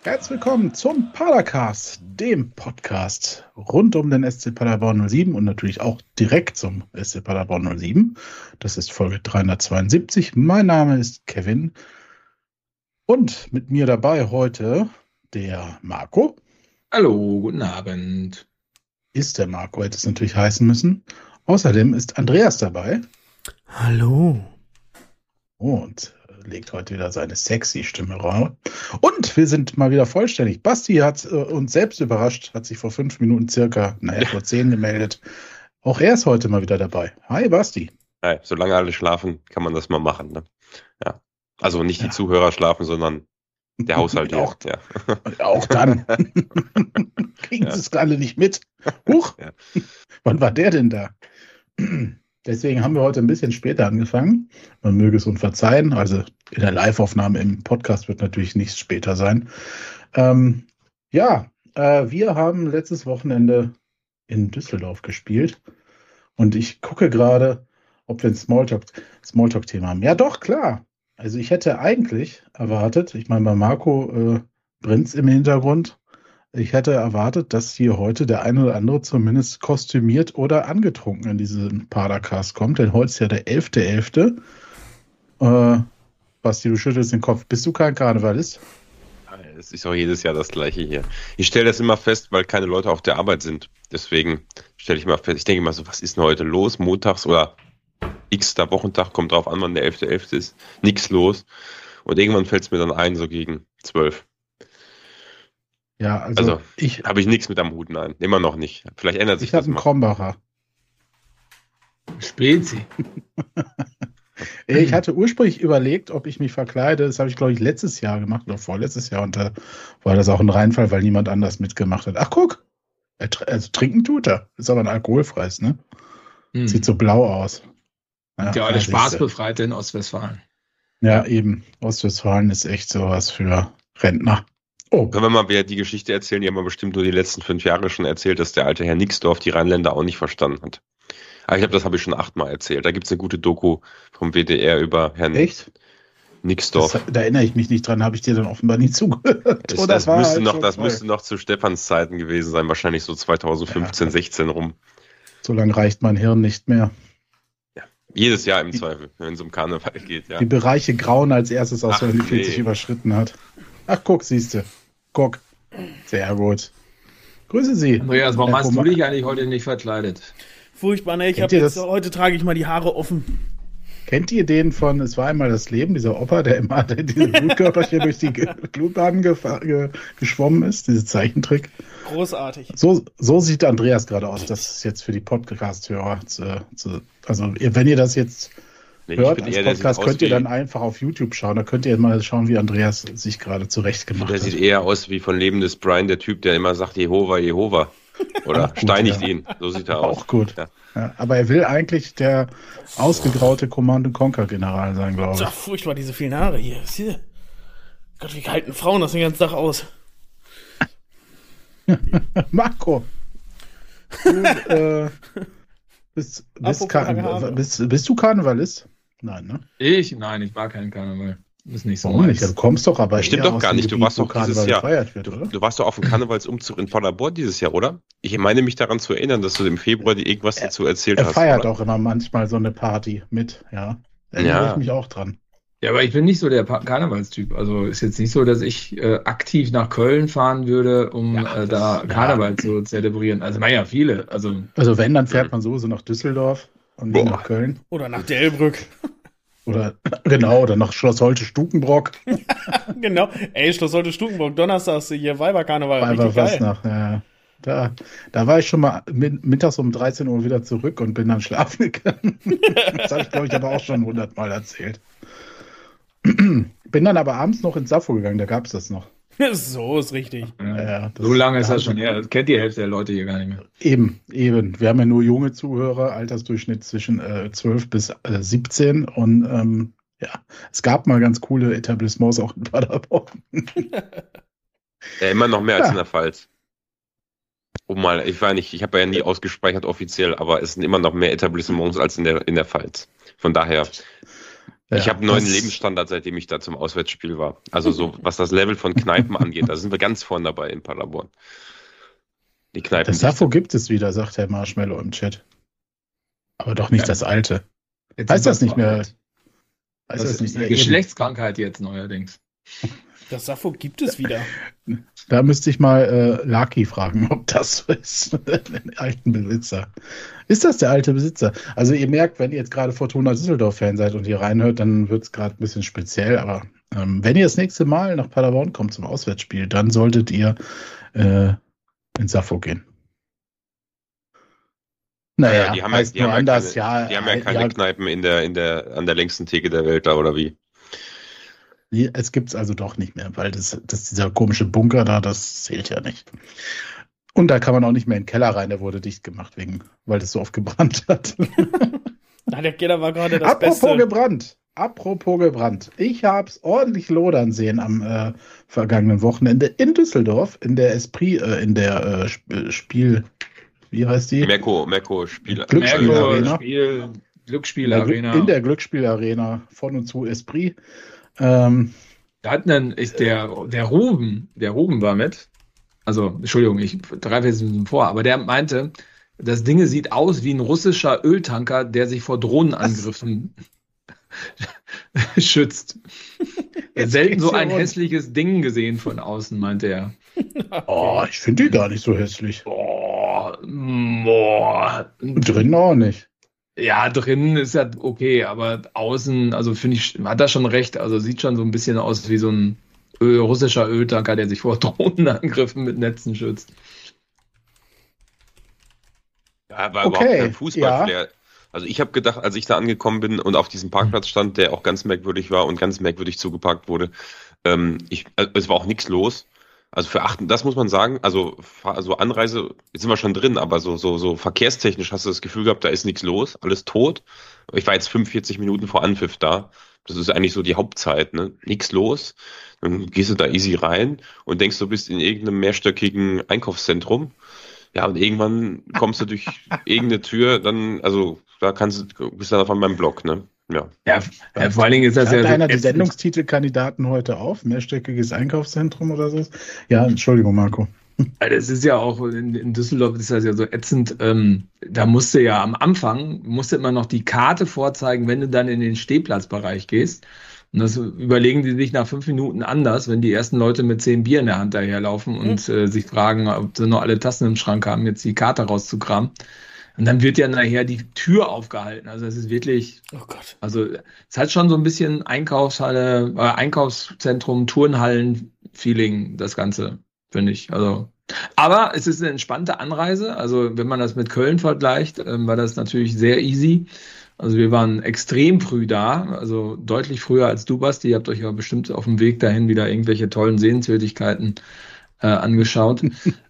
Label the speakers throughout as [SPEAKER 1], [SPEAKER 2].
[SPEAKER 1] Herzlich willkommen zum Padercast, dem Podcast rund um den SC Paderborn 07 und natürlich auch direkt zum SC Paderborn 07. Das ist Folge 372. Mein Name ist Kevin und mit mir dabei heute der Marco.
[SPEAKER 2] Hallo, guten Abend.
[SPEAKER 1] Ist der Marco, hätte es natürlich heißen müssen. Außerdem ist Andreas dabei.
[SPEAKER 3] Hallo.
[SPEAKER 1] Und legt heute wieder seine sexy Stimme raus. Und wir sind mal wieder vollständig. Basti hat uns selbst überrascht, hat sich vor 5 Minuten vor 10 gemeldet. Auch er ist heute mal wieder dabei. Hi Basti.
[SPEAKER 4] Hi, solange alle schlafen, kann man das mal machen. Ne? Ja. Also nicht die Zuhörer schlafen, sondern der Haushalt hier.
[SPEAKER 1] Auch dann. Kriegen sie es alle nicht mit. Huch,
[SPEAKER 4] Ja.
[SPEAKER 1] Wann war der denn da? Deswegen haben wir heute ein bisschen später angefangen. Man möge es uns verzeihen. Also in der Live-Aufnahme im Podcast wird natürlich nichts später sein. Wir haben letztes Wochenende in Düsseldorf gespielt. Und ich gucke gerade, ob wir ein Smalltalk-Thema haben. Ja doch, klar. Also ich hätte eigentlich erwartet, ich meine bei Marco brennt's im Hintergrund, ich hätte erwartet, dass hier heute der eine oder andere zumindest kostümiert oder angetrunken in diesen Padercast kommt, denn heute ist ja der 11.11. Basti, du schüttelst den Kopf. Bist du kein Karnevalist?
[SPEAKER 4] Es ist auch jedes Jahr das Gleiche hier. Ich stelle das immer fest, weil keine Leute auf der Arbeit sind. Deswegen stelle ich mal fest, ich denke immer so, was ist denn heute los? Montags oder x-ter Wochentag, kommt drauf an, wann der 11.11. ist. Nix los. Und irgendwann fällt es mir dann ein, so gegen 12.
[SPEAKER 1] Ja,
[SPEAKER 4] Also habe ich nichts mit am Hut, nein. Immer noch nicht. Vielleicht ändert sich
[SPEAKER 1] ich habe
[SPEAKER 4] das
[SPEAKER 1] einen
[SPEAKER 4] mal.
[SPEAKER 1] Krombacher.
[SPEAKER 2] Spezi.
[SPEAKER 1] Ich hatte ursprünglich überlegt, ob ich mich verkleide. Das habe ich, glaube ich, letztes Jahr gemacht oder vorletztes Jahr. Und da war das auch ein Reinfall, weil niemand anders mitgemacht hat. Ach, guck. Also trinken tut er. Ist aber ein alkoholfreies, ne? Sieht so blau aus.
[SPEAKER 2] Ja, alle Spaßbefreite in Ostwestfalen.
[SPEAKER 1] Ja, eben. Ostwestfalen ist echt sowas für Rentner. Oh,
[SPEAKER 4] Können wir mal wieder die Geschichte erzählen, die haben wir bestimmt nur die letzten 5 Jahre schon erzählt, dass der alte Herr Nixdorf die Rheinländer auch nicht verstanden hat. Aber ich glaube, das habe ich schon 8-mal erzählt. Da gibt es eine gute Doku vom WDR über Herrn
[SPEAKER 1] echt?
[SPEAKER 4] Nixdorf.
[SPEAKER 1] Da erinnere ich mich nicht dran, habe ich dir dann offenbar nie zugehört.
[SPEAKER 4] Das müsste noch zu Stefans Zeiten gewesen sein, wahrscheinlich so 2015, 16 rum.
[SPEAKER 1] So lange reicht mein Hirn nicht mehr.
[SPEAKER 4] Ja, jedes Jahr im Zweifel, wenn es um Karneval geht. Ja.
[SPEAKER 1] Die Bereiche grauen als erstes aus, wenn die 40
[SPEAKER 4] nee.
[SPEAKER 1] überschritten hat. Ach, guck, siehste. Guck. Sehr gut. Grüße Sie.
[SPEAKER 2] Andreas, warum hast du dich eigentlich heute nicht verkleidet?
[SPEAKER 3] Furchtbar, ne? Heute trage ich mal die Haare offen.
[SPEAKER 1] Kennt ihr den von Es war einmal das Leben, dieser Opa, der immer diese Blutkörperchen durch die Blutbahn geschwommen ist, diese Zeichentrick?
[SPEAKER 3] Großartig.
[SPEAKER 1] So sieht Andreas gerade aus. Das ist jetzt für die Podcast-Hörer. Also wenn ihr das jetzt hört als Podcast, könnt ihr dann einfach auf YouTube schauen. Da könnt ihr mal schauen, wie Andreas sich gerade zurecht gemacht hat.
[SPEAKER 4] Der sieht eher aus wie von Leben des Brian, der Typ, der immer sagt, Jehova, Jehova. Oder
[SPEAKER 1] Gut,
[SPEAKER 4] steinigt
[SPEAKER 1] ja.
[SPEAKER 4] ihn. So sieht er aus.
[SPEAKER 1] Auch gut.
[SPEAKER 4] Ja.
[SPEAKER 1] Ja, aber er will eigentlich der ausgegraute Command-and-Conquer-General sein, glaube ich.
[SPEAKER 3] Ach, furchtbar, diese vielen Haare hier. Gott, wie halten Frauen das den ganzen Tag aus?
[SPEAKER 1] Marco, du bist du Karnevalist? Nein, ne?
[SPEAKER 2] Nein, ich war kein Karneval. Ist nicht so.
[SPEAKER 1] Warum nicht? Du kommst doch aber
[SPEAKER 4] Stimmt
[SPEAKER 1] eher
[SPEAKER 4] doch
[SPEAKER 1] aus
[SPEAKER 4] gar
[SPEAKER 1] dem
[SPEAKER 4] nicht. Du
[SPEAKER 1] Gebiet,
[SPEAKER 4] warst
[SPEAKER 1] wo
[SPEAKER 4] doch dieses
[SPEAKER 1] Karneval
[SPEAKER 4] Jahr.
[SPEAKER 1] gefeiert wird, oder?
[SPEAKER 4] Du warst doch auf dem Karnevalsumzug in Paderborn dieses Jahr, oder? Ich meine mich daran zu erinnern, dass du im Februar dir irgendwas dazu erzählt
[SPEAKER 1] Er
[SPEAKER 4] hast.
[SPEAKER 1] feiert
[SPEAKER 4] oder?
[SPEAKER 1] auch immer manchmal so eine Party mit, ja. Da erinnere ich mich auch dran.
[SPEAKER 2] Ja, aber ich bin nicht so der Karnevalstyp. Also ist jetzt nicht so, dass ich aktiv nach Köln fahren würde, um da Karneval zu zelebrieren. Also naja, viele. Also
[SPEAKER 1] wenn, dann fährt man sowieso nach Düsseldorf und nicht nach Köln.
[SPEAKER 3] Oder nach Delbrück.
[SPEAKER 1] Oder nach Schloss Holte-Stukenbrock.
[SPEAKER 3] Genau. Ey, Schloss Holte-Stukenbrock, donnerstags hier Weiberkarneval. Richtig geil.
[SPEAKER 1] Ja. Da war ich schon mal mittags um 13 Uhr wieder zurück und bin dann schlafen gegangen. Das habe ich, glaube ich, aber auch schon 100-mal erzählt. Bin dann aber abends noch ins Sappho gegangen, da gab es das noch.
[SPEAKER 3] So ist richtig.
[SPEAKER 2] so lange ist das schon her. Das kennt die Hälfte der Leute hier gar nicht mehr.
[SPEAKER 1] Eben. Wir haben ja nur junge Zuhörer, Altersdurchschnitt zwischen 12 bis 17 und es gab mal ganz coole Etablissements auch in Paderborn.
[SPEAKER 4] Ja, immer noch mehr als in der Pfalz. Ich habe ja nie ausgespeichert offiziell, aber es sind immer noch mehr Etablissements als in der Pfalz. Von daher Ich habe einen neuen Lebensstandard, seitdem ich da zum Auswärtsspiel war. Also so, was das Level von Kneipen angeht, da sind wir ganz vorne dabei in Paderborn. Die Kneipen.
[SPEAKER 1] Das Sappho gibt es wieder, sagt der Marshmallow im Chat. Aber doch nicht das alte. Heißt das nicht mehr?
[SPEAKER 2] Das ist nicht eine Geschlechtskrankheit jetzt neuerdings.
[SPEAKER 3] Das Sappho gibt es wieder.
[SPEAKER 1] Da müsste ich mal Lucky fragen, ob das so ist. Den alten Besitzer. Ist das der alte Besitzer? Also ihr merkt, wenn ihr jetzt gerade Fortuna Düsseldorf-Fan seid und hier reinhört, dann wird es gerade ein bisschen speziell. Aber wenn ihr das nächste Mal nach Paderborn kommt zum Auswärtsspiel, dann solltet ihr ins Sappho gehen. Naja,
[SPEAKER 4] die haben ja keine Kneipen an der längsten Theke der Welt da, oder wie?
[SPEAKER 1] Es gibt es also doch nicht mehr, weil dieser komische Bunker da, das zählt ja nicht. Und da kann man auch nicht mehr in den Keller rein, der wurde dicht gemacht, weil das so oft gebrannt hat.
[SPEAKER 3] Na, der Keller war gerade das Beste.
[SPEAKER 1] Apropos gebrannt. Ich habe es ordentlich lodern sehen am vergangenen Wochenende in Düsseldorf, in der Esprit, Spiel... Wie heißt die?
[SPEAKER 4] Merco
[SPEAKER 1] Glücksspielarena.
[SPEAKER 2] Glücksspielarena.
[SPEAKER 1] In der Glücksspielarena von und zu Esprit.
[SPEAKER 2] Da hat der Ruben war mit. Also, Entschuldigung, ich greife jetzt ein bisschen vor, aber der meinte, das Ding sieht aus wie ein russischer Öltanker, der sich vor Drohnenangriffen schützt. Selten so ein hässliches Ding gesehen von außen, meinte er.
[SPEAKER 1] Oh, ich finde die gar nicht so hässlich. Drinnen auch nicht.
[SPEAKER 2] Ja, drinnen ist ja okay, aber außen, also finde ich, hat er schon recht. Also sieht schon so ein bisschen aus wie so ein russischer Öltanker, der sich vor Drohnenangriffen mit Netzen schützt.
[SPEAKER 4] Ja, war überhaupt kein Fußballflair. Ja. Also ich habe gedacht, als ich da angekommen bin und auf diesem Parkplatz stand, der auch ganz merkwürdig war und ganz merkwürdig zugeparkt wurde, es war auch nichts los. Also das muss man sagen, also Anreise, jetzt sind wir schon drin, aber so verkehrstechnisch hast du das Gefühl gehabt, da ist nichts los, alles tot. Ich war jetzt 45 Minuten vor Anpfiff da. Das ist eigentlich so die Hauptzeit, ne? Nichts los. Dann gehst du da easy rein und denkst, du bist in irgendeinem mehrstöckigen Einkaufszentrum. Ja, und irgendwann kommst du durch irgendeine Tür, dann, also da bist du dann von meinem Blog, ne?
[SPEAKER 2] Ja, vor allen Dingen ist das ja so.
[SPEAKER 1] Einer die Sendungstitelkandidaten heute auf, mehrstöckiges Einkaufszentrum oder so. Ja, Entschuldigung, Marco.
[SPEAKER 2] Das ist ja auch, in Düsseldorf ist das ja so ätzend, da musste ja am Anfang, immer noch die Karte vorzeigen, wenn du dann in den Stehplatzbereich gehst. Und das überlegen die sich nach 5 Minuten anders, wenn die ersten Leute mit 10 Bier in der Hand daherlaufen und sich fragen, ob sie noch alle Tassen im Schrank haben, jetzt die Karte rauszukramen. Und dann wird ja nachher die Tür aufgehalten. Also es ist wirklich,
[SPEAKER 3] oh Gott.
[SPEAKER 2] Also es hat schon so ein bisschen Einkaufszentrum, Turnhallen-Feeling, das Ganze, finde ich. Also, aber es ist eine entspannte Anreise. Also wenn man das mit Köln vergleicht, war das natürlich sehr easy. Also wir waren extrem früh da, also deutlich früher als du, Basti. Ihr habt euch ja bestimmt auf dem Weg dahin wieder irgendwelche tollen Sehenswürdigkeiten angeschaut.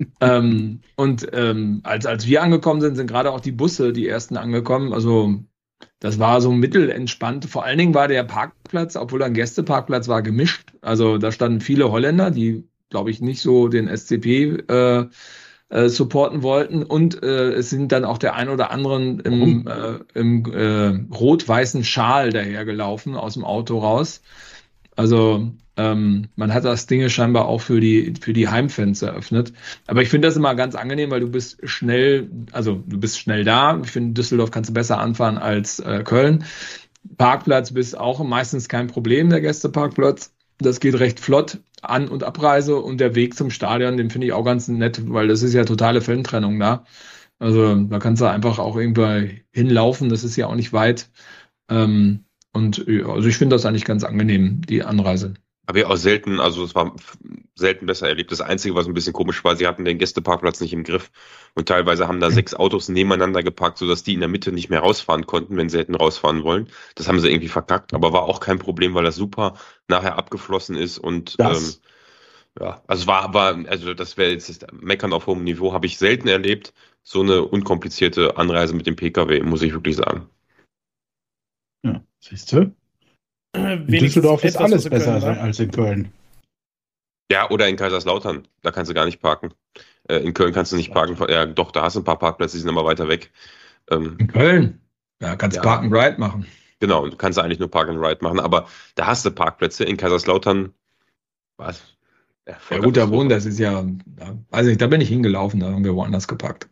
[SPEAKER 2] Als wir angekommen sind gerade auch die Busse, die ersten angekommen. Also das war so mittelentspannt. Vor allen Dingen war der Parkplatz, obwohl er ein Gästeparkplatz war, gemischt. Also da standen viele Holländer, die, glaube ich, nicht so den SCP supporten wollten. Und es sind dann auch der ein oder anderen im rot-weißen Schal dahergelaufen aus dem Auto raus. Also man hat das Ding scheinbar auch für die Heimfans eröffnet. Aber ich finde das immer ganz angenehm, weil du bist schnell da. Ich finde, Düsseldorf kannst du besser anfahren als Köln. Parkplatz bist auch meistens kein Problem, der Gästeparkplatz. Das geht recht flott, An- und Abreise, und der Weg zum Stadion, den finde ich auch ganz nett, weil das ist ja totale Fantrennung da. Also da kannst du einfach auch irgendwo hinlaufen, das ist ja auch nicht weit. Also ich finde das eigentlich ganz angenehm, die Anreise.
[SPEAKER 4] Habe ich auch selten, also es war selten besser erlebt. Das Einzige, was ein bisschen komisch war, sie hatten den Gästeparkplatz nicht im Griff und teilweise haben da 6 Autos nebeneinander geparkt, sodass die in der Mitte nicht mehr rausfahren konnten, wenn sie hätten rausfahren wollen. Das haben sie irgendwie verkackt, aber war auch kein Problem, weil das super nachher abgeflossen ist und also das wäre jetzt Meckern auf hohem Niveau, habe ich selten erlebt, so eine unkomplizierte Anreise mit dem PKW, muss ich wirklich sagen.
[SPEAKER 1] Ja, siehst du? In Düsseldorf ist alles besser als in Köln.
[SPEAKER 4] Ja, oder in Kaiserslautern. Da kannst du gar nicht parken. In Köln kannst du nicht parken. Ja, doch, da hast du ein paar Parkplätze, die sind aber weiter weg.
[SPEAKER 2] In Köln? Ja, kannst du Park and Ride machen.
[SPEAKER 4] Genau, und du kannst eigentlich nur Park and Ride machen, aber da hast du Parkplätze in Kaiserslautern. Was?
[SPEAKER 2] Ja gut, da wohnen, das ist ja, weiß nicht, da bin ich hingelaufen, da haben wir woanders geparkt.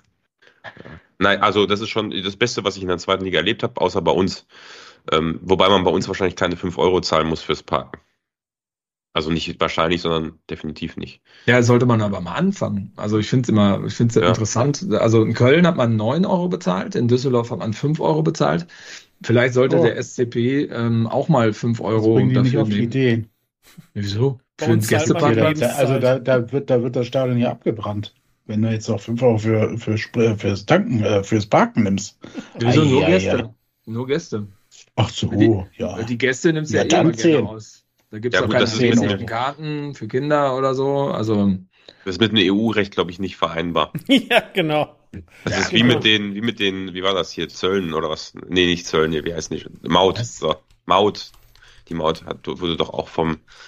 [SPEAKER 4] Nein, also das ist schon das Beste, was ich in der zweiten Liga erlebt habe, außer bei uns. Wobei man bei uns wahrscheinlich keine 5 Euro zahlen muss fürs Parken. Also nicht wahrscheinlich, sondern definitiv nicht.
[SPEAKER 2] Ja, sollte man aber mal anfangen. Also ich finde es interessant. Also in Köln hat man 9 Euro bezahlt, in Düsseldorf hat man 5 Euro bezahlt. Vielleicht sollte der SCP auch mal 5 Euro
[SPEAKER 1] dafür
[SPEAKER 2] dafür
[SPEAKER 1] auf die Ideen.
[SPEAKER 2] Wieso?
[SPEAKER 3] Bei
[SPEAKER 2] Für einen
[SPEAKER 3] uns zahlt man
[SPEAKER 2] Gästeparkplatz?
[SPEAKER 3] Lebenszeit.
[SPEAKER 1] Also da wird das Stadion hier abgebrannt. Wenn du jetzt noch 5 Euro fürs Tanken, fürs Parken nimmst.
[SPEAKER 2] Wieso nur
[SPEAKER 1] Ei, ei,
[SPEAKER 2] Gäste?
[SPEAKER 1] ei.
[SPEAKER 2] Nur Gäste.
[SPEAKER 1] Ach so, ja.
[SPEAKER 2] Die Gäste nimmst du
[SPEAKER 1] Ja,
[SPEAKER 2] ja
[SPEAKER 1] dann
[SPEAKER 2] immer gerne
[SPEAKER 1] 10.
[SPEAKER 2] aus. Da gibt es
[SPEAKER 4] Ja,
[SPEAKER 2] auch
[SPEAKER 4] gut,
[SPEAKER 2] keine
[SPEAKER 4] das ist
[SPEAKER 2] zusätzlichen
[SPEAKER 1] mit-
[SPEAKER 2] Karten für Kinder oder so. Also
[SPEAKER 4] Das ist mit dem EU-Recht, glaube ich, nicht vereinbar.
[SPEAKER 3] Ja, genau.
[SPEAKER 4] Das
[SPEAKER 1] Ja,
[SPEAKER 4] ist
[SPEAKER 3] genau.
[SPEAKER 4] wie war das hier, Zöllen oder was? Nee, nicht Zöllen, wie heißt nicht? Maut.
[SPEAKER 2] Was?
[SPEAKER 4] So, Maut. Die Maut wurde doch auch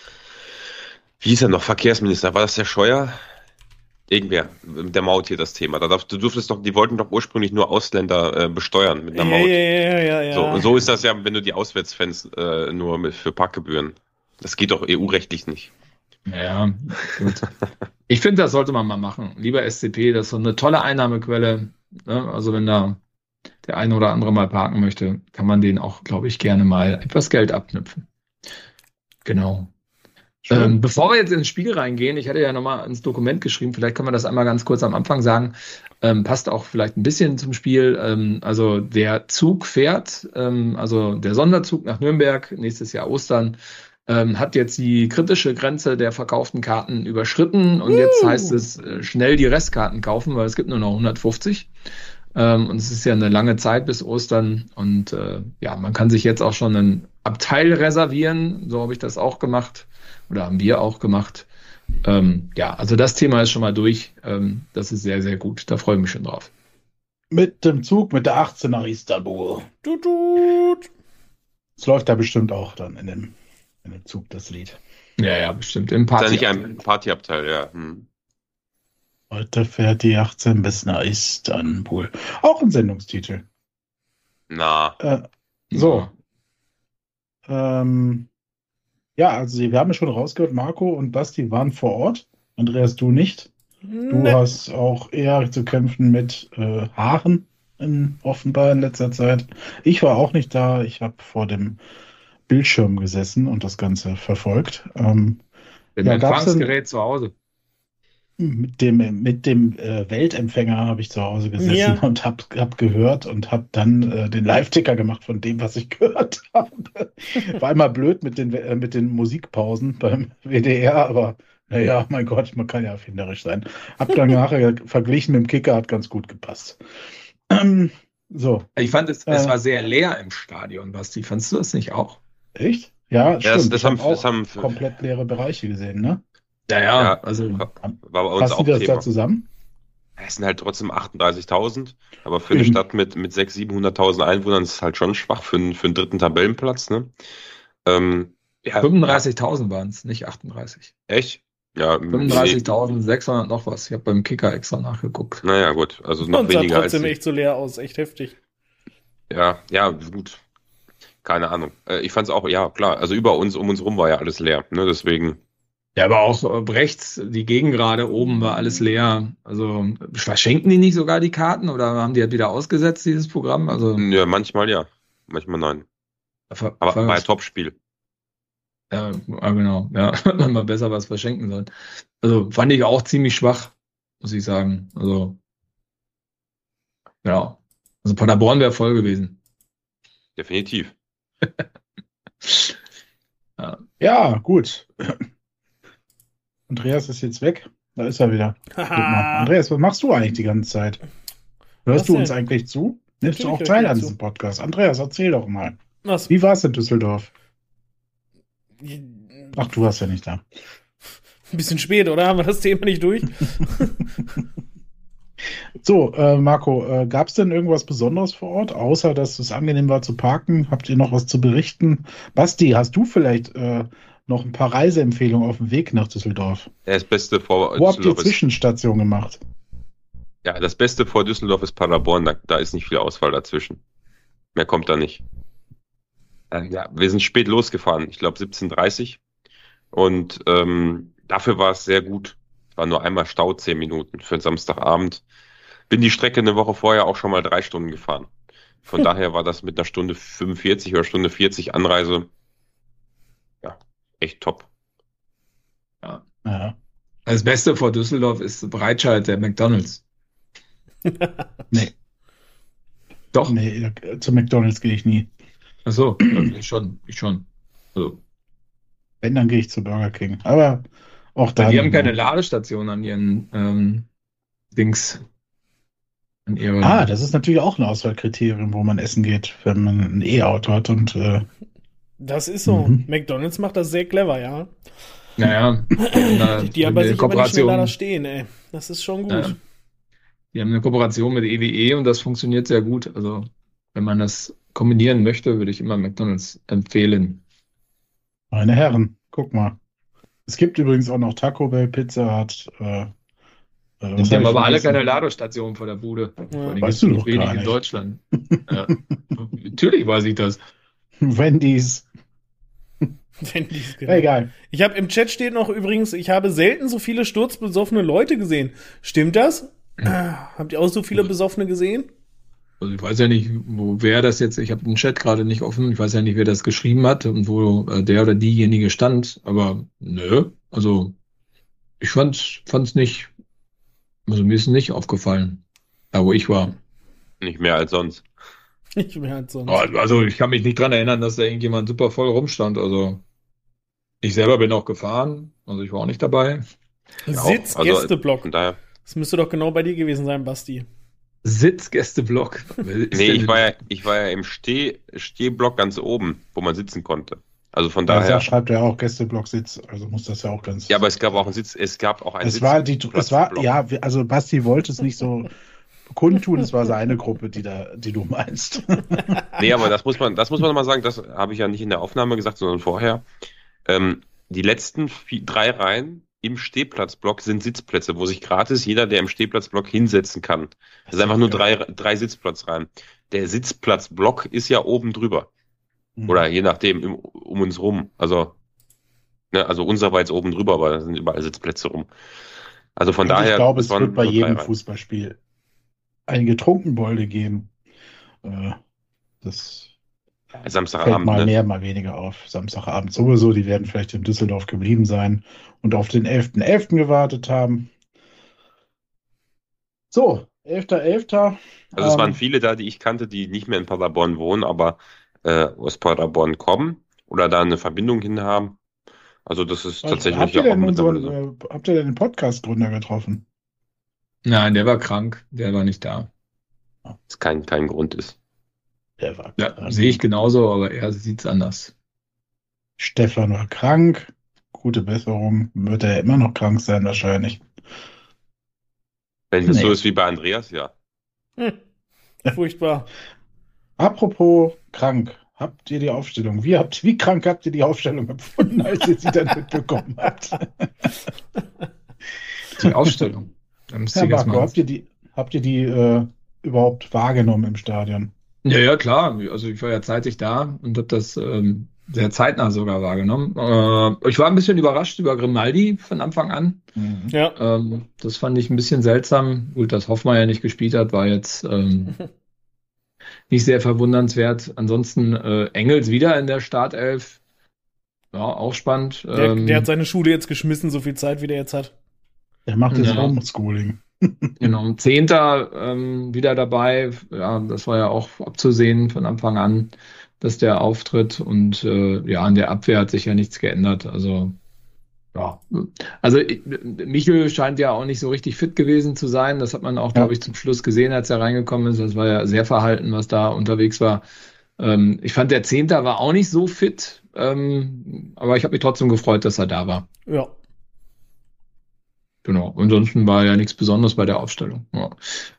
[SPEAKER 4] wie hieß er noch, Verkehrsminister? War das der Scheuer? Irgendwer, mit der Maut hier das Thema. Die wollten doch ursprünglich nur Ausländer besteuern mit einer Maut.
[SPEAKER 3] Ja.
[SPEAKER 4] So, und so ist das ja, wenn du die Auswärtsfans nur für Parkgebühren. Das geht doch EU-rechtlich nicht.
[SPEAKER 2] ja, gut. Ich finde, das sollte man mal machen. Lieber SCP, das ist so eine tolle Einnahmequelle. Ne? Also wenn da der eine oder andere mal parken möchte, kann man den auch, glaube ich, gerne mal etwas Geld abknüpfen. Genau.
[SPEAKER 1] Schön.
[SPEAKER 2] Bevor wir jetzt ins Spiel reingehen, ich hatte ja nochmal ins Dokument geschrieben, vielleicht kann man das einmal ganz kurz am Anfang sagen, passt auch vielleicht ein bisschen zum Spiel. Also der Zug fährt, also der Sonderzug nach Nürnberg, nächstes Jahr Ostern, hat jetzt die kritische Grenze der verkauften Karten überschritten und jetzt heißt es schnell die Restkarten kaufen, weil es gibt nur noch 150. Und es ist ja eine lange Zeit bis Ostern und ja, man kann sich jetzt auch schon ein Abteil reservieren, so habe ich das auch gemacht oder haben wir auch gemacht. Ja, also das Thema ist schon mal durch. Das ist sehr, sehr gut. Da freue ich mich schon drauf.
[SPEAKER 1] Mit dem Zug, mit der 18 nach Istanbul.
[SPEAKER 3] Tut.
[SPEAKER 1] Es läuft da bestimmt auch dann in dem Zug das Lied.
[SPEAKER 2] Ja, bestimmt. Im
[SPEAKER 4] Ist ja
[SPEAKER 2] Party.
[SPEAKER 4] nicht ein Partyabteil, ja.
[SPEAKER 1] Heute fährt die 18 bis nach Istanbul. Auch ein Sendungstitel.
[SPEAKER 4] Na,
[SPEAKER 1] So. Ja, also wir haben ja schon rausgehört, Marco und Basti waren vor Ort. Andreas, du nicht. Du hast auch eher zu kämpfen mit Haaren offenbar in letzter Zeit. Ich war auch nicht da. Ich habe vor dem Bildschirm gesessen und das Ganze verfolgt.
[SPEAKER 2] Im
[SPEAKER 1] Ja, gab's denn-
[SPEAKER 2] Empfangsgerät zu Hause.
[SPEAKER 1] Mit dem Weltempfänger habe ich zu Hause gesessen
[SPEAKER 3] Ja.
[SPEAKER 1] und hab gehört und habe dann den Live-Ticker gemacht von dem, was ich gehört habe. War immer blöd mit den Musikpausen beim WDR, aber naja, mein Gott, man kann ja erfinderisch sein. Hab dann nachher verglichen mit dem Kicker, hat ganz gut gepasst. So,
[SPEAKER 2] Ich fand es war sehr leer im Stadion, Basti. Fandst du das nicht auch?
[SPEAKER 1] echt? Ja, stimmt.
[SPEAKER 4] das
[SPEAKER 1] Ich hab
[SPEAKER 4] haben
[SPEAKER 1] komplett leere Bereiche gesehen, ne?
[SPEAKER 4] Ja,
[SPEAKER 2] also
[SPEAKER 4] war bei uns
[SPEAKER 1] Passen
[SPEAKER 4] auch
[SPEAKER 1] die das
[SPEAKER 4] Thema.
[SPEAKER 1] da zusammen?
[SPEAKER 4] Es sind halt trotzdem 38.000, aber für eine
[SPEAKER 1] Eben.
[SPEAKER 4] Stadt mit 600.000, 700.000 Einwohnern ist es halt schon schwach für einen dritten Tabellenplatz, ne? Ja,
[SPEAKER 2] 35.000 waren es, nicht 38.
[SPEAKER 4] echt? Ja,
[SPEAKER 2] 35.600 noch was. Ich habe beim Kicker extra nachgeguckt.
[SPEAKER 4] Naja, gut, also noch
[SPEAKER 3] Und sah
[SPEAKER 4] weniger
[SPEAKER 3] trotzdem
[SPEAKER 4] als.
[SPEAKER 3] echt so leer aus. Echt heftig.
[SPEAKER 4] Ja, gut. Keine Ahnung. Ich fand's auch, ja, klar. Also um uns rum war ja alles leer, ne? Deswegen.
[SPEAKER 2] Ja, aber auch rechts, die Gegengrade oben war alles leer. Also verschenken die nicht sogar die Karten oder haben die halt wieder ausgesetzt, dieses Programm? Also
[SPEAKER 4] Ja, manchmal ja, manchmal nein. Aber war ein Topspiel.
[SPEAKER 2] Ja, genau. Ja, hätte man mal besser was verschenken sollen. Also fand ich auch ziemlich schwach, muss ich sagen. Also, ja. Also Paderborn wäre voll gewesen.
[SPEAKER 4] Definitiv.
[SPEAKER 1] Ja, gut. Andreas ist jetzt weg. Da ist er wieder. Guck mal. Andreas, was machst du eigentlich die ganze Zeit? Hörst
[SPEAKER 3] Was
[SPEAKER 1] du
[SPEAKER 3] denn?
[SPEAKER 1] uns eigentlich zu? Nimmst du auch
[SPEAKER 3] Natürlich
[SPEAKER 1] Teil
[SPEAKER 3] höre ich
[SPEAKER 1] an
[SPEAKER 3] zu.
[SPEAKER 1] diesem Podcast? Andreas, erzähl doch mal.
[SPEAKER 3] Was?
[SPEAKER 1] Wie war es in Düsseldorf? Ach, du warst ja nicht da.
[SPEAKER 3] Ein bisschen spät, oder? Haben wir das Thema nicht durch?
[SPEAKER 1] So, Marco, gab es denn irgendwas Besonderes vor Ort, außer dass es angenehm war zu parken? Habt ihr noch was zu berichten? Basti, hast du vielleicht noch ein paar Reiseempfehlungen auf dem Weg nach Düsseldorf?
[SPEAKER 4] Das Beste vor
[SPEAKER 1] Wo habt ihr
[SPEAKER 4] Düsseldorf ist,
[SPEAKER 1] Zwischenstation gemacht?
[SPEAKER 4] ja, das Beste vor Düsseldorf ist Paderborn. Da ist nicht viel Auswahl dazwischen. Mehr kommt da nicht. Ja, wir sind spät losgefahren, ich glaube 17:30 und dafür war es sehr gut. Es war nur einmal Stau, 10 Minuten für den Samstagabend. Bin die Strecke eine Woche vorher auch schon mal 3 Stunden gefahren. Von daher war das mit einer Stunde 45 oder Stunde 40 Anreise, ja, echt top.
[SPEAKER 2] Ja.
[SPEAKER 1] Ja.
[SPEAKER 2] Das Beste vor Düsseldorf ist Breitscheid, der McDonald's.
[SPEAKER 1] Nee,
[SPEAKER 2] Doch.
[SPEAKER 1] nee, zu McDonalds gehe ich nie.
[SPEAKER 2] Ach so, ich schon. Also,
[SPEAKER 1] Wenn, dann gehe ich zu Burger King. Aber auch da.
[SPEAKER 2] die haben keine Ladestation an ihren Dings. An ihren,
[SPEAKER 1] Das ist natürlich auch ein Auswahlkriterium, wo man essen geht, wenn man ein E-Auto hat und
[SPEAKER 3] Das ist so.
[SPEAKER 1] Mhm.
[SPEAKER 3] McDonald's macht das sehr clever, ja.
[SPEAKER 2] naja,
[SPEAKER 3] Die haben bei sich aber nicht schneller da stehen, ey. Das ist schon gut.
[SPEAKER 2] Ja. Die haben eine Kooperation mit EWE und das funktioniert sehr gut. Also, wenn man das kombinieren möchte, würde ich immer McDonald's empfehlen.
[SPEAKER 1] meine Herren, guck mal. Es gibt übrigens auch noch Taco Bell, Pizza Hut.
[SPEAKER 2] Die haben aber alle keine Ladestation vor der Bude.
[SPEAKER 3] Ja.
[SPEAKER 2] Vor allem
[SPEAKER 1] Weißt
[SPEAKER 2] gibt's
[SPEAKER 1] du
[SPEAKER 2] nicht
[SPEAKER 1] doch
[SPEAKER 2] wenig
[SPEAKER 1] gar
[SPEAKER 2] in
[SPEAKER 1] nicht.
[SPEAKER 2] Deutschland. Ja. Natürlich weiß ich das.
[SPEAKER 1] Wendy's.
[SPEAKER 3] Wenn die's genau.
[SPEAKER 1] Egal.
[SPEAKER 3] Ich habe im Chat steht noch übrigens, ich habe selten so viele sturzbesoffene Leute gesehen. Stimmt das? Habt ihr auch so viele Besoffene gesehen?
[SPEAKER 2] Also ich weiß ja nicht, wer das jetzt, ich habe den Chat gerade nicht offen, ich weiß ja nicht, wer das geschrieben hat und wo der oder diejenige stand, aber nö, also ich fand's nicht, also mir ist nicht aufgefallen, da wo ich war.
[SPEAKER 4] Nicht mehr als sonst.
[SPEAKER 3] Ich bin halt sonst.
[SPEAKER 2] Also ich kann mich nicht dran erinnern, dass da irgendjemand super voll rumstand, also ich selber bin auch gefahren, also ich war auch nicht dabei.
[SPEAKER 3] Sitz,
[SPEAKER 4] Also,
[SPEAKER 3] Gästeblock.
[SPEAKER 4] Von daher.
[SPEAKER 3] Das müsste doch genau bei dir gewesen sein, Basti.
[SPEAKER 2] Sitzgästeblock.
[SPEAKER 4] Nee, ich war ja im Stehblock ganz oben, wo man sitzen konnte. Also von
[SPEAKER 1] Da
[SPEAKER 4] daher.
[SPEAKER 1] schreibt er auch Gästeblock-Sitz, also muss das ja auch ganz.
[SPEAKER 4] Ja, aber es gab auch einen Sitz, es gab auch einen
[SPEAKER 1] es war
[SPEAKER 4] Sitzplatzblock.
[SPEAKER 1] ja, also Basti wollte es nicht so kundtun, es war seine Gruppe, die du meinst.
[SPEAKER 4] Nee, aber das muss man mal sagen, das habe ich ja nicht in der Aufnahme gesagt, sondern vorher. Die letzten 3 Reihen im Stehplatzblock sind Sitzplätze, wo sich gratis jeder, der im Stehplatzblock hinsetzen kann. Das ist einfach nur 3 Sitzplatzreihen. Der Sitzplatzblock ist ja oben drüber. Oder je nachdem, um uns rum. Also, ne, also unser war jetzt oben drüber, aber da sind überall Sitzplätze rum. Also von
[SPEAKER 1] Und
[SPEAKER 4] daher.
[SPEAKER 1] ich glaube, es
[SPEAKER 4] waren
[SPEAKER 1] wird bei
[SPEAKER 4] nur 3
[SPEAKER 1] jedem
[SPEAKER 4] Reihen.
[SPEAKER 1] Fußballspiel ein Getrunkenbolde geben. Das fällt
[SPEAKER 4] Samstagabend,
[SPEAKER 1] mal
[SPEAKER 4] ne?
[SPEAKER 1] mehr, mal weniger auf. Samstagabend sowieso, die werden vielleicht in Düsseldorf geblieben sein und auf den 11.11. gewartet haben. So, 11.11.
[SPEAKER 4] Also es waren viele da, die ich kannte, die nicht mehr in Paderborn wohnen, aber aus Paderborn kommen oder da eine Verbindung hin haben. Also das ist tatsächlich
[SPEAKER 1] Habt ihr
[SPEAKER 4] ja auch
[SPEAKER 1] denn
[SPEAKER 4] mittlerweile so.
[SPEAKER 1] habt ihr denn den Podcast-Gründer getroffen?
[SPEAKER 2] Nein, der war krank, der war nicht da.
[SPEAKER 4] Das kein Grund ist.
[SPEAKER 1] Der war
[SPEAKER 2] Ja,
[SPEAKER 1] krank.
[SPEAKER 2] sehe ich genauso, aber er sieht's anders.
[SPEAKER 1] Stefan war krank. Gute Besserung. Wird er immer noch krank sein, wahrscheinlich.
[SPEAKER 4] Wenn das
[SPEAKER 1] Nee.
[SPEAKER 4] so ist wie bei Andreas, ja.
[SPEAKER 3] Furchtbar.
[SPEAKER 1] Apropos krank. Habt ihr die Aufstellung? Wie krank habt ihr die Aufstellung empfunden, als ihr sie dann mitbekommen habt?
[SPEAKER 2] Die Aufstellung. Da müsste
[SPEAKER 1] Herr
[SPEAKER 2] ich erst
[SPEAKER 1] Marco,
[SPEAKER 2] mal-
[SPEAKER 1] habt ihr die überhaupt wahrgenommen im Stadion?
[SPEAKER 2] Ja, klar. Also ich war ja zeitig da und habe das sehr zeitnah sogar wahrgenommen. Ich war ein bisschen überrascht über Grimaldi von Anfang an.
[SPEAKER 3] Ja.
[SPEAKER 2] Das fand ich ein bisschen seltsam. Gut, dass Hoffmann ja nicht gespielt hat, war jetzt nicht sehr verwundernswert. Ansonsten Engels wieder in der Startelf. Ja, auch spannend.
[SPEAKER 3] Der hat seine Schule jetzt geschmissen, so viel Zeit, wie der jetzt hat.
[SPEAKER 1] Der macht jetzt
[SPEAKER 2] Ja.
[SPEAKER 1] Homeschooling.
[SPEAKER 2] Genau, 10. Wieder dabei. Ja, das war ja auch abzusehen von Anfang an, dass der auftritt. Und ja, an der Abwehr hat sich ja nichts geändert. Also, ja. Also, Michel scheint ja auch nicht so richtig fit gewesen zu sein. Das hat man auch, glaube ich, zum Schluss gesehen, als er reingekommen ist. Das war ja sehr verhalten, was da unterwegs war. Ich fand, der 10. war auch nicht so fit. Aber ich habe mich trotzdem gefreut, dass er da war.
[SPEAKER 3] Ja.
[SPEAKER 2] Genau. Ansonsten war ja nichts Besonderes bei der Aufstellung. Ja.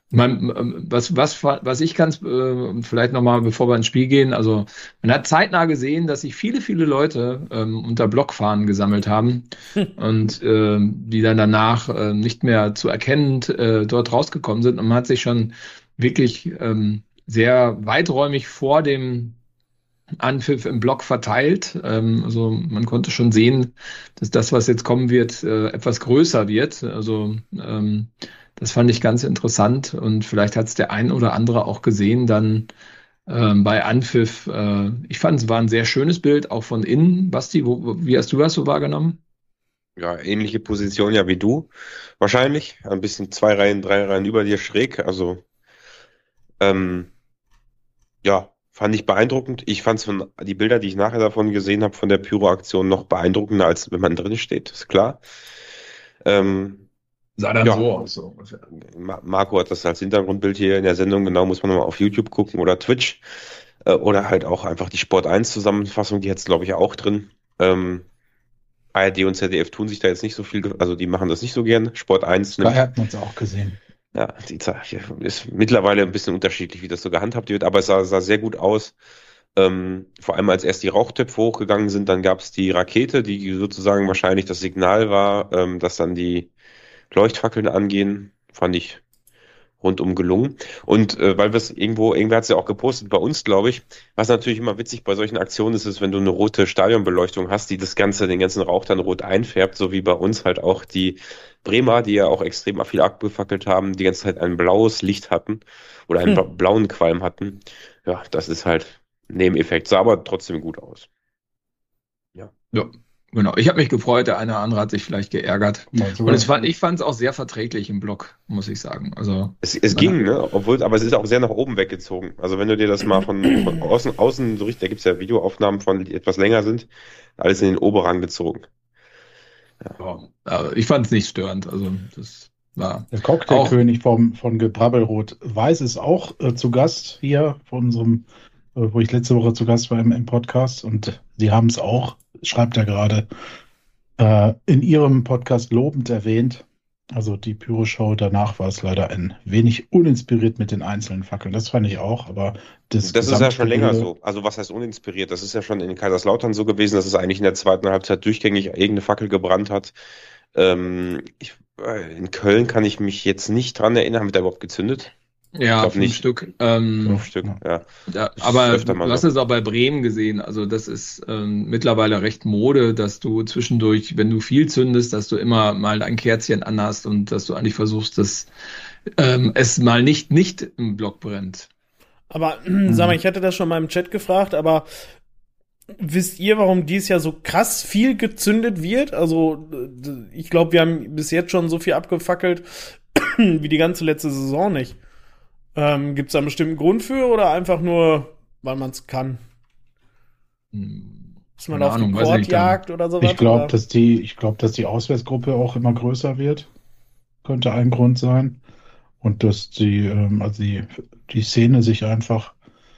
[SPEAKER 2] Was ich ganz, vielleicht nochmal, bevor wir ins Spiel gehen, also man hat zeitnah gesehen, dass sich viele Leute unter Blockfahnen gesammelt haben und die dann danach nicht mehr zu erkennend dort rausgekommen sind. Und man hat sich schon wirklich sehr weiträumig vor dem Anpfiff im Block verteilt. Also man konnte schon sehen, dass das, was jetzt kommen wird, etwas größer wird. Also das fand ich ganz interessant und vielleicht hat es der ein oder andere auch gesehen dann bei Anpfiff. Ich fand, es war ein sehr schönes Bild, auch von innen. Basti, wie hast du das so wahrgenommen?
[SPEAKER 4] Ja, ähnliche Position ja wie du, wahrscheinlich. Ein bisschen 2 Reihen, 3 Reihen über dir schräg. Also, ja, fand ich beeindruckend. Ich fand die Bilder, die ich nachher davon gesehen habe, von der Pyro-Aktion noch beeindruckender, als wenn man drin steht, ist klar.
[SPEAKER 2] Sah dann
[SPEAKER 4] Ja.
[SPEAKER 2] so aus. So ungefähr.
[SPEAKER 4] Marco hat das als Hintergrundbild hier in der Sendung, genau, muss man nochmal auf YouTube gucken oder Twitch. Oder halt auch einfach die Sport 1 Zusammenfassung, die hat es, glaube ich, auch drin. ARD und ZDF tun sich da jetzt nicht so viel, also die machen das nicht so gern. Sport 1
[SPEAKER 1] Da hat man es auch gesehen.
[SPEAKER 4] ja, die ist mittlerweile ein bisschen unterschiedlich, wie das so gehandhabt wird, aber es sah sehr gut aus. Vor allem als erst die Rauchtöpfe hochgegangen sind, dann gab es die Rakete, die sozusagen wahrscheinlich das Signal war, dass dann die Leuchtfackeln angehen. Fand ich rundum gelungen. Und weil wir es irgendwer hat es ja auch gepostet bei uns, glaube ich, was natürlich immer witzig bei solchen Aktionen ist, wenn du eine rote Stadionbeleuchtung hast, die den ganzen Rauch dann rot einfärbt, so wie bei uns halt auch die Bremer, die ja auch extrem viel abgefackelt haben, die ganze Zeit ein blaues Licht hatten oder einen blauen Qualm hatten. Ja, das ist halt ein Nebeneffekt, sah aber trotzdem gut aus.
[SPEAKER 2] Ja, genau. Ich habe mich gefreut, der eine oder andere hat sich vielleicht geärgert. Und ich fand es auch sehr verträglich im Block, muss ich sagen. Also
[SPEAKER 4] Es ging, ne? Aber es ist auch sehr nach oben weggezogen. Also wenn du dir das mal von außen so richtig, da gibt's ja Videoaufnahmen von, die etwas länger sind, alles in den Oberrang gezogen.
[SPEAKER 2] ich fand es nicht störend. Also das war
[SPEAKER 1] Der Cocktailkönig von Gebrabbelrot Weiß ist auch zu Gast hier von unserem, wo ich letzte Woche zu Gast war im Podcast. Und sie haben es auch, schreibt er gerade, in ihrem Podcast lobend erwähnt. Also die Pyro-Show danach war es leider ein wenig uninspiriert mit den einzelnen Fackeln. Das fand ich auch, aber
[SPEAKER 4] Das ist ja schon länger so. Also was heißt uninspiriert? Das ist ja schon in Kaiserslautern so gewesen, dass es eigentlich in der zweiten Halbzeit durchgängig irgendeine Fackel gebrannt hat. In Köln kann ich mich jetzt nicht dran erinnern. Haben wir da überhaupt gezündet?
[SPEAKER 2] ja,
[SPEAKER 4] glaub
[SPEAKER 2] 5
[SPEAKER 4] nicht.
[SPEAKER 2] Stück.
[SPEAKER 4] 5 Stück, ja.
[SPEAKER 2] Ja,
[SPEAKER 4] Das
[SPEAKER 2] aber
[SPEAKER 4] ist öfter mal
[SPEAKER 2] du hast
[SPEAKER 4] so.
[SPEAKER 2] es auch bei Bremen gesehen. Also das ist mittlerweile recht Mode, dass du zwischendurch, wenn du viel zündest, dass du immer mal ein Kerzchen anhast und dass du eigentlich versuchst, dass es mal nicht im Block brennt.
[SPEAKER 3] Aber sag mal, ich hatte das schon mal im Chat gefragt, aber wisst ihr, warum dies Jahr so krass viel gezündet wird? Also ich glaube, wir haben bis jetzt schon so viel abgefackelt wie die ganze letzte Saison nicht. Gibt es da einen bestimmten Grund für oder einfach nur, weil man es kann? Ist man
[SPEAKER 2] Keine
[SPEAKER 3] auf
[SPEAKER 2] Ahnung, weiß ich nicht.
[SPEAKER 3] Rekordjagd oder sowas?
[SPEAKER 1] Ich glaube,
[SPEAKER 3] oder?
[SPEAKER 1] dass die Auswärtsgruppe auch immer größer wird. Könnte ein Grund sein. Und dass die Szene sich einfach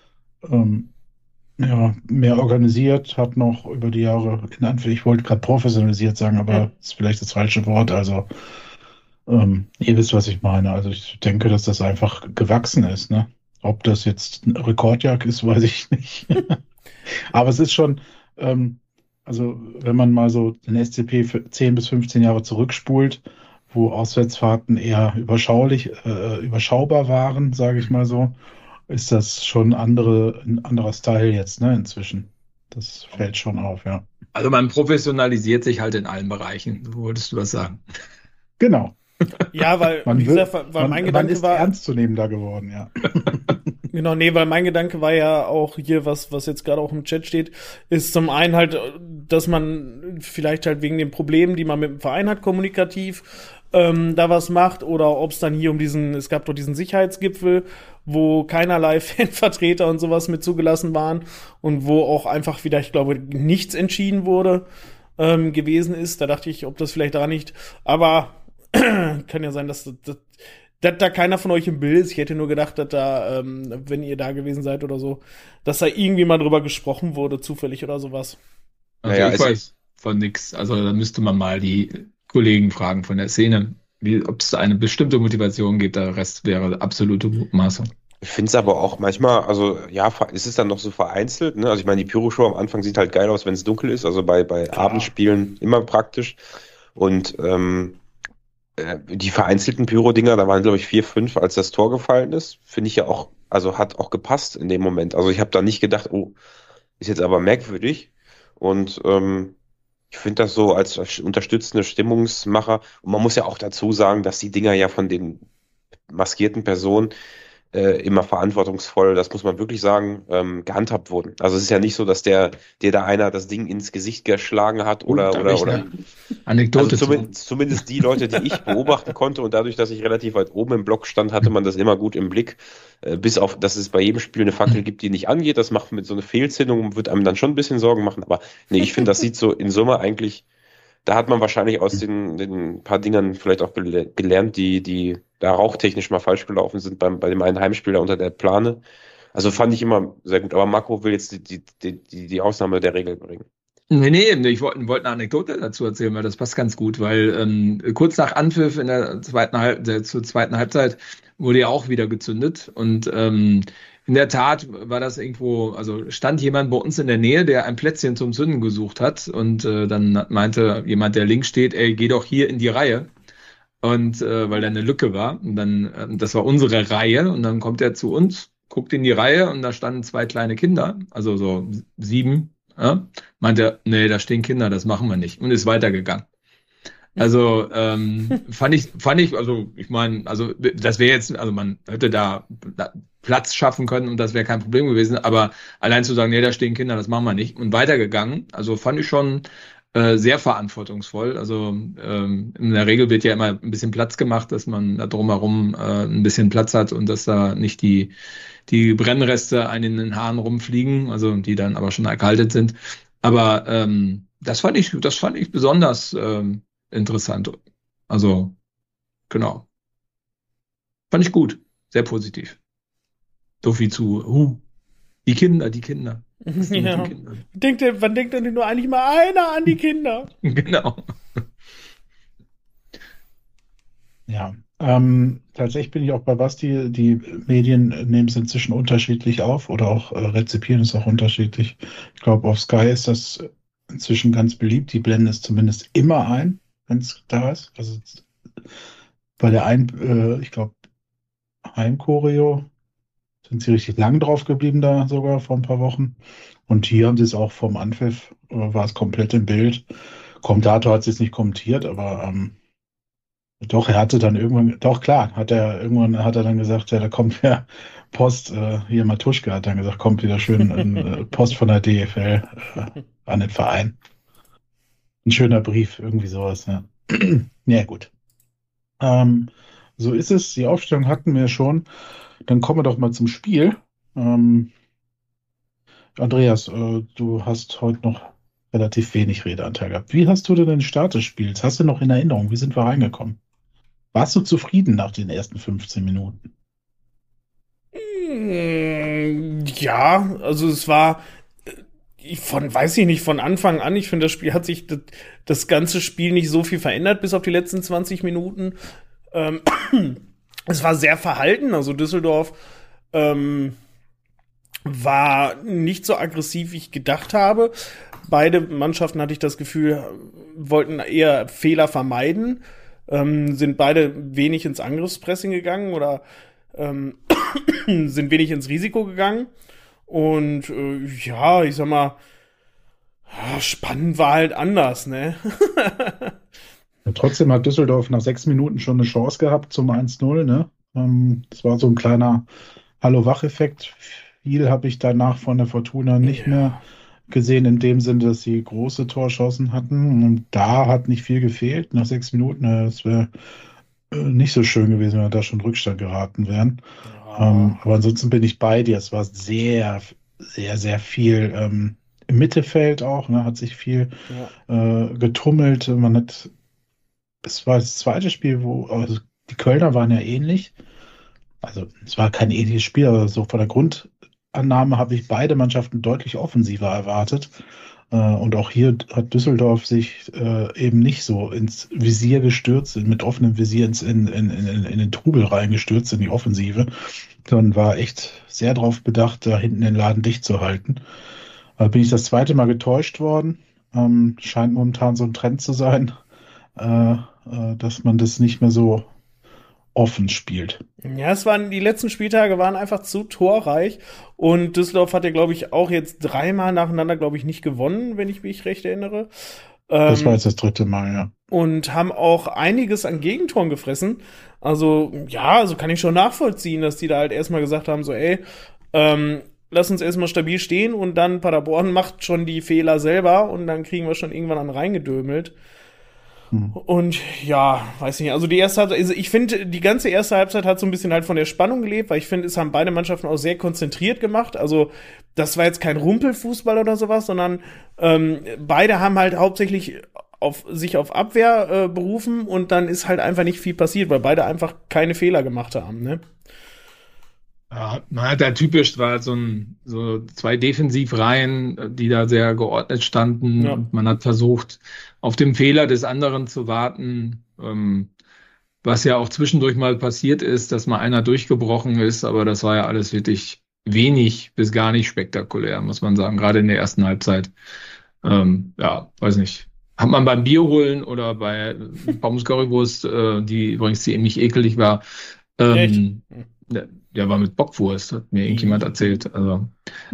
[SPEAKER 1] mehr organisiert, hat noch über die Jahre, ich wollte gerade professionalisiert sagen, aber das ist vielleicht das falsche Wort. Also ihr wisst, was ich meine. Also ich denke, dass das einfach gewachsen ist. Ne? Ob das jetzt ein Rekordjagd ist, weiß ich nicht. Aber es ist schon, also wenn man mal so den SCP für 10 bis 15 Jahre zurückspult, wo Auswärtsfahrten eher überschaubar waren, sage ich mal so, ist das schon ein anderer Style jetzt, ne, inzwischen. Das fällt schon auf, ja.
[SPEAKER 2] Also man professionalisiert sich halt in allen Bereichen. So wolltest du was sagen?
[SPEAKER 1] Genau.
[SPEAKER 3] Ja, weil,
[SPEAKER 1] Man
[SPEAKER 3] wie gesagt, weil mein
[SPEAKER 1] man
[SPEAKER 3] Gedanke
[SPEAKER 1] ist
[SPEAKER 3] war,
[SPEAKER 1] ernstzunehmender geworden, ja.
[SPEAKER 3] genau, nee, weil mein Gedanke war ja auch hier, was jetzt gerade auch im Chat steht, ist zum einen halt, dass man vielleicht halt wegen den Problemen, die man mit dem Verein hat, kommunikativ da was macht, oder ob es dann hier es gab doch diesen Sicherheitsgipfel, wo keinerlei Fanvertreter und sowas mit zugelassen waren und wo auch einfach wieder, ich glaube, nichts entschieden wurde gewesen ist. Da dachte ich, ob das vielleicht da nicht, aber kann ja sein, dass da keiner von euch im Bild ist. Ich hätte nur gedacht, dass da, wenn ihr da gewesen seid oder so, dass da irgendwie mal drüber gesprochen wurde, zufällig oder sowas.
[SPEAKER 2] Also
[SPEAKER 4] Naja,
[SPEAKER 2] ich weiß von nix. Also da müsste man mal die Kollegen fragen von der Szene, ob es eine bestimmte Motivation gibt. Der Rest wäre absolute Mutmaßung.
[SPEAKER 4] Ich finde es aber auch manchmal, also ja, es ist dann noch so vereinzelt, ne? Also ich meine, die Pyro-Show am Anfang sieht halt geil aus, wenn es dunkel ist, also bei Abendspielen immer praktisch. Und die vereinzelten Pyro-Dinger, da waren glaube ich 4, 5, als das Tor gefallen ist, finde ich ja auch, also hat auch gepasst in dem Moment. Also ich habe da nicht gedacht, oh, ist jetzt aber merkwürdig und ich finde das so als unterstützende Stimmungsmacher und man muss ja auch dazu sagen, dass die Dinger ja von den maskierten Personen immer verantwortungsvoll, das muss man wirklich sagen, gehandhabt wurden. Also es ist ja nicht so, dass dir da einer das Ding ins Gesicht geschlagen hat
[SPEAKER 2] Da hab ich
[SPEAKER 4] oder
[SPEAKER 2] eine Anekdote
[SPEAKER 4] also
[SPEAKER 2] zu.
[SPEAKER 4] zumindest die Leute, die ich beobachten konnte und dadurch, dass ich relativ weit oben im Block stand, hatte man das immer gut im Blick. Bis auf, dass es bei jedem Spiel eine Fackel gibt, die nicht angeht. Das macht mit so einer Fehlzündung, wird einem dann schon ein bisschen Sorgen machen. Aber nee, ich finde, das sieht so in Summe eigentlich, da hat man wahrscheinlich aus den paar Dingern vielleicht auch gelernt, die da rauchtechnisch mal falsch gelaufen sind bei dem einen Heimspiel da unter der Plane. Also fand ich immer sehr gut. Aber Marco will jetzt die Ausnahme der Regel bringen.
[SPEAKER 2] Nee, ich wollte eine Anekdote dazu erzählen, weil das passt ganz gut, weil kurz nach Anpfiff zur zweiten Halbzeit wurde ja auch wieder gezündet und in der Tat war das irgendwo, also stand jemand bei uns in der Nähe, der ein Plätzchen zum Zünden gesucht hat und dann meinte jemand, der links steht, ey, geh doch hier in die Reihe und weil da eine Lücke war und dann, das war unsere Reihe und dann kommt er zu uns, guckt in die Reihe und da standen zwei kleine Kinder, also so 7. Ja? Meinte er, nee, da stehen Kinder, das machen wir nicht. Und ist weitergegangen. Also fand ich, also ich meine, also das wäre jetzt, also man hätte da Platz schaffen können und das wäre kein Problem gewesen, aber allein zu sagen, nee, da stehen Kinder, das machen wir nicht. Und weitergegangen, also fand ich schon sehr verantwortungsvoll. Also in der Regel wird ja immer ein bisschen Platz gemacht, dass man da drumherum ein bisschen Platz hat und dass da nicht die Brennreste einen in den Haaren rumfliegen, also die dann aber schon erkaltet sind. Aber das fand ich besonders interessant. Also genau, fand ich gut, sehr positiv. So viel zu die Kinder. Was ist denn mit
[SPEAKER 3] Ja.
[SPEAKER 2] den Kindern?
[SPEAKER 3] Wann denkt denn nur eigentlich mal einer an die Kinder?
[SPEAKER 2] Genau.
[SPEAKER 1] Ja, tatsächlich bin ich auch bei Basti. Die Medien nehmen es inzwischen unterschiedlich auf oder auch rezipieren es auch unterschiedlich. Ich glaube, auf Sky ist das inzwischen ganz beliebt. Die blenden es zumindest immer ein, wenn es da ist. Also bei der einen, ich glaube, Heimchoreo sind sie richtig lang drauf geblieben da sogar vor ein paar Wochen. Und hier haben sie es auch vom Anpfiff, war es komplett im Bild. Kommentator hat es jetzt nicht kommentiert, aber doch, er hatte dann irgendwann, doch klar, irgendwann hat er dann gesagt, ja, da kommt ja Post, hier Matuschka hat dann gesagt, kommt wieder schön Post von der DFL an den Verein. Ein schöner Brief, irgendwie sowas, ja. Ja, gut. So ist es, die Aufstellung hatten wir schon. Dann kommen wir doch mal zum Spiel. Andreas, du hast heute noch relativ wenig Redeanteil gehabt. Wie hast du denn den Start des Spiels? Hast du noch in Erinnerung? Wie sind wir reingekommen? Warst du zufrieden nach den ersten 15 Minuten?
[SPEAKER 3] Ja, also es war weiß ich nicht, von Anfang an, ich finde, das Spiel hat sich das ganze Spiel nicht so viel verändert, bis auf die letzten 20 Minuten. Es war sehr verhalten, also Düsseldorf war nicht so aggressiv, wie ich gedacht habe. Beide Mannschaften, hatte ich das Gefühl, wollten eher Fehler vermeiden, sind beide wenig ins Angriffspressing gegangen oder sind wenig ins Risiko gegangen. Und ja, ich sag mal, spannend war halt anders, ne?
[SPEAKER 1] Ja, trotzdem hat Düsseldorf nach 6 Minuten schon eine Chance gehabt zum 1-0, ne? Das war so ein kleiner Hallo-Wach-Effekt. Viel habe ich danach von der Fortuna nicht mehr gesehen, in dem Sinne, dass sie große Torchancen hatten. Und da hat nicht viel gefehlt nach 6 Minuten. Es wäre nicht so schön gewesen, wenn wir da schon in Rückstand geraten wären. Aber ansonsten bin ich bei dir. Es war sehr, sehr, sehr viel im Mittelfeld auch. Ne, hat sich viel getummelt. Es war das zweite Spiel, also die Kölner waren ja ähnlich. Also es war kein ähnliches Spiel, aber so von der Grundannahme habe ich beide Mannschaften deutlich offensiver erwartet. Und auch hier hat Düsseldorf sich eben nicht so ins Visier gestürzt, mit offenem Visier in den Trubel reingestürzt, in die Offensive, sondern war echt sehr darauf bedacht, da hinten den Laden dicht zu halten. Bin ich das zweite Mal getäuscht worden. Scheint momentan so ein Trend zu sein, dass man das nicht mehr so offen spielt.
[SPEAKER 3] Ja, die letzten Spieltage waren einfach zu torreich und Düsseldorf hat ja, glaube ich, auch jetzt 3-mal nacheinander, glaube ich, nicht gewonnen, wenn ich mich recht erinnere.
[SPEAKER 1] Das war jetzt das 3. Mal, ja.
[SPEAKER 3] Und haben auch einiges an Gegentoren gefressen. Also, ja, also kann ich schon nachvollziehen, dass die da halt erstmal gesagt haben, so, ey, lass uns erstmal stabil stehen und dann Paderborn macht schon die Fehler selber und dann kriegen wir schon irgendwann an reingedömelt. Und ja, weiß nicht, also die erste Halbzeit, also ich finde, die ganze erste Halbzeit hat so ein bisschen halt von der Spannung gelebt, weil ich finde, es haben beide Mannschaften auch sehr konzentriert gemacht. Also das war jetzt kein Rumpelfußball oder sowas, sondern beide haben halt hauptsächlich sich auf Abwehr berufen und dann ist halt einfach nicht viel passiert, weil beide einfach keine Fehler gemacht haben, ne?
[SPEAKER 2] Ja, da typisch war halt so 2 Defensivreihen, die da sehr geordnet standen.
[SPEAKER 3] Ja.
[SPEAKER 2] Und man hat versucht, auf den Fehler des anderen zu warten, was ja auch zwischendurch mal passiert ist, dass mal einer durchgebrochen ist, aber das war ja alles wirklich wenig bis gar nicht spektakulär, muss man sagen, gerade in der ersten Halbzeit. Ja, weiß nicht. Hat man beim Bier holen oder bei Pommes Currywurst, die übrigens ziemlich ekelig war, der war mit Bockwurst, hat mir irgendjemand erzählt. Also,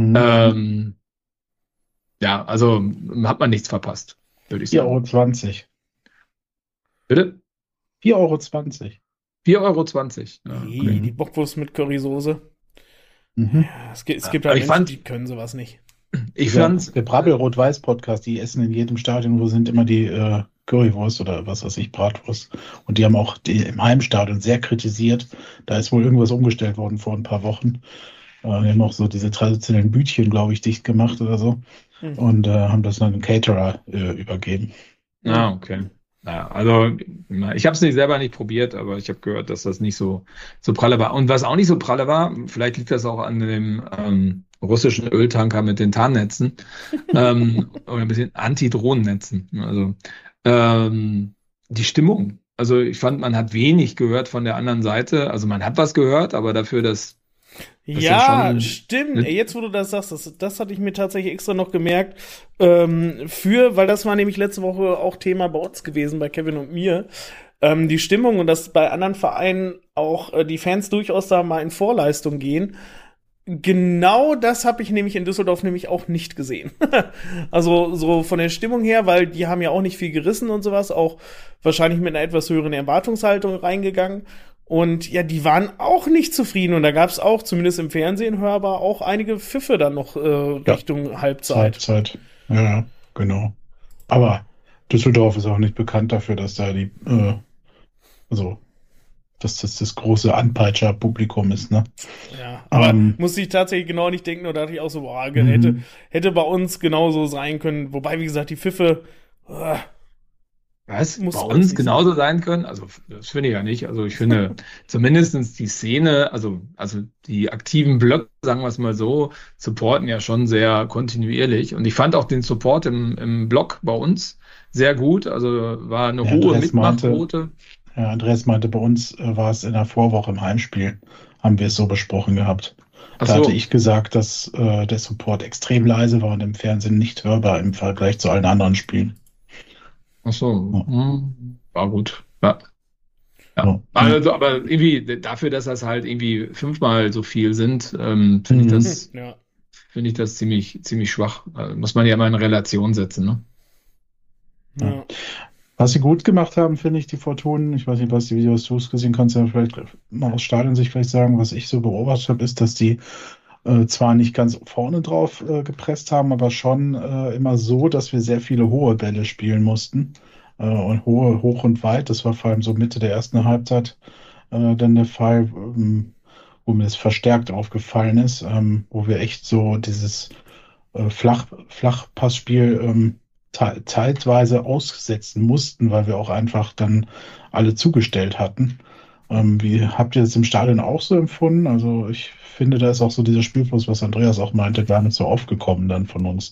[SPEAKER 2] ja, also hat man nichts verpasst, würde ich sagen.
[SPEAKER 1] 4,20 €.
[SPEAKER 2] Bitte?
[SPEAKER 1] 4,20 €.
[SPEAKER 2] 4,20 €. Ja, okay.
[SPEAKER 3] Die Bockwurst mit Currysoße.
[SPEAKER 1] Mhm.
[SPEAKER 3] Ja, es gibt halt Menschen, die können sowas nicht.
[SPEAKER 2] Ich fand's.
[SPEAKER 1] Der Brabbel-Rot-Weiß-Podcast, die essen in jedem Stadion, wo sind immer die Currywurst oder was weiß ich, Bratwurst. Und die haben auch im Heimstadion sehr kritisiert. Da ist wohl irgendwas umgestellt worden vor ein paar Wochen. Die haben auch so diese traditionellen Bütchen, glaube ich, dicht gemacht oder so. Und haben das dann einem Caterer übergeben.
[SPEAKER 2] Ah, okay. Naja, also ich habe es selber nicht probiert, aber ich habe gehört, dass das nicht so pralle war. Und was auch nicht so pralle war, vielleicht liegt das auch an dem russischen Öltanker mit den Tarnnetzen oder ein bisschen Anti-Drohnennetzen. Also die Stimmung. Also ich fand, man hat wenig gehört von der anderen Seite. Also man hat was gehört, aber dafür, dass
[SPEAKER 3] ja, stimmt. Jetzt, wo du das sagst, das hatte ich mir tatsächlich extra noch gemerkt, weil das war nämlich letzte Woche auch Thema bei uns gewesen, bei Kevin und mir. Die Stimmung und dass bei anderen Vereinen auch die Fans durchaus da mal in Vorleistung gehen. Genau das habe ich nämlich in Düsseldorf nämlich auch nicht gesehen. Also so von der Stimmung her, weil die haben ja auch nicht viel gerissen und sowas, auch wahrscheinlich mit einer etwas höheren Erwartungshaltung reingegangen. Und ja, die waren auch nicht zufrieden. Und da gab es auch, zumindest im Fernsehen hörbar, auch einige Pfiffe dann noch Richtung Halbzeit.
[SPEAKER 1] Ja, genau. Aber Düsseldorf ist auch nicht bekannt dafür, dass da dass das große Anpeitscher-Publikum ist, ne?
[SPEAKER 3] Ja, aber musste ich tatsächlich genau nicht denken, oder dachte ich auch so, boah, hätte bei uns genauso sein können. Wobei, wie gesagt, die Pfiffe.
[SPEAKER 2] Was? Bei uns genauso sein können? Also, das finde ich ja nicht. Also, ich finde zumindestens die Szene, also die aktiven Blöcke, sagen wir es mal so, supporten ja schon sehr kontinuierlich. Und ich fand auch den Support im Block bei uns sehr gut. Also, war eine hohe Mitmachquote.
[SPEAKER 1] Ja, Andreas meinte, bei uns war es in der Vorwoche im Heimspiel, haben wir es so besprochen gehabt. Da hatte ich gesagt, dass der Support extrem leise war und im Fernsehen nicht hörbar im Vergleich zu allen anderen Spielen.
[SPEAKER 2] Ach so, war gut. Ja. Also, aber irgendwie dafür, dass das halt irgendwie 5-mal so viel sind, finde ich das ziemlich schwach. Muss man ja mal in Relation setzen, ne?
[SPEAKER 1] Ja. Was sie gut gemacht haben, finde ich, die Fortunen. Ich weiß nicht, was die Videos du gesehen kannst, ja vielleicht mal aus Stadionsicht vielleicht sagen. Was ich so beobachtet habe, ist, dass die zwar nicht ganz vorne drauf gepresst haben, aber schon immer so, dass wir sehr viele hohe Bälle spielen mussten. Und hoch und weit. Das war vor allem so Mitte der ersten Halbzeit dann der Fall, wo mir das verstärkt aufgefallen ist, wo wir echt so dieses Flachpassspiel zeitweise aussetzen mussten, weil wir auch einfach dann alle zugestellt hatten. Wie habt ihr das im Stadion auch so empfunden? Also ich finde, da ist auch so dieser Spielfluss, was Andreas auch meinte, gar nicht so aufgekommen dann von uns.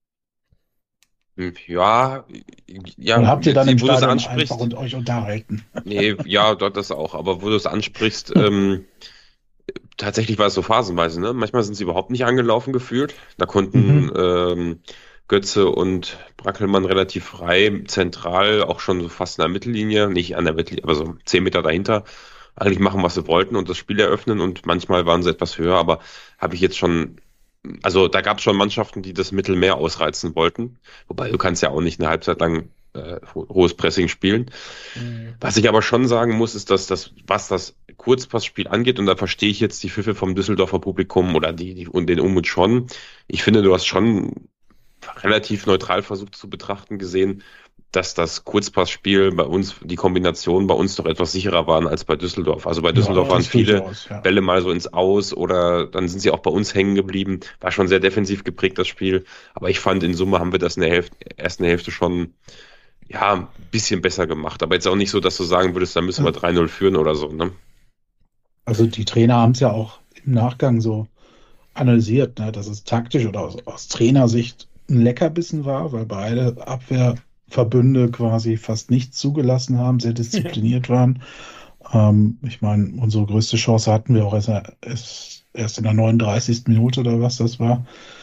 [SPEAKER 4] Ja.
[SPEAKER 1] Oder habt ihr dann im Stadion einfach und euch unterhalten?
[SPEAKER 4] Nee, ja, dort das auch. Aber wo du es ansprichst, tatsächlich war es so phasenweise, ne? Manchmal sind sie überhaupt nicht angelaufen gefühlt. Da konnten Götze und Brackelmann relativ frei, zentral, auch schon so fast an der Mittellinie, nicht an der Mittellinie, aber so 10 Meter dahinter, eigentlich machen, was sie wollten und das Spiel eröffnen und manchmal waren sie etwas höher, aber habe ich jetzt schon, also da gab es schon Mannschaften, die das Mittelmeer ausreizen wollten, wobei du kannst ja auch nicht eine Halbzeit lang hohes Pressing spielen. Was ich aber schon sagen muss, ist, dass was das Kurzpassspiel angeht, und da verstehe ich jetzt die Pfiffe vom Düsseldorfer Publikum oder und den Unmut schon. Ich finde, du hast schon relativ neutral versucht zu betrachten gesehen, dass das Kurzpassspiel bei uns, die Kombination bei uns doch etwas sicherer waren als bei Düsseldorf. Also bei Düsseldorf waren viele Bälle mal so ins Aus oder dann sind sie auch bei uns hängen geblieben. War schon sehr defensiv geprägt, das Spiel. Aber ich fand, in Summe haben wir das in der ersten Hälfte schon ein bisschen besser gemacht. Aber jetzt auch nicht so, dass du sagen würdest, da müssen wir 3-0 führen oder so, ne?
[SPEAKER 1] Also die Trainer haben es ja auch im Nachgang so analysiert, ne, dass es taktisch oder aus Trainersicht ein Leckerbissen war, weil beide Abwehrverbünde quasi fast nichts zugelassen haben, sehr diszipliniert waren. Ich meine, unsere größte Chance hatten wir auch erst in der 39. Minute oder was das war.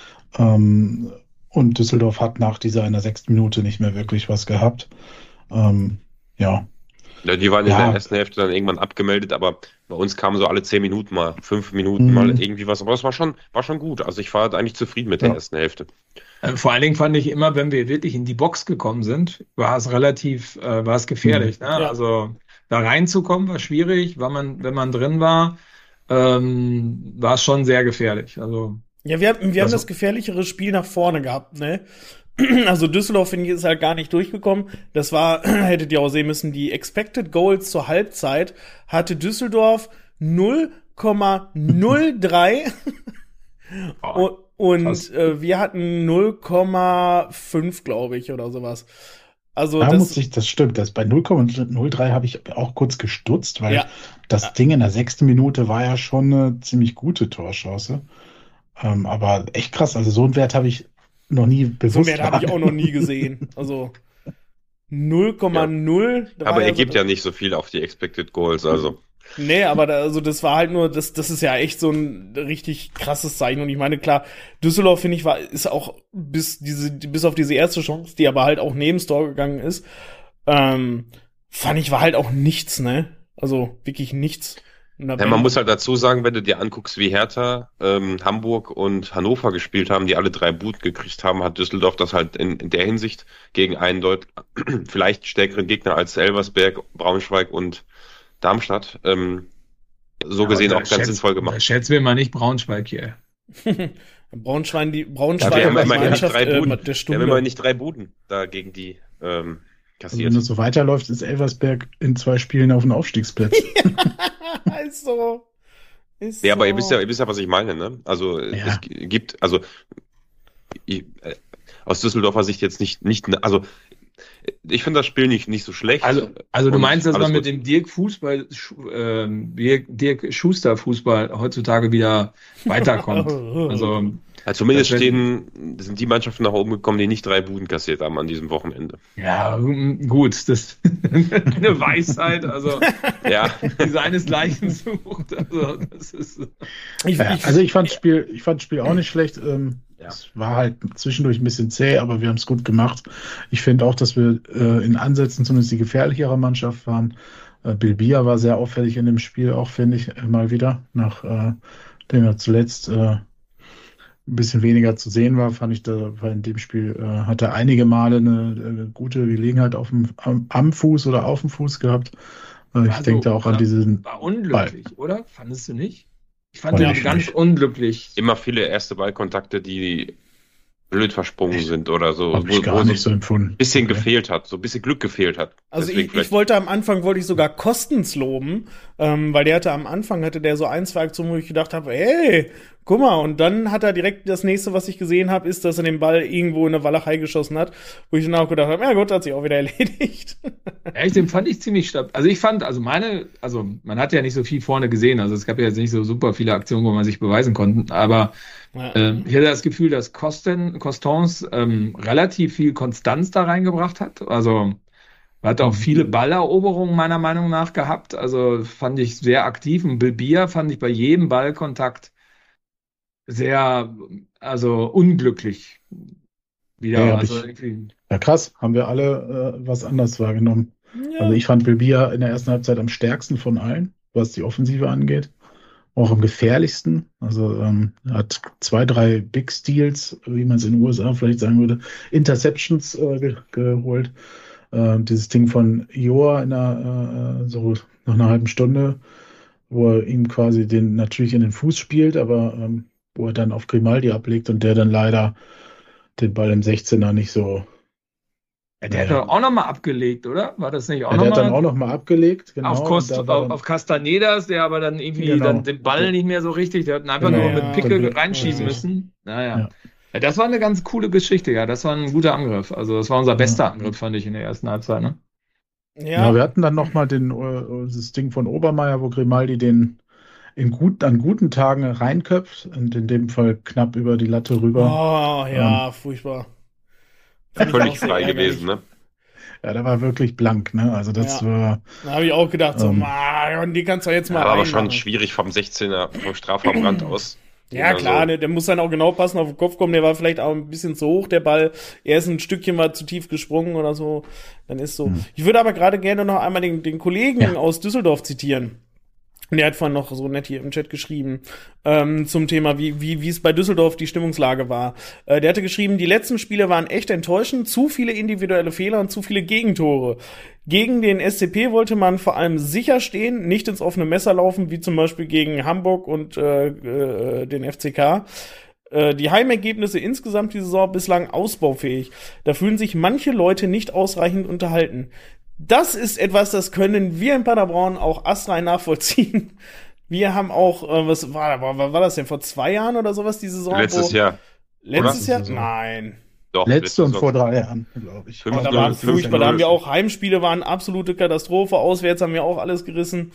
[SPEAKER 1] Und Düsseldorf hat nach dieser in der 6. Minute nicht mehr wirklich was gehabt. Ja,
[SPEAKER 4] die waren in der ersten Hälfte dann irgendwann abgemeldet, aber bei uns kamen so alle 10 Minuten mal, 5 Minuten mal irgendwie was. Aber es war schon gut. Also ich war eigentlich zufrieden mit der ersten Hälfte.
[SPEAKER 2] Vor allen Dingen fand ich immer, wenn wir wirklich in die Box gekommen sind, war es gefährlich. Ne? Ja. Also da reinzukommen war schwierig, wenn man drin war, war es schon sehr gefährlich. Also
[SPEAKER 3] ja, wir haben das gefährlichere Spiel nach vorne gehabt, ne? Also Düsseldorf, finde ich, ist halt gar nicht durchgekommen. Das war, hättet ihr auch sehen müssen, die Expected Goals zur Halbzeit hatte Düsseldorf 0,03 und wir hatten 0,5, glaube ich, oder sowas. Also
[SPEAKER 1] das stimmt. Bei 0,03 habe ich auch kurz gestutzt, weil das Ding in der 6. Minute war ja schon eine ziemlich gute Torchance. Aber echt krass, also so einen Wert habe ich noch nie bewusst. So einen Wert
[SPEAKER 3] habe ich auch noch nie gesehen. Also 0,0.
[SPEAKER 4] Ja. Aber ihr gebt ja nicht so viel auf die Expected Goals, also.
[SPEAKER 3] Nee, aber das war halt nur, das ist ja echt so ein richtig krasses Zeichen. Und ich meine, klar, Düsseldorf, finde ich, ist auch bis auf diese erste Chance, die aber halt auch neben das Tor gegangen ist, fand ich, war halt auch nichts, ne? Also wirklich nichts.
[SPEAKER 4] Ja, man muss halt dazu sagen, wenn du dir anguckst, wie Hertha, Hamburg und Hannover gespielt haben, die alle 3 Buden gekriegt haben, hat Düsseldorf das halt in der Hinsicht gegen einen vielleicht stärkeren Gegner als Elversberg, Braunschweig und Darmstadt gesehen auch ganz sinnvoll gemacht.
[SPEAKER 2] Schätzen wir mal nicht Braunschweig hier.
[SPEAKER 3] Braunschweig
[SPEAKER 4] wir haben immerhin nicht 3 Buden da gegen die kassiert.
[SPEAKER 1] Also wenn es so weiterläuft, ist Elversberg in 2 Spielen auf dem Aufstiegsplatz.
[SPEAKER 3] Ist so.
[SPEAKER 4] Ja, aber ihr wisst ja, was ich meine, ne? Also es gibt, aus Düsseldorfer Sicht jetzt nicht, also ich finde das Spiel nicht so schlecht.
[SPEAKER 2] Also du meinst, dass man mit dem Dirk Schuster Fußball heutzutage wieder weiterkommt? Also
[SPEAKER 4] zumindest sind die Mannschaften nach oben gekommen, die nicht 3 Buden kassiert haben an diesem Wochenende.
[SPEAKER 2] Ja, gut, das ist eine Weisheit, also die seinesgleichen sucht. Also das ist.
[SPEAKER 1] Ich fand das Spiel auch nicht schlecht. Es war halt zwischendurch ein bisschen zäh, aber wir haben es gut gemacht. Ich finde auch, dass wir in Ansätzen zumindest die gefährlichere Mannschaft waren. Bilbia war sehr auffällig in dem Spiel, auch finde ich mal wieder. Nachdem er zuletzt ein bisschen weniger zu sehen war, fand ich, weil in dem Spiel hat er einige Male eine gute Gelegenheit am Fuß oder auf dem Fuß gehabt. Ich denke da auch an diesen.
[SPEAKER 2] War unglücklich, oder? Fandest du nicht? Ich fand ihn ganz unglücklich.
[SPEAKER 4] Immer viele erste Ballkontakte, die blöd versprungen sind oder so.
[SPEAKER 1] Hab ich gar nicht so empfunden.
[SPEAKER 4] Ein bisschen gefehlt hat, so ein bisschen Glück gefehlt hat.
[SPEAKER 3] Also ich wollte am Anfang sogar Kostens loben, weil der hatte der so 1, 2 Aktionen, wo ich gedacht habe, hey, guck mal, und dann hat er direkt das nächste, was ich gesehen habe, ist, dass er den Ball irgendwo in der Walachei geschossen hat, wo ich dann auch gedacht habe, ja gut, hat sich auch wieder erledigt.
[SPEAKER 2] Echt, den fand ich ziemlich stabil. Also ich fand, man hat ja nicht so viel vorne gesehen, also es gab ja jetzt nicht so super viele Aktionen, wo man sich beweisen konnte, aber ich hatte das Gefühl, dass Costens relativ viel Konstanz da reingebracht hat, also hat auch viele Balleroberungen meiner Meinung nach gehabt, also fand ich sehr aktiv, und Bilbia fand ich bei jedem Ballkontakt sehr, unglücklich. Wieder.
[SPEAKER 1] Ja, krass, haben wir alle was anders wahrgenommen. Ja. Also ich fand Bilbia in der ersten Halbzeit am stärksten von allen. was die Offensive angeht. Auch am gefährlichsten. Also hat 2, 3 Big Steals, wie man es in den USA vielleicht sagen würde, Interceptions geholt. Dieses Ding von Joa so nach einer halben Stunde, wo er ihm quasi natürlich in den Fuß spielt, aber wo er dann auf Grimaldi ablegt und der dann leider den Ball im 16er nicht so.
[SPEAKER 2] Ja, der hat doch auch nochmal abgelegt, oder? War das nicht auch
[SPEAKER 1] der
[SPEAKER 2] nochmal?
[SPEAKER 1] hat dann auch nochmal abgelegt, genau.
[SPEAKER 2] Auf Castanedas, der aber dann irgendwie dann den Ball nicht mehr so richtig, der hat ihn einfach nur mit Pickel reinschießen müssen. Naja. Ja, das war eine ganz coole Geschichte, ja. Das war ein guter Angriff. Also das war unser bester Angriff, fand ich, in der ersten Halbzeit, ne?
[SPEAKER 1] Ja, wir hatten dann nochmal das Ding von Obermeier, wo Grimaldi den an guten Tagen reinköpft und in dem Fall knapp über die Latte rüber.
[SPEAKER 3] Oh, ja, furchtbar.
[SPEAKER 4] Völlig frei gewesen, ne?
[SPEAKER 1] Ja, der war wirklich blank, ne? Also das war.
[SPEAKER 3] Da habe ich auch gedacht, die kannst du jetzt mal.
[SPEAKER 4] Ja, aber schon schwierig vom 16er, vom Strafraumrand aus.
[SPEAKER 3] Ja, klar, der muss dann auch genau passen, auf den Kopf kommen, der war vielleicht auch ein bisschen zu hoch, der Ball. Er ist ein Stückchen mal zu tief gesprungen oder so. Dann ist so. Ich würde aber gerade gerne noch einmal den Kollegen aus Düsseldorf zitieren. Und der hat vorhin noch so nett hier im Chat geschrieben, zum Thema, wie es bei Düsseldorf die Stimmungslage war. Der hatte geschrieben, die letzten Spiele waren echt enttäuschend, zu viele individuelle Fehler und zu viele Gegentore. Gegen den SCP wollte man vor allem sicher stehen, nicht ins offene Messer laufen, wie zum Beispiel gegen Hamburg und den FCK. Die Heimergebnisse insgesamt die Saison bislang ausbaufähig. Da fühlen sich manche Leute nicht ausreichend unterhalten. Das ist etwas, das können wir in Paderborn auch astrein nachvollziehen. Wir haben auch, was war das denn, vor 2 Jahren oder sowas, die Saison?
[SPEAKER 4] Letztes Jahr?
[SPEAKER 3] Nein.
[SPEAKER 4] Doch,
[SPEAKER 1] letzte und vor 3 Jahren, glaube ich.
[SPEAKER 3] Da waren furchtbar, da haben wir auch Heimspiele, waren absolute Katastrophe, auswärts haben wir auch alles gerissen.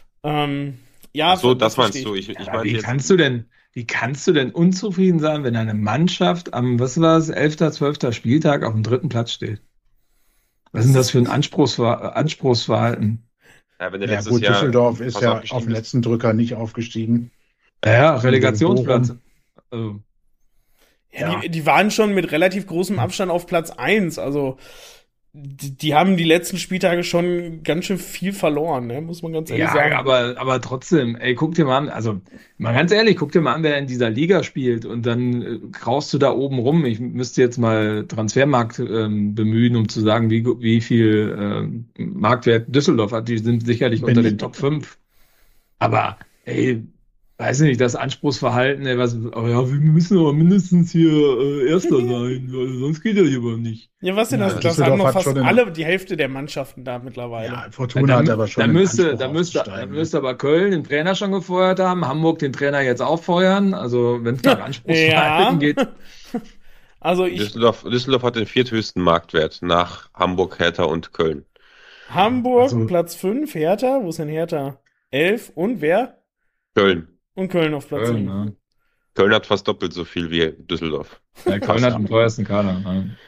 [SPEAKER 4] So, das meinst du. Ich meine,
[SPEAKER 2] wie kannst du denn unzufrieden sein, wenn eine Mannschaft am, 11., 12. Spieltag auf dem 3. Platz steht? Was ist denn das für ein Anspruchsverhalten?
[SPEAKER 4] Ja, wenn der
[SPEAKER 1] Düsseldorf ist ja auf dem letzten Drücker nicht aufgestiegen.
[SPEAKER 2] Ja, Relegationsplatz. Also.
[SPEAKER 3] Ja, die waren schon mit relativ großem Abstand auf Platz 1. Also die haben die letzten Spieltage schon ganz schön viel verloren, ne? Muss man ganz ehrlich sagen.
[SPEAKER 2] Ja, aber trotzdem, guck dir mal an, also mal ganz ehrlich, guck dir mal an, wer in dieser Liga spielt und dann kraust du da oben rum. Ich müsste jetzt mal Transfermarkt bemühen, um zu sagen, wie viel Marktwert Düsseldorf hat. Die sind sicherlich unter den Top 5. Aber weiß nicht, das Anspruchsverhalten, wir müssen aber mindestens hier Erster sein, weil sonst geht ja hier aber nicht.
[SPEAKER 3] Ja, was denn das haben noch fast die Hälfte der Mannschaften da mittlerweile.
[SPEAKER 1] Ja, Fortuna hat aber schon.
[SPEAKER 2] Da müsste aber Köln den Trainer schon gefeuert haben, Hamburg den Trainer jetzt auch feuern, also wenn es nach Anspruchsverhalten geht.
[SPEAKER 3] Also
[SPEAKER 4] Düsseldorf hat den 4. Marktwert nach Hamburg, Hertha und Köln.
[SPEAKER 3] Hamburg Platz 5, Hertha, wo ist denn Hertha? 11 und wer?
[SPEAKER 4] Köln.
[SPEAKER 3] Und Köln auf Platz 7.
[SPEAKER 2] Ja.
[SPEAKER 4] Köln hat fast doppelt so viel wie Düsseldorf.
[SPEAKER 2] Ja, Köln hat den teuersten Kader.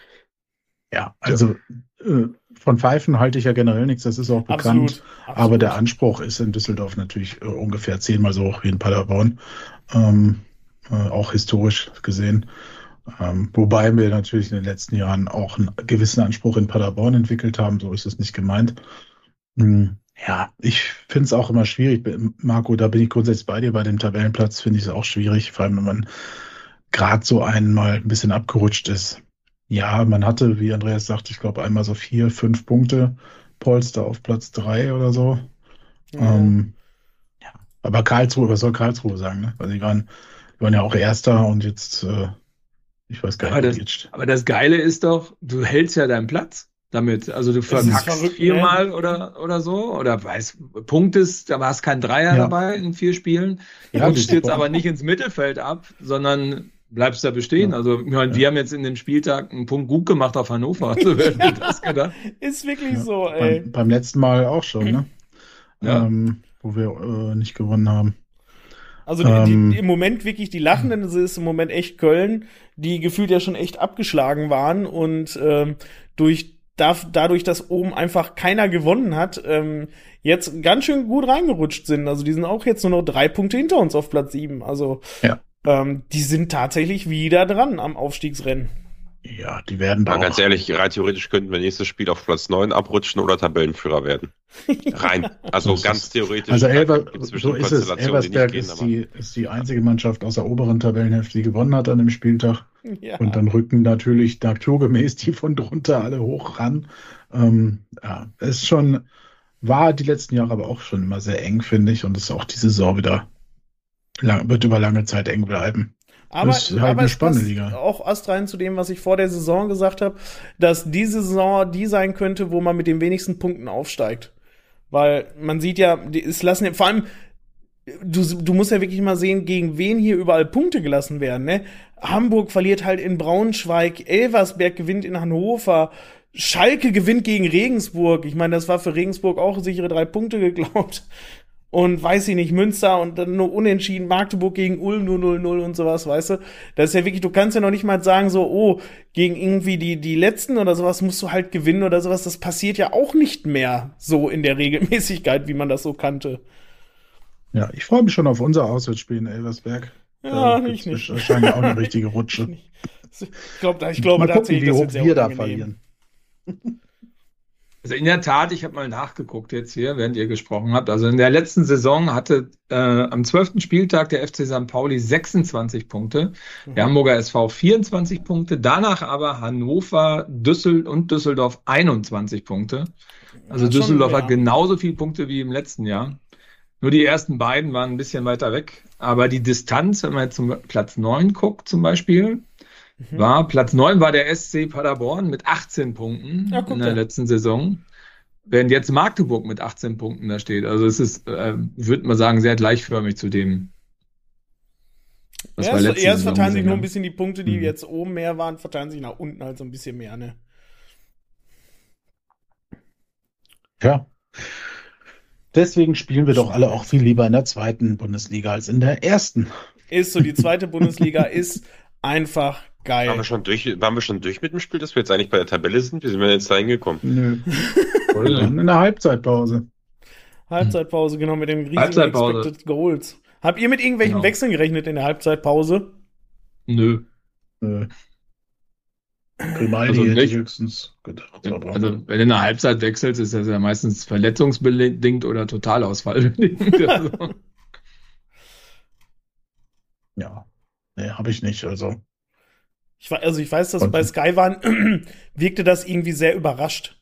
[SPEAKER 1] Ja, also von Pfeifen halte ich ja generell nichts, das ist auch bekannt. Absolut. Aber der Anspruch ist in Düsseldorf natürlich ungefähr 10-mal so hoch wie in Paderborn. Auch historisch gesehen. Wobei wir natürlich in den letzten Jahren auch einen gewissen Anspruch in Paderborn entwickelt haben, so ist es nicht gemeint. Ja, ich finde es auch immer schwierig, Marco, da bin ich grundsätzlich bei dir, bei dem Tabellenplatz finde ich es auch schwierig, vor allem wenn man gerade so einmal ein bisschen abgerutscht ist. Ja, man hatte, wie Andreas sagt, ich glaube einmal so 4, 5 Punkte Polster auf Platz 3 oder so. Aber Karlsruhe, was soll Karlsruhe sagen? Ne? Also die waren ja auch Erster und jetzt, ich weiß gar nicht.
[SPEAKER 2] Aber das Geile ist doch, du hältst ja deinen Platz damit. Also du verkackst 4-mal oder so, oder punktest, da warst kein Dreier dabei in 4 Spielen. Du rutschst jetzt aber nicht ins Mittelfeld ab, sondern bleibst da bestehen. Ja. Also, ich meine, wir haben jetzt in dem Spieltag einen Punkt gut gemacht auf Hannover. Also, wer hätte das gedacht?
[SPEAKER 3] Ist wirklich so, ey.
[SPEAKER 1] Beim letzten Mal auch schon, ne?
[SPEAKER 2] Ja.
[SPEAKER 1] Wo wir nicht gewonnen haben.
[SPEAKER 3] Also im Moment wirklich die Lachenden, das ist im Moment echt Köln, die gefühlt ja schon echt abgeschlagen waren und dadurch, dass oben einfach keiner gewonnen hat, jetzt ganz schön gut reingerutscht sind. Also die sind auch jetzt nur noch 3 Punkte hinter uns auf Platz 7. Also die sind tatsächlich wieder dran am Aufstiegsrennen.
[SPEAKER 1] Ja, die werden da
[SPEAKER 4] Aber ganz ehrlich, rein theoretisch könnten wir nächstes Spiel auf Platz 9 abrutschen oder Tabellenführer werden. Rein, also
[SPEAKER 1] Das
[SPEAKER 4] ganz
[SPEAKER 1] ist-
[SPEAKER 4] theoretisch.
[SPEAKER 1] Also
[SPEAKER 4] gibt's
[SPEAKER 1] so
[SPEAKER 4] bestimmt
[SPEAKER 1] ist es.
[SPEAKER 4] Konstellationen, die nicht
[SPEAKER 1] Elversberg
[SPEAKER 4] gehen,
[SPEAKER 1] ist die einzige Mannschaft aus der oberen Tabellenhälfte, die gewonnen hat an dem Spieltag.
[SPEAKER 3] Ja.
[SPEAKER 1] Und dann rücken natürlich naturgemäß die von drunter alle hoch ran. Ja, ist schon, war die letzten Jahre aber auch schon immer sehr eng, finde ich. Und ist auch die Saison wieder wird über lange Zeit eng bleiben.
[SPEAKER 3] Aber,
[SPEAKER 1] Das ist halt eine
[SPEAKER 3] es
[SPEAKER 1] spannende
[SPEAKER 3] passt
[SPEAKER 1] Liga.
[SPEAKER 3] auch astrein zu dem, was ich vor der Saison gesagt habe, dass diese Saison die sein könnte, wo man mit den wenigsten Punkten aufsteigt. Weil man sieht ja, es lassen ja, vor allem, du musst ja wirklich mal sehen, gegen wen hier überall Punkte gelassen werden, ne? Hamburg verliert halt in Braunschweig, Elversberg gewinnt in Hannover, Schalke gewinnt gegen Regensburg. Ich meine, das war für Regensburg auch sichere 3 Punkte geglaubt. Und weiß ich nicht, Münster und dann nur unentschieden, Magdeburg gegen Ulm nur 0-0 und sowas, weißt du? Das ist ja wirklich, du kannst ja noch nicht mal sagen so, oh, gegen irgendwie die Letzten oder sowas musst du halt gewinnen oder sowas. Das passiert ja auch nicht mehr so in der Regelmäßigkeit, wie man das so kannte.
[SPEAKER 1] Ja, ich freue mich schon auf unser Auswärtsspiel in Elversberg.
[SPEAKER 3] Ja,
[SPEAKER 1] Da
[SPEAKER 3] ich
[SPEAKER 1] gibt's
[SPEAKER 3] nicht.
[SPEAKER 1] wahrscheinlich auch eine richtige Rutsche.
[SPEAKER 3] Ich glaube,
[SPEAKER 1] Mal
[SPEAKER 3] da
[SPEAKER 1] gucken,
[SPEAKER 3] zählt
[SPEAKER 1] wie
[SPEAKER 3] das
[SPEAKER 1] hoch
[SPEAKER 3] jetzt sehr
[SPEAKER 1] wir da
[SPEAKER 3] unangenehm.
[SPEAKER 1] verlieren.
[SPEAKER 2] Also in der Tat, ich habe mal nachgeguckt jetzt hier, während ihr gesprochen habt. Also in der letzten Saison hatte am 12. Spieltag der FC St. Pauli 26 Punkte, der Hamburger SV 24 Punkte, danach aber Hannover, Düsseldorf 21 Punkte. Also
[SPEAKER 3] Ja, schon,
[SPEAKER 2] Düsseldorf
[SPEAKER 3] ja.
[SPEAKER 2] hat genauso viele Punkte wie im letzten Jahr. Nur die ersten beiden waren ein bisschen weiter weg. Aber die Distanz, wenn man jetzt zum Platz 9 guckt zum Beispiel, Platz 9 war der SC Paderborn mit 18 Punkten
[SPEAKER 3] Ja, guck
[SPEAKER 2] in der
[SPEAKER 3] da.
[SPEAKER 2] letzten Saison. Während jetzt Magdeburg mit 18 Punkten da steht. Also es ist, würde man sagen, sehr gleichförmig zu dem, was wir letzte
[SPEAKER 3] Erst
[SPEAKER 2] Saison
[SPEAKER 3] verteilen sich
[SPEAKER 2] gesehen
[SPEAKER 3] nur ein
[SPEAKER 2] haben.
[SPEAKER 3] bisschen die Punkte, die
[SPEAKER 1] Mhm.
[SPEAKER 3] jetzt oben mehr waren, verteilen sich nach unten halt so ein bisschen mehr, ne?
[SPEAKER 1] Ja. Deswegen spielen wir doch alle auch viel lieber in der zweiten Bundesliga als in der ersten.
[SPEAKER 3] Ist so, die zweite Bundesliga ist einfach geil.
[SPEAKER 4] Waren wir schon durch mit dem Spiel, dass wir jetzt eigentlich bei der Tabelle sind? Wie sind wir jetzt da hingekommen?
[SPEAKER 1] Nö. Dann in der Halbzeitpause.
[SPEAKER 3] Halbzeitpause, genau, mit den riesigen
[SPEAKER 2] Halbzeitpause.
[SPEAKER 3] Expected Goals. Habt ihr mit irgendwelchen
[SPEAKER 2] Genau.
[SPEAKER 3] Wechseln gerechnet in der Halbzeitpause?
[SPEAKER 2] Nö.
[SPEAKER 1] Nö. Grimaldi
[SPEAKER 2] Also
[SPEAKER 1] hätte
[SPEAKER 2] nicht.
[SPEAKER 1] ich höchstens gedacht. Aber
[SPEAKER 2] Also wenn du in der Halbzeit wechselst, ist das ja meistens verletzungsbedingt oder Totalausfallbedingt. Also,
[SPEAKER 1] ja. Nee, habe ich nicht. Also.
[SPEAKER 3] Ich weiß, dass bei Sky waren, wirkte das irgendwie sehr überrascht,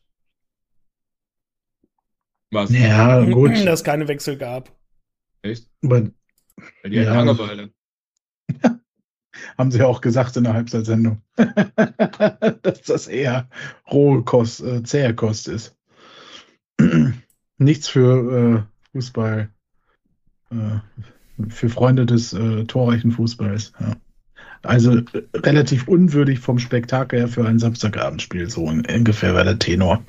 [SPEAKER 2] was?
[SPEAKER 1] Ja, gut.
[SPEAKER 3] dass es keine Wechsel gab.
[SPEAKER 2] Echt?
[SPEAKER 1] Aber
[SPEAKER 2] Die hatten
[SPEAKER 1] Ja.
[SPEAKER 2] Langeweile.
[SPEAKER 1] haben sie auch gesagt in der Halbzeitsendung, dass das eher rohe Kost, zähe Kost ist. Nichts für Fußball, für Freunde des torreichen Fußballs. Ja. Also relativ unwürdig vom Spektakel her für ein Samstagabendspiel, so ungefähr war der Tenor.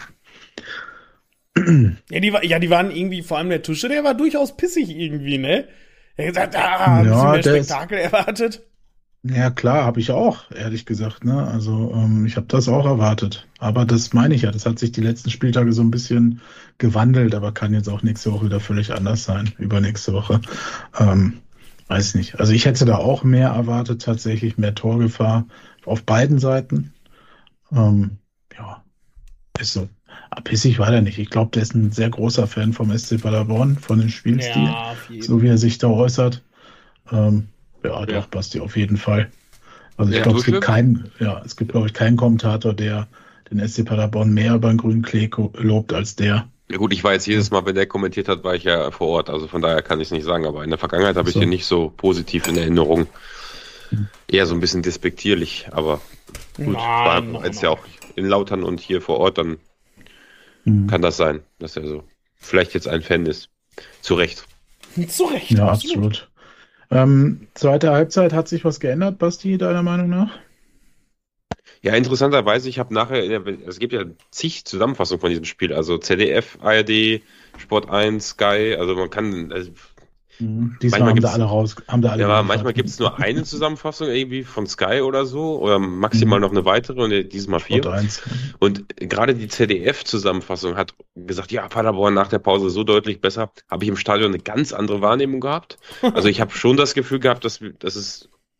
[SPEAKER 3] Ja, die waren irgendwie, vor allem der Tusche, der war durchaus pissig irgendwie, ne? Er hat gesagt, ein bisschen mehr
[SPEAKER 1] der ist-
[SPEAKER 3] Spektakel erwartet.
[SPEAKER 1] Ja, klar, habe ich auch, ehrlich gesagt. Ne? Also ich habe das auch erwartet. Aber das meine ich ja, das hat sich die letzten Spieltage so ein bisschen gewandelt, aber kann jetzt auch nächste Woche wieder völlig anders sein, übernächste Woche. Weiß ich nicht. Also ich hätte da auch mehr erwartet, tatsächlich mehr Torgefahr auf beiden Seiten. Ja, ist so. Aber pissig war der nicht. Ich glaube, der ist ein sehr großer Fan vom SC Paderborn, von dem Spielstil,
[SPEAKER 3] auf jeden
[SPEAKER 1] so wie er sich da äußert. Ja,
[SPEAKER 2] Ja.
[SPEAKER 1] doch, Basti, auf jeden Fall. Also ich
[SPEAKER 4] Ja,
[SPEAKER 1] glaube, es
[SPEAKER 4] Tusche?
[SPEAKER 1] gibt, glaube ich, keinen Kommentator, der den SC Paderborn mehr über den grünen Klee lobt als der.
[SPEAKER 4] Ja gut, ich war jetzt jedes Mal, wenn der kommentiert hat, war ich ja vor Ort. Also von daher kann ich es nicht sagen. Aber in der Vergangenheit habe ich
[SPEAKER 1] So.
[SPEAKER 4] ihn nicht so positiv in Erinnerung. Eher so ein bisschen despektierlich. Aber gut, war jetzt ja auch in Lautern und hier vor Ort, dann kann das sein, dass er so vielleicht jetzt ein Fan ist. Zu Recht.
[SPEAKER 3] Zu Recht.
[SPEAKER 1] Ja, absolut. Zweite Halbzeit, hat sich was geändert, Basti, deiner Meinung nach?
[SPEAKER 4] Ja, interessanterweise, ich habe nachher, es gibt ja zig Zusammenfassungen von diesem Spiel, also ZDF, ARD, Sport 1, Sky, also man kann, also,
[SPEAKER 1] Diesmal
[SPEAKER 4] Manchmal
[SPEAKER 1] haben
[SPEAKER 4] gibt's-
[SPEAKER 1] sie alle raus, haben sie alle
[SPEAKER 4] ja,
[SPEAKER 1] geliefert.
[SPEAKER 4] manchmal gibt es nur eine Zusammenfassung irgendwie von Sky oder so, oder maximal noch eine weitere und diesmal 4.
[SPEAKER 1] Sport 1.
[SPEAKER 4] Und gerade die ZDF-Zusammenfassung hat gesagt, ja, Paderborn nach der Pause so deutlich besser. Habe ich im Stadion eine ganz andere Wahrnehmung gehabt. Also ich habe schon das Gefühl gehabt, dass es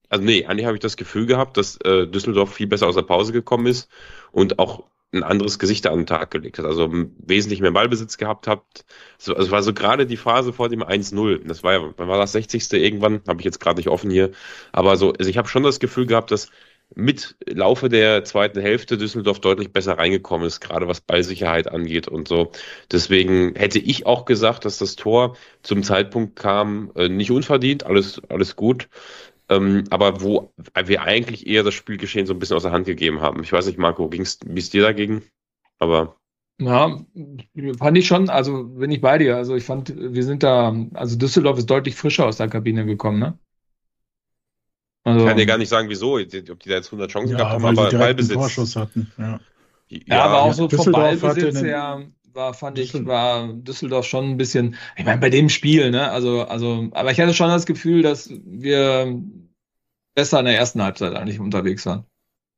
[SPEAKER 4] eigentlich habe ich das Gefühl gehabt, dass Düsseldorf viel besser aus der Pause gekommen ist und auch ein anderes Gesicht an den Tag gelegt hat. Also wesentlich mehr Ballbesitz gehabt hat. Also war so gerade die Phase vor dem 1-0. Das war ja, wann war das 60. irgendwann? Habe ich jetzt gerade nicht offen hier. Aber so, also ich habe schon das Gefühl gehabt, dass mit Laufe der zweiten Hälfte Düsseldorf deutlich besser reingekommen ist, gerade was Ballsicherheit angeht und so. Deswegen hätte ich auch gesagt, dass das Tor zum Zeitpunkt kam, nicht unverdient, alles gut. Aber wo wir eigentlich eher das Spielgeschehen so ein bisschen aus der Hand gegeben haben. Ich weiß nicht, Marco, wie es dir dagegen? Aber
[SPEAKER 2] Ja, fand ich schon, also bin ich bei dir. Also ich fand, also Düsseldorf ist deutlich frischer aus der Kabine gekommen, ne?
[SPEAKER 4] ich
[SPEAKER 2] Also,
[SPEAKER 4] kann dir gar nicht sagen, wieso, ob die da jetzt 100 Chancen gehabt
[SPEAKER 1] Ja,
[SPEAKER 4] haben,
[SPEAKER 1] weil sie
[SPEAKER 4] aber
[SPEAKER 1] direkt einen
[SPEAKER 4] Ballbesitz.
[SPEAKER 1] Torschuss hatten. Ja.
[SPEAKER 2] ja, aber auch
[SPEAKER 1] ja,
[SPEAKER 2] so vom
[SPEAKER 1] Düsseldorf
[SPEAKER 2] Ballbesitz
[SPEAKER 1] hatte
[SPEAKER 2] her fand ich,
[SPEAKER 1] Düssel-
[SPEAKER 2] war Düsseldorf schon ein bisschen, ich meine, bei dem Spiel, ne? Aber ich hatte schon das Gefühl, dass wir besser in der ersten Halbzeit eigentlich unterwegs waren.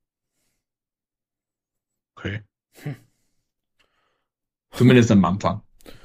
[SPEAKER 1] Okay.
[SPEAKER 2] Zumindest am Anfang.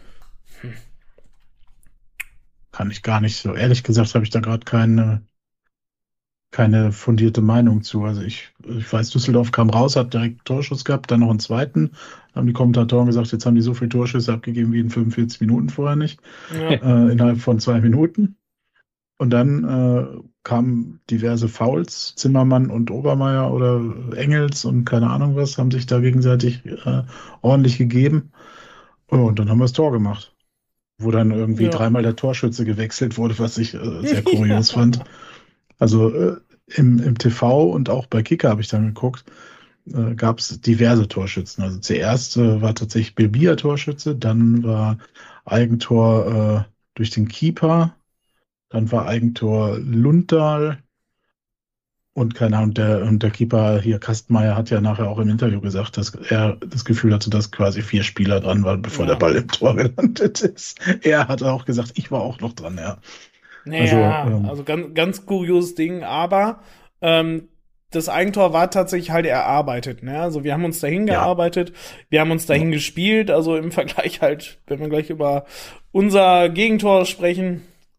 [SPEAKER 1] Kann ich gar nicht so. Ehrlich gesagt habe ich da gerade keine fundierte Meinung zu. Also ich weiß, Düsseldorf kam raus, hat direkt einen Torschuss gehabt, dann noch einen zweiten. Haben die Kommentatoren gesagt, jetzt haben die so viele Torschüsse abgegeben wie in 45 Minuten vorher nicht.
[SPEAKER 3] Ja.
[SPEAKER 1] Innerhalb von 2 Minuten. Und dann kamen diverse Fouls, Zimmermann und Obermeier oder Engels und keine Ahnung was, haben sich da gegenseitig ordentlich gegeben. Und dann haben wir das Tor gemacht. Wo dann irgendwie
[SPEAKER 3] Ja.
[SPEAKER 1] dreimal der Torschütze gewechselt wurde, was ich sehr kurios fand. Also im TV und auch bei Kicker habe ich dann geguckt, gab es diverse Torschützen. Also zuerst war tatsächlich Belbia Torschütze, dann war Eigentor durch den Keeper, dann war Eigentor Lundahl und keine Ahnung, der Keeper hier, Kastenmeier, hat ja nachher auch im Interview gesagt, dass er das Gefühl hatte, dass quasi 4 Spieler dran waren, bevor
[SPEAKER 3] Ja.
[SPEAKER 1] der Ball im Tor gelandet ist. Er hat auch gesagt, ich war auch noch dran, ja.
[SPEAKER 3] Naja,
[SPEAKER 1] Also,
[SPEAKER 3] also ganz, ganz kurioses Ding, aber das Eigentor war tatsächlich halt erarbeitet, ne? Also wir haben uns dahin
[SPEAKER 1] Ja.
[SPEAKER 3] gearbeitet, wir haben uns dahin gespielt, also im Vergleich halt, wenn wir gleich über unser Gegentor sprechen,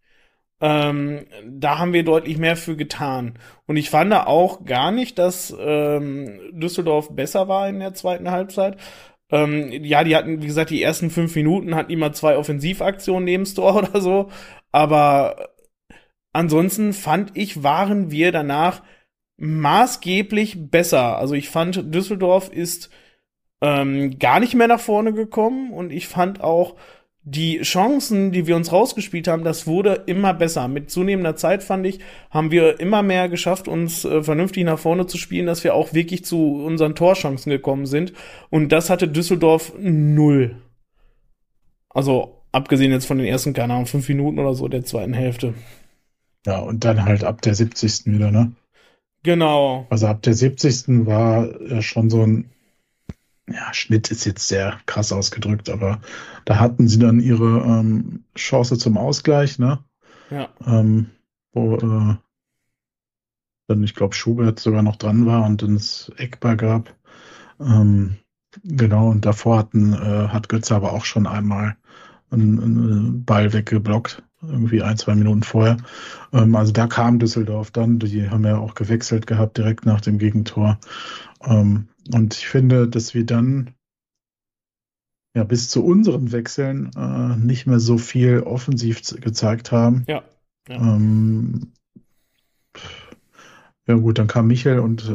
[SPEAKER 3] da haben wir deutlich mehr für getan. Und ich fand auch gar nicht, dass Düsseldorf besser war in der zweiten Halbzeit. Ja, die hatten, wie gesagt, die ersten 5 Minuten hatten immer 2 Offensivaktionen neben das Tor oder so. Aber ansonsten fand ich, waren wir danach maßgeblich besser. Also ich fand, Düsseldorf ist gar nicht mehr nach vorne gekommen und ich fand auch die Chancen, die wir uns rausgespielt haben, das wurde immer besser. Mit zunehmender Zeit, fand ich, haben wir immer mehr geschafft, uns vernünftig nach vorne zu spielen, dass wir auch wirklich zu unseren Torchancen gekommen sind. Und das hatte Düsseldorf 0. Also abgesehen jetzt von den ersten, keine Ahnung, 5 Minuten oder so der zweiten Hälfte.
[SPEAKER 1] ja, und dann halt ab der 70. wieder, ne?
[SPEAKER 3] Genau.
[SPEAKER 1] Also ab der 70. war schon so ein, ja, Schnitt ist jetzt sehr krass ausgedrückt, aber da hatten sie dann ihre Chance zum Ausgleich, ne?
[SPEAKER 3] Ja.
[SPEAKER 1] Wo dann, ich glaube, Schubert sogar noch dran war und dann es Eckball gab. Genau, und davor hat Götze aber auch schon einmal einen Ball weggeblockt, irgendwie 1-2 Minuten vorher. Also da kam Düsseldorf dann, die haben ja auch gewechselt gehabt direkt nach dem Gegentor. Und ich finde, dass wir dann ja bis zu unseren Wechseln nicht mehr so viel offensiv gezeigt haben.
[SPEAKER 3] Ja.
[SPEAKER 1] Ja gut, dann kam Michel und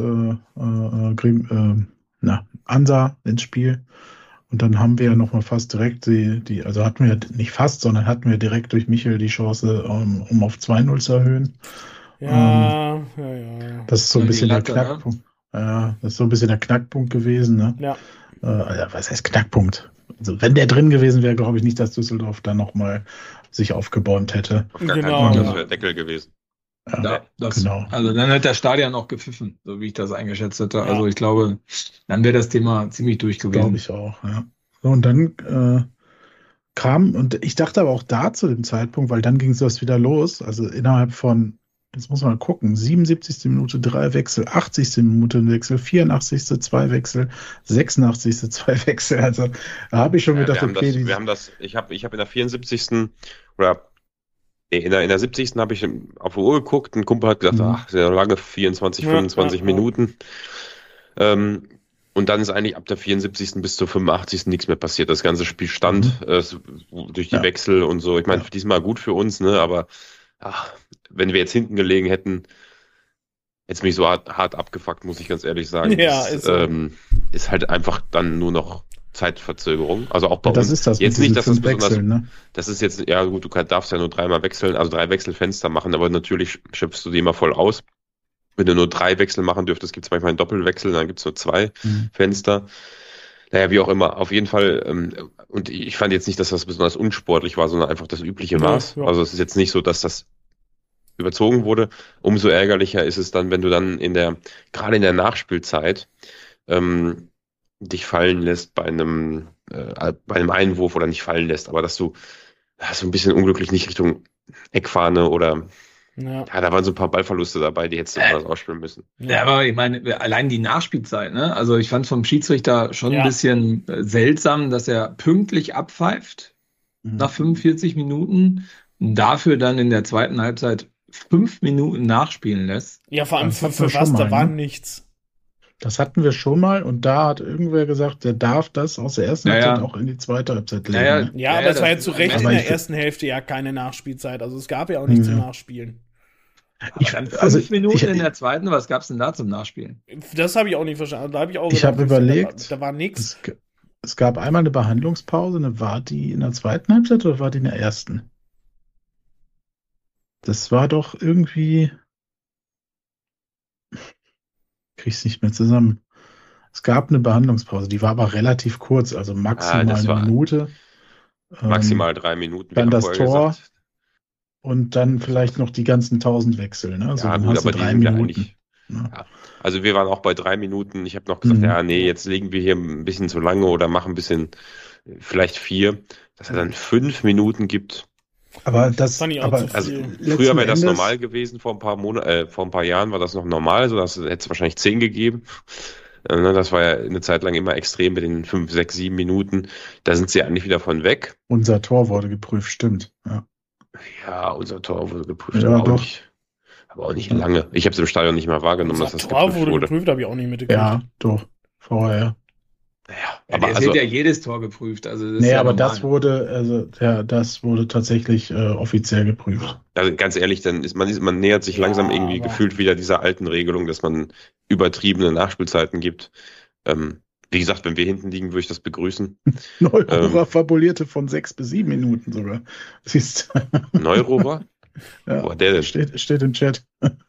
[SPEAKER 1] Ansa ins Spiel. Und dann haben wir ja nochmal fast direkt also hatten wir nicht fast, sondern hatten wir direkt durch Michel die Chance, um auf 2-0 zu erhöhen.
[SPEAKER 3] Ja.
[SPEAKER 1] Das ist so ein
[SPEAKER 2] Die
[SPEAKER 1] bisschen der
[SPEAKER 2] Latte, ne?
[SPEAKER 1] Knackpunkt. Ja, das ist so ein bisschen der Knackpunkt gewesen, ne?
[SPEAKER 3] Ja.
[SPEAKER 1] Was heißt Knackpunkt? Also wenn der drin gewesen wäre, glaube ich nicht, dass Düsseldorf dann nochmal sich aufgebäumt hätte.
[SPEAKER 4] Auf gar keinen
[SPEAKER 3] Genau.
[SPEAKER 4] Fall, das wäre der Deckel gewesen.
[SPEAKER 2] Ja,
[SPEAKER 1] genau.
[SPEAKER 2] Also dann hätte der Stadion auch gepfiffen, so wie ich das eingeschätzt hätte. Also ich glaube, dann wäre das Thema ziemlich durch gewesen.
[SPEAKER 1] Glaube ich auch, ja. So, und dann kam, und ich dachte aber auch da zu dem Zeitpunkt, weil dann ging es wieder los, also innerhalb von, jetzt muss man mal gucken, 77. Minute 3 Wechsel, 80. Minute ein Wechsel, 84. 2 Wechsel, 86. 2 Wechsel, also da habe ich schon gedacht,
[SPEAKER 4] ich habe in der 74. oder In der 70. habe ich auf die Uhr geguckt, ein Kumpel hat gesagt, ach, sehr lange, 24, 25 Minuten. Und dann ist eigentlich ab der 74. bis zur 85. nichts mehr passiert. Das ganze Spiel stand durch die Wechsel und so. Ich meine, diesmal gut für uns, ne? Aber wenn wir jetzt hinten gelegen hätten, jetzt mich so hart abgefuckt, muss ich ganz ehrlich sagen.
[SPEAKER 3] Ja,
[SPEAKER 4] ist halt einfach dann nur noch Zeitverzögerung. Also auch bei
[SPEAKER 1] das
[SPEAKER 4] uns.
[SPEAKER 1] ist das
[SPEAKER 4] Jetzt
[SPEAKER 1] mit
[SPEAKER 4] nicht, dass das
[SPEAKER 1] diesen
[SPEAKER 4] besonders.
[SPEAKER 1] Wechseln, ne?
[SPEAKER 4] Das ist jetzt, ja gut, du darfst ja nur 3-mal wechseln, also 3 Wechselfenster machen, aber natürlich schöpfst du die immer voll aus. Wenn du nur 3 Wechsel machen dürftest, gibt es manchmal einen Doppelwechsel, dann gibt es nur 2 Fenster. Naja, wie auch immer, auf jeden Fall, und ich fand jetzt nicht, dass das besonders unsportlich war, sondern einfach das übliche Maß.
[SPEAKER 3] Ja.
[SPEAKER 4] Also es ist jetzt nicht so, dass das überzogen wurde. Umso ärgerlicher ist es dann, wenn du dann gerade in der Nachspielzeit, dich fallen lässt bei einem Einwurf oder nicht fallen lässt, aber dass du so ein bisschen unglücklich nicht Richtung Eckfahne oder da waren so ein paar Ballverluste dabei, die hättest du anders ausspielen müssen.
[SPEAKER 2] Ja, aber ich meine, allein die Nachspielzeit, ne? Also ich fand vom Schiedsrichter schon ein bisschen seltsam, dass er pünktlich abpfeift nach 45 Minuten und dafür dann in der zweiten Halbzeit 5 Minuten nachspielen lässt.
[SPEAKER 3] Ja, vor allem für was, da war nichts.
[SPEAKER 1] Das hatten wir schon mal und da hat irgendwer gesagt, der darf das aus der ersten Halbzeit auch in die zweite Halbzeit legen.
[SPEAKER 3] Ja, aber es war ja zu Recht in der ersten Hälfte ja keine Nachspielzeit. Also es gab ja auch nichts zum Nachspielen.
[SPEAKER 2] Dann 5 Minuten in der zweiten, was gab es denn da zum Nachspielen?
[SPEAKER 3] Das habe ich auch nicht verstanden. Da habe ich auch
[SPEAKER 1] ich habe überlegt,
[SPEAKER 3] da war nichts.
[SPEAKER 1] Es gab einmal eine Behandlungspause, war die in der zweiten Halbzeit oder war die in der ersten? Das war doch irgendwie... Krieg's nicht mehr zusammen. Es gab eine Behandlungspause, die war aber relativ kurz, also maximal eine Minute.
[SPEAKER 4] Maximal 3 Minuten.
[SPEAKER 1] Dann das Tor und dann vielleicht noch die ganzen 1000 Wechsel. Ne? Also dann hast du 3 Minuten.
[SPEAKER 4] Ja. Also wir waren auch bei 3 Minuten. Ich habe noch gesagt, jetzt legen wir hier ein bisschen zu lange oder machen ein bisschen, vielleicht 4, dass er dann 5 Minuten gibt.
[SPEAKER 1] Aber das
[SPEAKER 3] fand ich
[SPEAKER 1] auch
[SPEAKER 4] also früher wäre das normal gewesen, vor ein paar Jahren war das noch normal, so dass hätte es wahrscheinlich 10 gegeben. Das war ja eine Zeit lang immer extrem mit den 5, 6, 7 Minuten. Da sind sie eigentlich wieder von weg.
[SPEAKER 1] Unser Tor wurde geprüft, stimmt.
[SPEAKER 4] Ja, unser Tor wurde geprüft,
[SPEAKER 1] ja,
[SPEAKER 4] aber auch nicht lange. Ich habe es im Stadion nicht mehr wahrgenommen, dass das
[SPEAKER 3] Tor wurde geprüft, habe ich auch nicht mitgekriegt.
[SPEAKER 1] Ja, doch, vorher.
[SPEAKER 2] Ja, aber es wird ja jedes Tor geprüft. Also das
[SPEAKER 1] aber das wurde tatsächlich offiziell geprüft.
[SPEAKER 4] Also ganz ehrlich, dann man nähert sich langsam irgendwie gefühlt wieder dieser alten Regelung, dass man übertriebene Nachspielzeiten gibt. Wie gesagt, wenn wir hinten liegen, würde ich das begrüßen.
[SPEAKER 1] Neurohrer fabulierte von 6 bis 7 Minuten sogar. Siehst du?
[SPEAKER 4] Neurohrer?
[SPEAKER 1] Ja,
[SPEAKER 4] wo der denn?
[SPEAKER 1] Steht im Chat.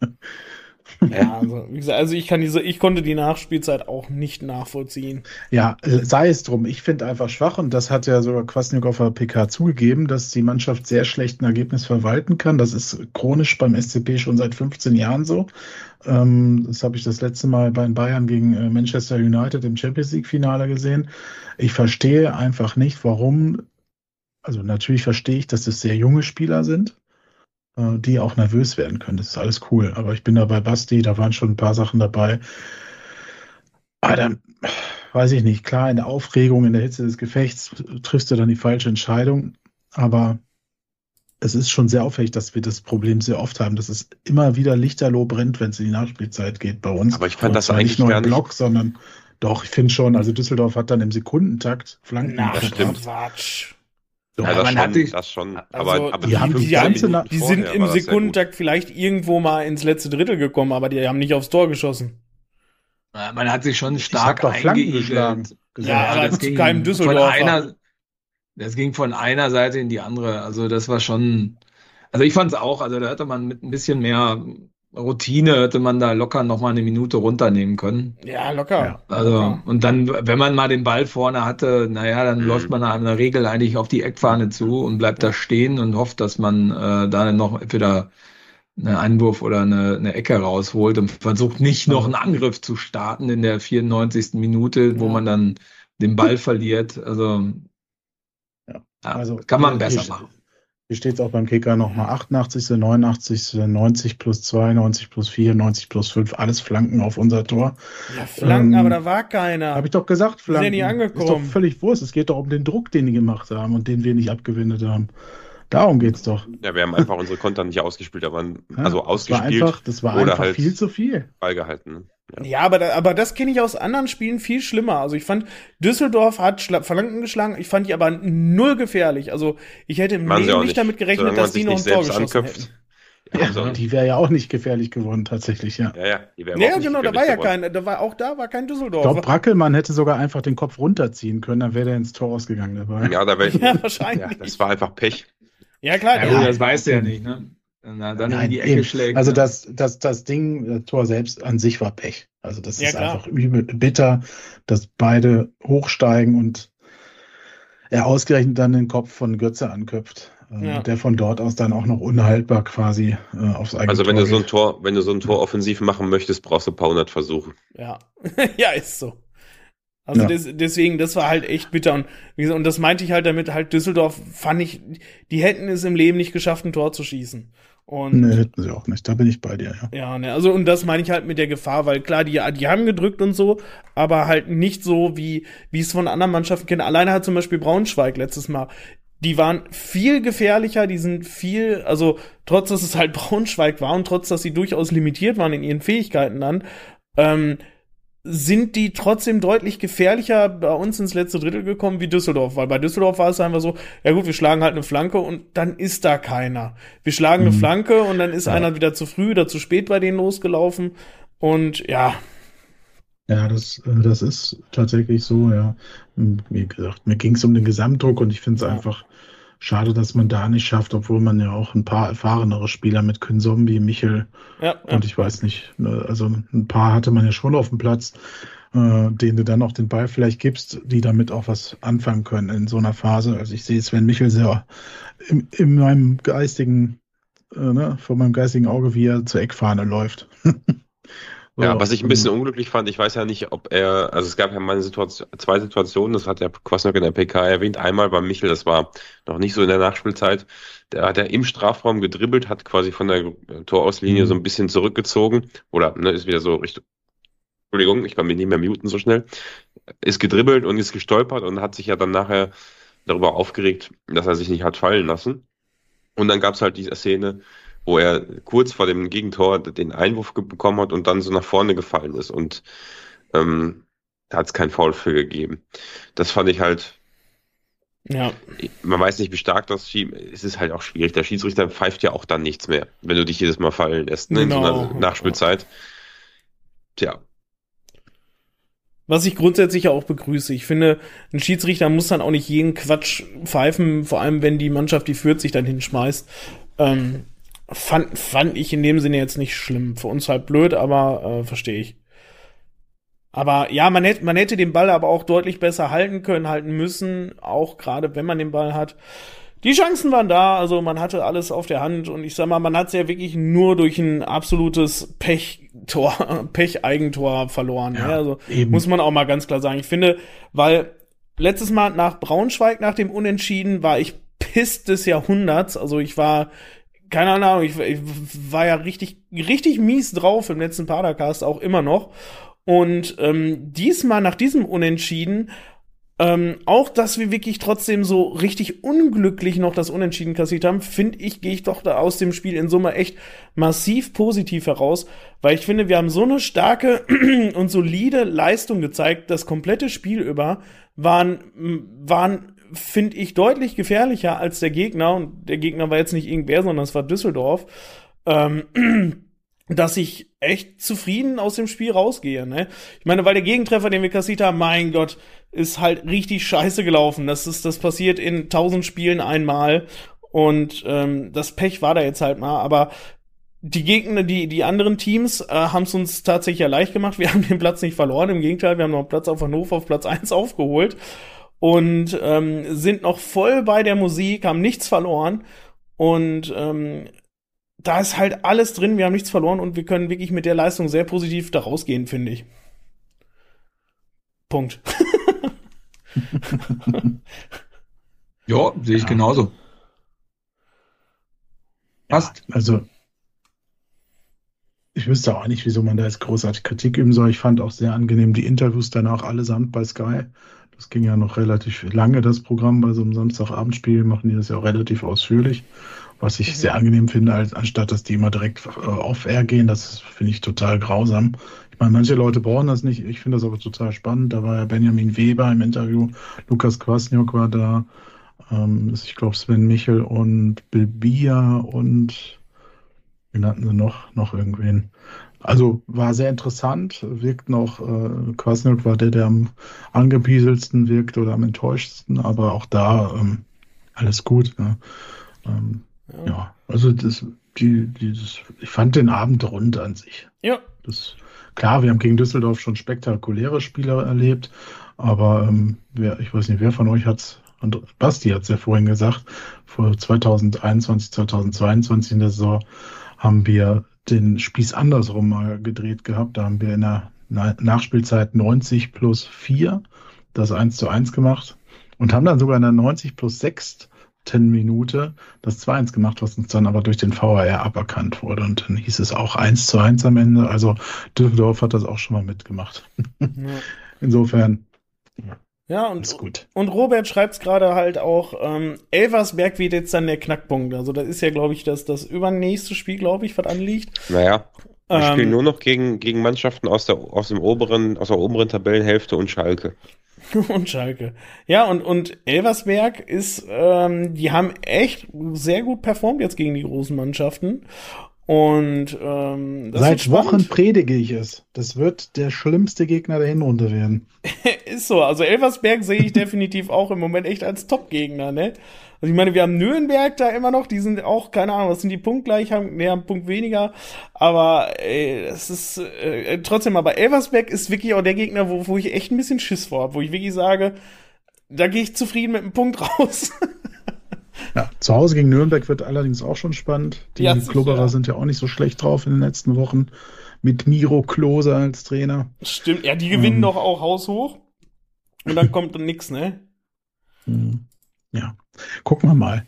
[SPEAKER 3] Ja, also wie gesagt, ich konnte die Nachspielzeit auch nicht nachvollziehen.
[SPEAKER 1] Ja, sei es drum. Ich finde einfach schwach und das hat ja sogar Kwasniok auf der PK zugegeben, dass die Mannschaft sehr schlecht ein Ergebnis verwalten kann. Das ist chronisch beim SCP schon seit 15 Jahren so. Das habe ich das letzte Mal bei Bayern gegen Manchester United im Champions League Finale gesehen. Ich verstehe einfach nicht, warum. Also natürlich verstehe ich, dass es sehr junge Spieler sind, die auch nervös werden können. Das ist alles cool. Aber ich bin da bei Basti, da waren schon ein paar Sachen dabei. Aber dann, weiß ich nicht, klar, in der Aufregung, in der Hitze des Gefechts triffst du dann die falsche Entscheidung. Aber es ist schon sehr auffällig, dass wir das Problem sehr oft haben, dass es immer wieder lichterloh brennt, wenn es in die Nachspielzeit geht bei uns.
[SPEAKER 4] Aber ich fand das
[SPEAKER 1] eigentlich
[SPEAKER 4] eigentlich
[SPEAKER 1] nicht nur
[SPEAKER 4] gar
[SPEAKER 1] im
[SPEAKER 4] nicht.
[SPEAKER 1] Block, sondern doch, ich finde schon, also Düsseldorf hat dann im Sekundentakt Flanken.
[SPEAKER 4] Das stimmt.
[SPEAKER 3] Quatsch.
[SPEAKER 4] Ja, das schon. Aber
[SPEAKER 3] die sind
[SPEAKER 4] vorher
[SPEAKER 3] im
[SPEAKER 4] war das sehr
[SPEAKER 3] Sekundentakt vielleicht irgendwo mal ins letzte Drittel gekommen, aber die haben nicht aufs Tor geschossen.
[SPEAKER 2] Man hat sich schon stark
[SPEAKER 1] eingeigelt.
[SPEAKER 3] Ja, aber zu keinem Düsseldorfer.
[SPEAKER 2] Das ging von einer Seite in die andere. Also das war schon, also ich fand es auch, also da hätte man mit ein bisschen mehr Routine, hätte man da locker nochmal eine Minute runternehmen können.
[SPEAKER 3] Ja, locker.
[SPEAKER 2] Ja, also, locker. Und dann, wenn man mal den Ball vorne hatte, dann läuft man in der Regel eigentlich auf die Eckfahne zu und bleibt da stehen und hofft, dass man da noch entweder einen Einwurf oder eine Ecke rausholt und versucht nicht noch einen Angriff zu starten in der 94. Minute, wo man dann den Ball verliert. Also, kann man besser machen.
[SPEAKER 1] Hier steht es auch beim Kicker nochmal 88., 89., 90 plus 2, 90 plus 4, 90 plus 5, alles Flanken auf unser Tor.
[SPEAKER 3] Ja, Flanken, aber da war keiner.
[SPEAKER 1] Habe ich doch gesagt, Flanken.
[SPEAKER 3] Ist ja nicht angekommen.
[SPEAKER 1] Ist doch völlig Wurst. Es geht doch um den Druck, den die gemacht haben und den wir nicht abgewendet haben. Darum geht's doch.
[SPEAKER 4] Ja, wir haben einfach unsere Konter nicht ausgespielt, aber
[SPEAKER 1] Ja,
[SPEAKER 4] also ausgespielt
[SPEAKER 1] das war
[SPEAKER 4] oder
[SPEAKER 1] einfach
[SPEAKER 4] halt
[SPEAKER 1] viel zu viel.
[SPEAKER 4] Ball gehalten. Ne?
[SPEAKER 3] Ja, aber das kenne ich aus anderen Spielen viel schlimmer. Also ich fand, Düsseldorf hat Flanken geschlagen, ich fand die aber null gefährlich. Also ich hätte im
[SPEAKER 4] Machen sie
[SPEAKER 3] Leben
[SPEAKER 4] auch
[SPEAKER 3] nicht
[SPEAKER 4] nicht.
[SPEAKER 3] damit gerechnet,
[SPEAKER 4] Solange man
[SPEAKER 3] dass die
[SPEAKER 4] sich
[SPEAKER 3] noch
[SPEAKER 4] nicht
[SPEAKER 3] ein Tor
[SPEAKER 4] selbst
[SPEAKER 3] geschossen
[SPEAKER 4] anköpft.
[SPEAKER 3] hätten.
[SPEAKER 4] Ja,
[SPEAKER 1] Ja, die wäre ja auch nicht gefährlich geworden, tatsächlich, ja.
[SPEAKER 4] die wäre
[SPEAKER 3] Ja,
[SPEAKER 4] überhaupt nicht
[SPEAKER 3] genau, da
[SPEAKER 4] gefährlich
[SPEAKER 3] war ja
[SPEAKER 4] geworden.
[SPEAKER 3] da war kein
[SPEAKER 1] Ich glaube,
[SPEAKER 3] Düsseldorfer.
[SPEAKER 1] Brackelmann hätte sogar einfach den Kopf runterziehen können, dann wäre der ins Tor ausgegangen dabei.
[SPEAKER 4] Ja, da wäre ich.
[SPEAKER 3] Ja, wahrscheinlich.
[SPEAKER 4] Ja, das war einfach Pech.
[SPEAKER 3] Ja, klar,
[SPEAKER 2] Ja, gut, das weißt du ja nicht, ne? Na, dann in die Ecke
[SPEAKER 1] eben.
[SPEAKER 2] schlägt.
[SPEAKER 1] Also
[SPEAKER 2] ne?
[SPEAKER 1] das Ding, das Tor selbst an sich war Pech. Also das
[SPEAKER 3] Ja,
[SPEAKER 1] ist
[SPEAKER 3] klar.
[SPEAKER 1] einfach übel bitter, dass beide hochsteigen und er ausgerechnet dann den Kopf von Götze anköpft.
[SPEAKER 3] Ja.
[SPEAKER 1] Der von dort aus dann auch noch unhaltbar quasi aufs eigene
[SPEAKER 4] Also wenn
[SPEAKER 1] Tor
[SPEAKER 4] du so ein
[SPEAKER 1] geht.
[SPEAKER 4] Tor, wenn du so ein Tor offensiv machen möchtest, brauchst du ein paar hundert Versuche.
[SPEAKER 3] Ja, ja, ist so. Also
[SPEAKER 1] Ja.
[SPEAKER 3] deswegen, das war halt echt bitter. Und wie gesagt, und das meinte ich halt damit, halt Düsseldorf fand ich, die hätten es im Leben nicht geschafft, ein Tor zu schießen. Und
[SPEAKER 1] Nee, hätten sie auch nicht. Da bin ich bei dir, ja.
[SPEAKER 3] ja, ne, also und das meine ich halt mit der Gefahr, weil klar, die haben gedrückt und so, aber halt nicht so, wie es von anderen Mannschaften kennen. Alleine hat zum Beispiel Braunschweig letztes Mal, die waren viel gefährlicher, die sind viel, also trotz, dass es halt Braunschweig war und trotz, dass sie durchaus limitiert waren in ihren Fähigkeiten dann, sind die trotzdem deutlich gefährlicher bei uns ins letzte Drittel gekommen wie Düsseldorf, weil bei Düsseldorf war es einfach so, ja gut, wir schlagen halt eine Flanke und dann ist da keiner. Wir schlagen eine Flanke und dann ist einer wieder zu früh oder zu spät bei denen losgelaufen und ja.
[SPEAKER 1] Ja, das ist tatsächlich so, ja. Wie gesagt, mir ging es um den Gesamtdruck und ich finde es einfach schade, dass man da nicht schafft, obwohl man ja auch ein paar erfahrenere Spieler mit Zombie, Michel und ich weiß nicht, also ein paar hatte man ja schon auf dem Platz, denen du dann auch den Ball vielleicht gibst, die damit auch was anfangen können in so einer Phase. Also ich sehe Sven Michel sehr in meinem geistigen, vor meinem geistigen Auge, wie er zur Eckfahne läuft. So,
[SPEAKER 4] Ja, was ich ein bisschen unglücklich fand, ich weiß ja nicht, ob also es gab ja mal zwei Situationen, das hat der Kwasniok in der PK erwähnt. Einmal bei Michel, das war noch nicht so in der Nachspielzeit, da hat er im Strafraum gedribbelt, hat quasi von der Torauslinie so ein bisschen zurückgezogen oder ist wieder so Richtung, Entschuldigung, ich kann mich nicht mehr muten so schnell, ist gedribbelt und ist gestolpert und hat sich ja dann nachher darüber aufgeregt, dass er sich nicht hat fallen lassen. Und dann gab es halt diese Szene, wo er kurz vor dem Gegentor den Einwurf bekommen hat und dann so nach vorne gefallen ist. Und da hat es kein Foul für gegeben. Das fand ich halt,
[SPEAKER 3] Ja.
[SPEAKER 4] man weiß nicht, wie stark das es ist halt auch schwierig. Der Schiedsrichter pfeift ja auch dann nichts mehr, wenn du dich jedes Mal fallen lässt, ne, in so einer Nachspielzeit. Tja.
[SPEAKER 3] Was ich grundsätzlich ja auch begrüße. Ich finde, ein Schiedsrichter muss dann auch nicht jeden Quatsch pfeifen, vor allem wenn die Mannschaft, die führt, sich dann hinschmeißt. Fand ich in dem Sinne jetzt nicht schlimm. Für uns halt blöd, aber verstehe ich. Aber ja, man hätte den Ball aber auch deutlich besser halten müssen, auch gerade wenn man den Ball hat. Die Chancen waren da, also man hatte alles auf der Hand und ich sag mal, man hat es ja wirklich nur durch ein absolutes Pech-Eigentor verloren. Ja, also
[SPEAKER 1] eben.
[SPEAKER 3] muss man auch mal ganz klar sagen. Ich finde, weil letztes Mal nach Braunschweig, nach dem Unentschieden, war ich Piss des Jahrhunderts. Also ich war, keine Ahnung, ich war ja richtig mies drauf im letzten Padercast, auch immer noch. Und diesmal nach diesem Unentschieden, auch, dass wir wirklich trotzdem so richtig unglücklich noch das Unentschieden kassiert haben, finde ich, gehe ich doch da aus dem Spiel in Summe echt massiv positiv heraus, weil ich finde, wir haben so eine starke und solide Leistung gezeigt, das komplette Spiel über waren, finde ich, deutlich gefährlicher als der Gegner, und der Gegner war jetzt nicht irgendwer, sondern es war Düsseldorf, dass ich echt zufrieden aus dem Spiel rausgehe, ne? Ich meine, weil der Gegentreffer, den wir kassiert haben, mein Gott, ist halt richtig scheiße gelaufen. Das passiert in 1000 Spielen einmal und das Pech war da jetzt halt mal, aber die Gegner, die anderen Teams haben es uns tatsächlich ja leicht gemacht. Wir haben den Platz nicht verloren, im Gegenteil, wir haben noch Platz auf Hannover auf Platz 1 aufgeholt und sind noch voll bei der Musik, haben nichts verloren und da ist halt alles drin, wir haben nichts verloren und wir können wirklich mit der Leistung sehr positiv da rausgehen, finde ich. Punkt.
[SPEAKER 2] Ja, sehe ich genauso. Passt.
[SPEAKER 1] Also, ich wüsste auch nicht, wieso man da jetzt großartig Kritik üben soll. Ich fand auch sehr angenehm die Interviews danach allesamt bei Sky. Das ging ja noch relativ lange, das Programm. Bei so einem Samstagabendspiel machen die das ja auch relativ ausführlich, was ich sehr angenehm finde, anstatt dass die immer direkt off-air gehen. Das finde ich total grausam. Ich meine, manche Leute brauchen das nicht. Ich finde das aber total spannend. Da war ja Benjamin Weber im Interview, Lukas Kwasniok war da, ich glaube Sven Michel und Bill Bia und wen hatten sie noch irgendwen. Also war sehr interessant, wirkt noch, Kwasniok war der am angepieselsten wirkt oder am enttäuschtesten, aber auch da alles gut. Ne? Ja, also ich fand den Abend rund an sich.
[SPEAKER 3] Ja.
[SPEAKER 1] Klar, wir haben gegen Düsseldorf schon spektakuläre Spiele erlebt, aber ich weiß nicht, wer von euch hat's, und Basti hat es ja vorhin gesagt, vor 2021, 2022 in der Saison haben wir den Spieß andersrum mal gedreht gehabt. Da haben wir in der Nachspielzeit 90 plus 4 das 1:1 gemacht und haben dann sogar in der 90 plus 6. Minute das 2:1 gemacht, was uns dann aber durch den VAR aberkannt wurde. Und dann hieß es auch 1:1 am Ende. Also Düsseldorf hat das auch schon mal mitgemacht. Ja. Insofern.
[SPEAKER 3] Ja, und Robert schreibt es gerade halt auch, Elversberg wird jetzt dann der Knackpunkt. Also das ist ja, glaube ich, das übernächste Spiel, glaube ich, was anliegt.
[SPEAKER 4] Naja, wir spielen nur noch gegen Mannschaften aus der oberen Tabellenhälfte und Schalke.
[SPEAKER 3] Und Schalke. Ja, und Elversberg ist, die haben echt sehr gut performt jetzt gegen die großen Mannschaften. Und das
[SPEAKER 1] seit Wochen predige ich es. Das wird der schlimmste Gegner der Hinrunde werden.
[SPEAKER 3] Ist so. Also Elversberg sehe ich definitiv auch im Moment echt als Top-Gegner, ne? Also ich meine, wir haben Nürnberg da immer noch, die sind auch, keine Ahnung, was sind die punktgleich, haben einen Punkt weniger, aber es ist trotzdem, aber Elversberg ist wirklich auch der Gegner, wo ich echt ein bisschen Schiss vor habe, wo ich wirklich sage, da gehe ich zufrieden mit einem Punkt raus.
[SPEAKER 1] Ja, zu Hause gegen Nürnberg wird allerdings auch schon spannend. Die Klubberer sind ja auch nicht so schlecht drauf in den letzten Wochen, mit Miro Klose als Trainer.
[SPEAKER 3] Stimmt, ja, die gewinnen doch auch haushoch und dann kommt dann nix, ne?
[SPEAKER 1] Ja, gucken wir mal.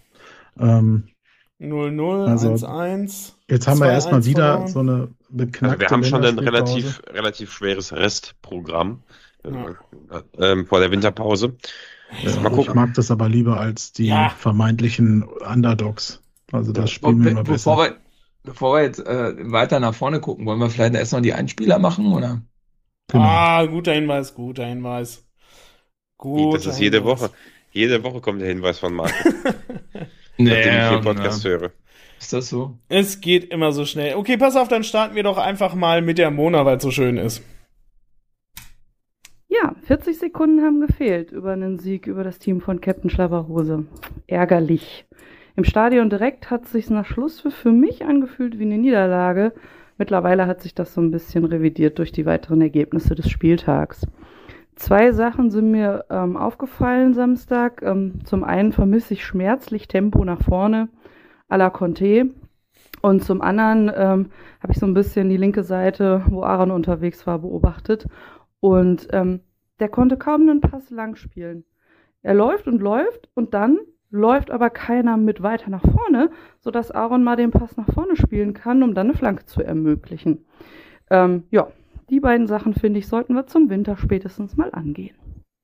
[SPEAKER 3] 0-0, also, 1-1.
[SPEAKER 1] Jetzt haben wir erstmal wieder so eine beknackte
[SPEAKER 4] wir haben schon ein relativ schweres Restprogramm vor der Winterpause.
[SPEAKER 1] Ja, ich mag das aber lieber als die vermeintlichen Underdogs. Also das spielen wir immer besser.
[SPEAKER 2] Bevor wir jetzt weiter nach vorne gucken, wollen wir vielleicht erst noch die Einspieler machen, oder?
[SPEAKER 3] Genau. Guter Hinweis.
[SPEAKER 4] Das ist jede Woche. Jede Woche kommt der Hinweis von Marco. Nachdem ich den Podcast höre.
[SPEAKER 2] Ist das so?
[SPEAKER 3] Es geht immer so schnell. Okay, pass auf, dann starten wir doch einfach mal mit der Mona, weil es so schön ist.
[SPEAKER 5] Ja, 40 Sekunden haben gefehlt über einen Sieg über das Team von Captain Schlabberhose. Ärgerlich. Im Stadion direkt hat es sich nach Schluss für mich angefühlt wie eine Niederlage. Mittlerweile hat sich das so ein bisschen revidiert durch die weiteren Ergebnisse des Spieltags. 2 Sachen sind mir aufgefallen Samstag. Zum einen vermisse ich schmerzlich Tempo nach vorne à la Conte. Und zum anderen habe ich so ein bisschen die linke Seite, wo Aaron unterwegs war, beobachtet. Und der konnte kaum einen Pass lang spielen. Er läuft und dann läuft aber keiner mit weiter nach vorne, sodass Aaron mal den Pass nach vorne spielen kann, um dann eine Flanke zu ermöglichen. Die beiden Sachen, finde ich, sollten wir zum Winter spätestens mal angehen.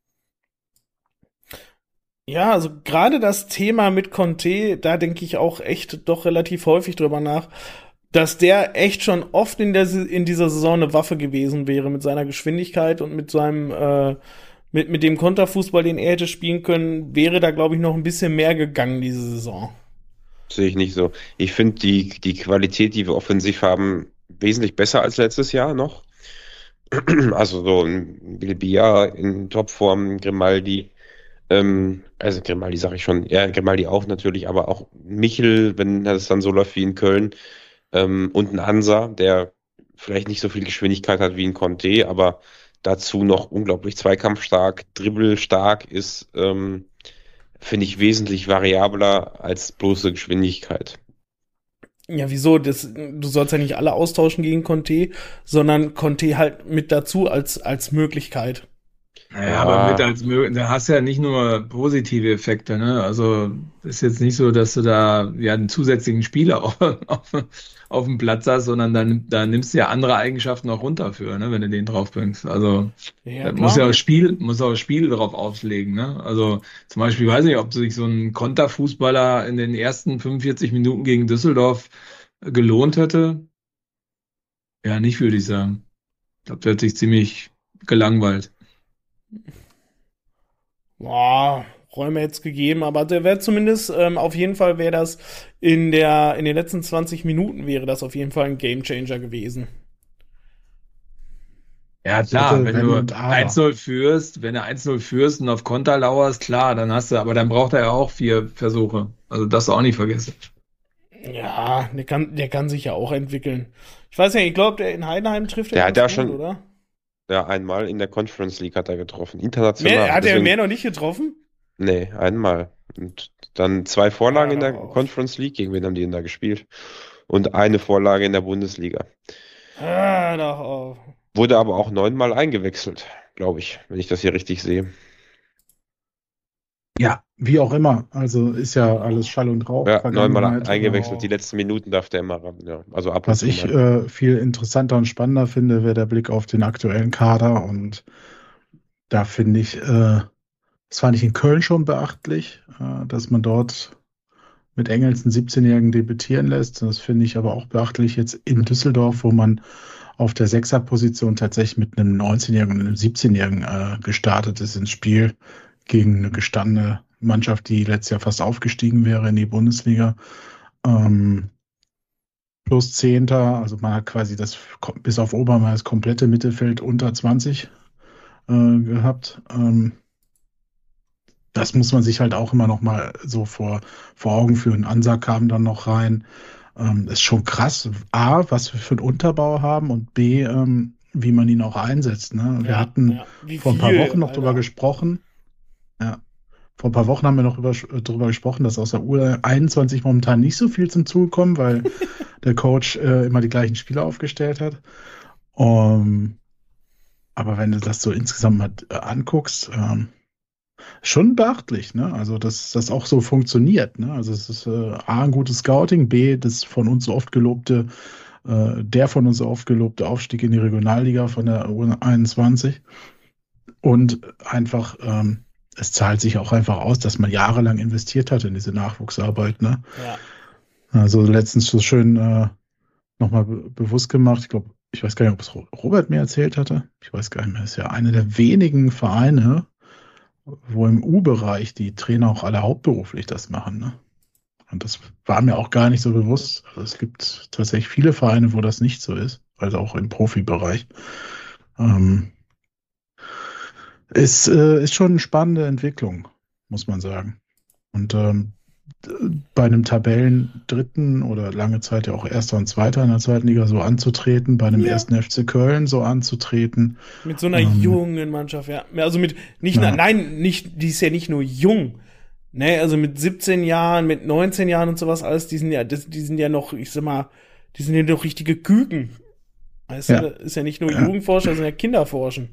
[SPEAKER 3] Ja, also gerade das Thema mit Conte, da denke ich auch echt doch relativ häufig drüber nach, dass der echt schon oft in dieser Saison eine Waffe gewesen wäre mit seiner Geschwindigkeit und mit seinem mit dem Konterfußball, den er hätte spielen können, wäre da, glaube ich, noch ein bisschen mehr gegangen diese Saison.
[SPEAKER 4] Sehe ich nicht so. Ich finde die Qualität, die wir offensiv haben, wesentlich besser als letztes Jahr noch. Also so ein Bilbia in Topform, Grimaldi, also Grimaldi sage ich schon, ja, Grimaldi auch natürlich, aber auch Michel, wenn das dann so läuft wie in Köln, und ein Hansa, der vielleicht nicht so viel Geschwindigkeit hat wie ein Conte, aber dazu noch unglaublich zweikampfstark, dribbelstark ist, finde ich wesentlich variabler als bloße Geschwindigkeit.
[SPEAKER 3] Ja, wieso? Du sollst ja nicht alle austauschen gegen Conte, sondern Conte halt mit dazu als Möglichkeit.
[SPEAKER 2] Naja, aber da hast du ja nicht nur positive Effekte, ne? Also ist jetzt nicht so, dass du da ja einen zusätzlichen Spieler auf dem Platz hast, sondern da nimmst du ja andere Eigenschaften auch runter für, ne, wenn du den draufbringst. Also
[SPEAKER 3] Ja,
[SPEAKER 2] muss
[SPEAKER 3] klar.
[SPEAKER 2] ja das Spiel darauf auslegen, ne? Also zum Beispiel, weiß nicht, ob sich so ein Konterfußballer in den ersten 45 Minuten gegen Düsseldorf gelohnt hätte. Ja, nicht, würde ich sagen. Ich glaube, der hat sich ziemlich gelangweilt.
[SPEAKER 3] Boah, Räume jetzt gegeben, aber der wäre zumindest, auf jeden Fall wäre das in den letzten 20 Minuten wäre das auf jeden Fall ein Gamechanger gewesen.
[SPEAKER 2] Ja, klar, wenn du
[SPEAKER 1] und aber.
[SPEAKER 2] 1-0 führst, wenn du 1-0 führst und auf Konter lauerst, klar, dann hast du, aber dann braucht er ja auch 4 Versuche. Also das auch nicht vergessen.
[SPEAKER 3] Ja, der kann sich ja auch entwickeln. Ich weiß ja, ich glaube, der in Heidenheim trifft
[SPEAKER 4] Der
[SPEAKER 3] er
[SPEAKER 4] hat ja
[SPEAKER 3] ganz
[SPEAKER 4] schon-
[SPEAKER 3] gut, oder?
[SPEAKER 4] Ja, einmal in der Conference League hat er getroffen. International.
[SPEAKER 3] Hat er
[SPEAKER 4] Deswegen-
[SPEAKER 3] mehr noch nicht getroffen?
[SPEAKER 4] Nee, einmal. Und dann 2 Vorlagen in der
[SPEAKER 3] Ja, auch.
[SPEAKER 4] Conference League. Gegen wen haben die denn da gespielt? Und eine Vorlage in der Bundesliga.
[SPEAKER 3] Doch auf.
[SPEAKER 4] Wurde aber auch 9-mal eingewechselt, glaube ich, wenn ich das hier richtig sehe.
[SPEAKER 1] Ja, wie auch immer. Also ist ja alles Schall und Rauch.
[SPEAKER 4] Ja, 9-mal
[SPEAKER 1] Vergangenheit.
[SPEAKER 4] eingewechselt.
[SPEAKER 3] Oh.
[SPEAKER 4] Die letzten Minuten darf der immer ran. Ja, also ab und
[SPEAKER 1] Was
[SPEAKER 4] zu
[SPEAKER 1] ich
[SPEAKER 4] mal.
[SPEAKER 1] viel interessanter und spannender finde, wäre der Blick auf den aktuellen Kader. Und da finde ich, das fand ich in Köln schon beachtlich, dass man dort mit Engels einen 17-Jährigen debütieren lässt. Das finde ich aber auch beachtlich jetzt in Düsseldorf, wo man auf der Sechserposition tatsächlich mit einem 19-Jährigen und einem 17-Jährigen gestartet ist ins Spiel gegen eine gestandene Mannschaft, die letztes Jahr fast aufgestiegen wäre in die Bundesliga. Plus 10. Also man hat quasi das bis auf Obermeier das komplette Mittelfeld unter 20 gehabt. Das muss man sich halt auch immer noch mal so vor Augen führen. Ansa kam dann noch rein. Ist schon krass. A, was wir für einen Unterbau haben und B, wie man ihn auch einsetzt. Ne? Wir hatten
[SPEAKER 3] Wie
[SPEAKER 1] vor ein paar
[SPEAKER 3] viel,
[SPEAKER 1] Wochen noch
[SPEAKER 3] Alter.
[SPEAKER 1] drüber gesprochen. Ja. Vor ein paar Wochen haben wir noch drüber gesprochen, dass aus der U21 momentan nicht so viel zum Zuge kommt, weil der Coach immer die gleichen Spieler aufgestellt hat. Aber wenn du das so insgesamt mal anguckst, schon beachtlich, ne? Also, dass das auch so funktioniert, ne? Also, es ist A, ein gutes Scouting, B, das von uns so oft gelobte, Aufstieg in die Regionalliga von der U21 und einfach, es zahlt sich auch einfach aus, dass man jahrelang investiert hat in diese Nachwuchsarbeit, ne?
[SPEAKER 3] Ja.
[SPEAKER 1] Also letztens so schön nochmal bewusst gemacht, ich weiß gar nicht, ob es Robert mir erzählt hatte, ich weiß gar nicht mehr, es ist ja einer der wenigen Vereine, wo im U-Bereich die Trainer auch alle hauptberuflich das machen, ne? Und das war mir auch gar nicht so bewusst. Also es gibt tatsächlich viele Vereine, wo das nicht so ist, also auch im Profibereich. Ist schon eine spannende Entwicklung, muss man sagen. Und bei einem Tabellendritten oder lange Zeit ja auch Erster und Zweiter in der zweiten Liga so anzutreten, bei einem ersten FC Köln so anzutreten.
[SPEAKER 3] Mit so einer jungen Mannschaft, ja. Also die ist ja nicht nur jung. Ne, also mit 17 Jahren, mit 19 Jahren und sowas alles, die sind ja noch, ich sag mal, die sind ja noch richtige Küken. Weißt du, ist ja nicht nur Jugendforschen, das sind ja Kinderforschen.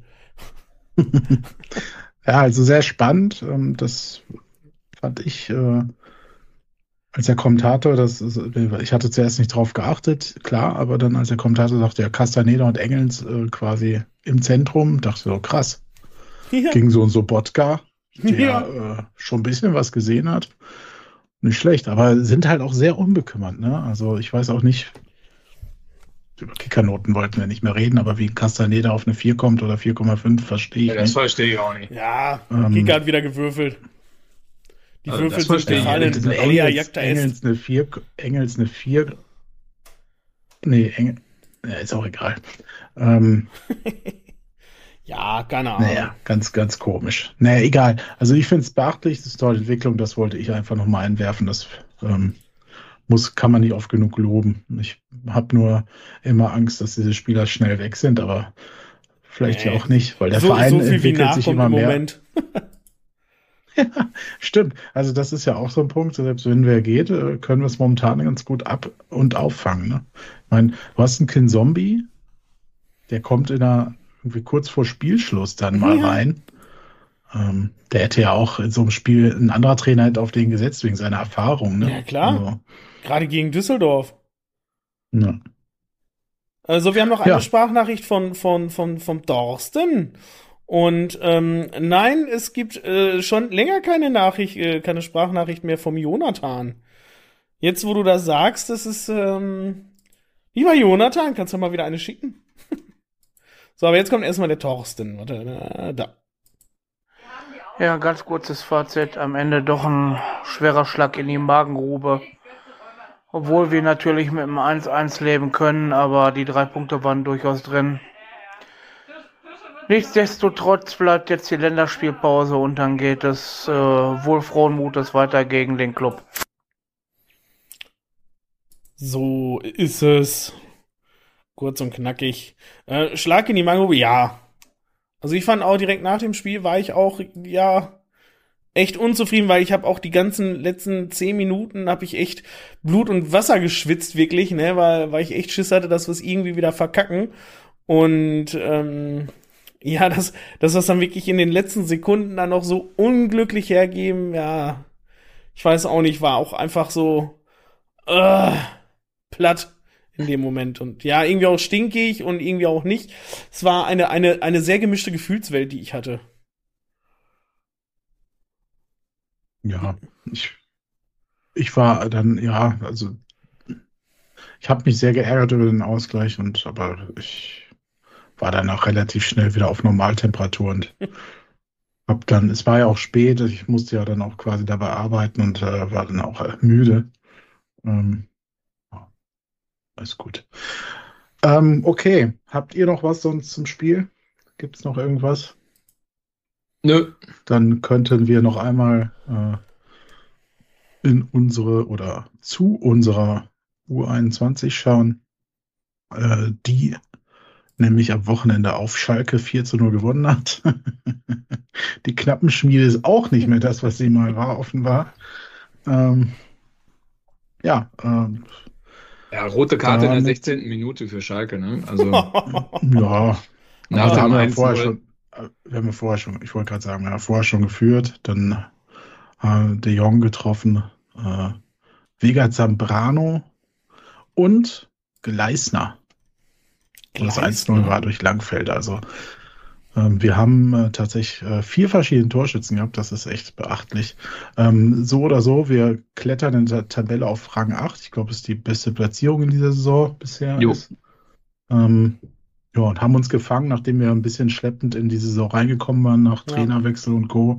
[SPEAKER 1] Ja, also sehr spannend. Das fand ich als der Kommentator, ich hatte zuerst nicht drauf geachtet, klar, aber dann als der Kommentator sagte, ja, Castaneda und Engels quasi im Zentrum, dachte ich so, krass.
[SPEAKER 3] Ja.
[SPEAKER 1] Gegen so einen Sobotka, der schon ein bisschen was gesehen hat. Nicht schlecht, aber sind halt auch sehr unbekümmert, ne? Also ich weiß auch nicht, über Kickernoten wollten wir nicht mehr reden, aber wie Castaneda auf eine 4 kommt oder 4,5, verstehe ich
[SPEAKER 2] Das
[SPEAKER 1] nicht.
[SPEAKER 2] verstehe ich auch nicht.
[SPEAKER 3] Ja, Giga hat wieder gewürfelt. Die
[SPEAKER 2] Also
[SPEAKER 3] Würfel
[SPEAKER 2] das
[SPEAKER 3] sind
[SPEAKER 2] verstehe ich
[SPEAKER 3] gefallen.
[SPEAKER 2] ehrlich gesagt.
[SPEAKER 3] Euer Jagd ist.
[SPEAKER 1] Engels eine 4. Nee, ist auch egal.
[SPEAKER 3] Ja, keine Ahnung.
[SPEAKER 1] Naja, ganz, ganz komisch. Naja, egal. Also ich finde es beachtlich, das ist tolle Entwicklung, das wollte ich einfach nochmal einwerfen. Das kann man nicht oft genug loben. Ich habe nur immer Angst, dass diese Spieler schnell weg sind, aber vielleicht ja auch nicht, weil der Verein
[SPEAKER 3] so viel wie
[SPEAKER 1] entwickelt sich
[SPEAKER 3] nachkommt
[SPEAKER 1] immer
[SPEAKER 3] im
[SPEAKER 1] mehr.
[SPEAKER 3] Moment.
[SPEAKER 1] Ja, stimmt. Also das ist ja auch so ein Punkt, selbst wenn wer geht, können wir es momentan ganz gut ab- und auffangen. Ne? Ich meine, du hast einen Kinzombie, der kommt irgendwie kurz vor Spielschluss dann mal rein Der hätte ja auch in so einem Spiel, ein anderer Trainer hätte auf den gesetzt, wegen seiner Erfahrung. Ne?
[SPEAKER 3] Ja, klar. Gerade gegen Düsseldorf.
[SPEAKER 1] Ja.
[SPEAKER 3] Also, wir haben noch eine
[SPEAKER 1] Ja.
[SPEAKER 3] Sprachnachricht vom Thorsten. Und nein, es gibt schon länger keine Sprachnachricht mehr vom Jonathan. Jetzt, wo du das sagst, das ist lieber Jonathan, kannst du mal wieder eine schicken? So, aber jetzt kommt erstmal der Thorsten. Warte, da.
[SPEAKER 6] Ja, ganz kurzes Fazit. Am Ende doch ein schwerer Schlag in die Magengrube. Obwohl wir natürlich mit dem 1-1 leben können, aber die 3 Punkte waren durchaus drin. Nichtsdestotrotz bleibt jetzt die Länderspielpause und dann geht es wohl frohen Mutes weiter gegen den Club.
[SPEAKER 3] So ist es. Kurz und knackig. Schlag in die Magengrube, ja. Also ich fand auch direkt nach dem Spiel war ich auch, ja, echt unzufrieden, weil ich habe auch die ganzen letzten 10 Minuten habe ich echt Blut und Wasser geschwitzt, wirklich, ne, weil ich echt Schiss hatte, dass wir es irgendwie wieder verkacken. Und ja, das was dann wirklich in den letzten Sekunden dann noch so unglücklich hergeben, ja, ich weiß auch nicht, war auch einfach so platt in dem Moment. Und ja, irgendwie auch stinkig und irgendwie auch nicht. Es war eine sehr gemischte Gefühlswelt, die ich hatte.
[SPEAKER 1] Ja, ich war dann, ja, also ich habe mich sehr geärgert über den Ausgleich, aber ich war danach relativ schnell wieder auf Normaltemperatur und es war ja auch spät, ich musste ja dann auch quasi dabei arbeiten und war dann auch müde. Ja, alles gut. Okay, habt ihr noch was sonst zum Spiel? Gibt es noch irgendwas?
[SPEAKER 2] Nö.
[SPEAKER 1] Dann könnten wir noch einmal zu unserer U21 schauen, die nämlich am Wochenende auf Schalke 4-0 gewonnen hat. Die Knappenschmiede ist auch nicht mehr das, was sie mal war, offenbar.
[SPEAKER 2] Ja, rote Karte in der 16. Minute für Schalke, ne? Also
[SPEAKER 1] ja,
[SPEAKER 2] nach dem 1-0.
[SPEAKER 1] Wir haben ja vorher schon, ich wollte gerade sagen, wir haben vorher schon geführt, dann De Jong getroffen, Vega Zambrano und Gleisner. Das 1-0 war durch Langfeld. Also wir haben tatsächlich 4 verschiedene Torschützen gehabt. Das ist echt beachtlich. So oder so, wir klettern in der Tabelle auf Rang 8. Ich glaube, es ist die beste Platzierung in dieser Saison bisher.
[SPEAKER 2] Jo.
[SPEAKER 1] Ja, und haben uns gefangen, nachdem wir ein bisschen schleppend in die Saison reingekommen waren, nach Trainerwechsel und Co.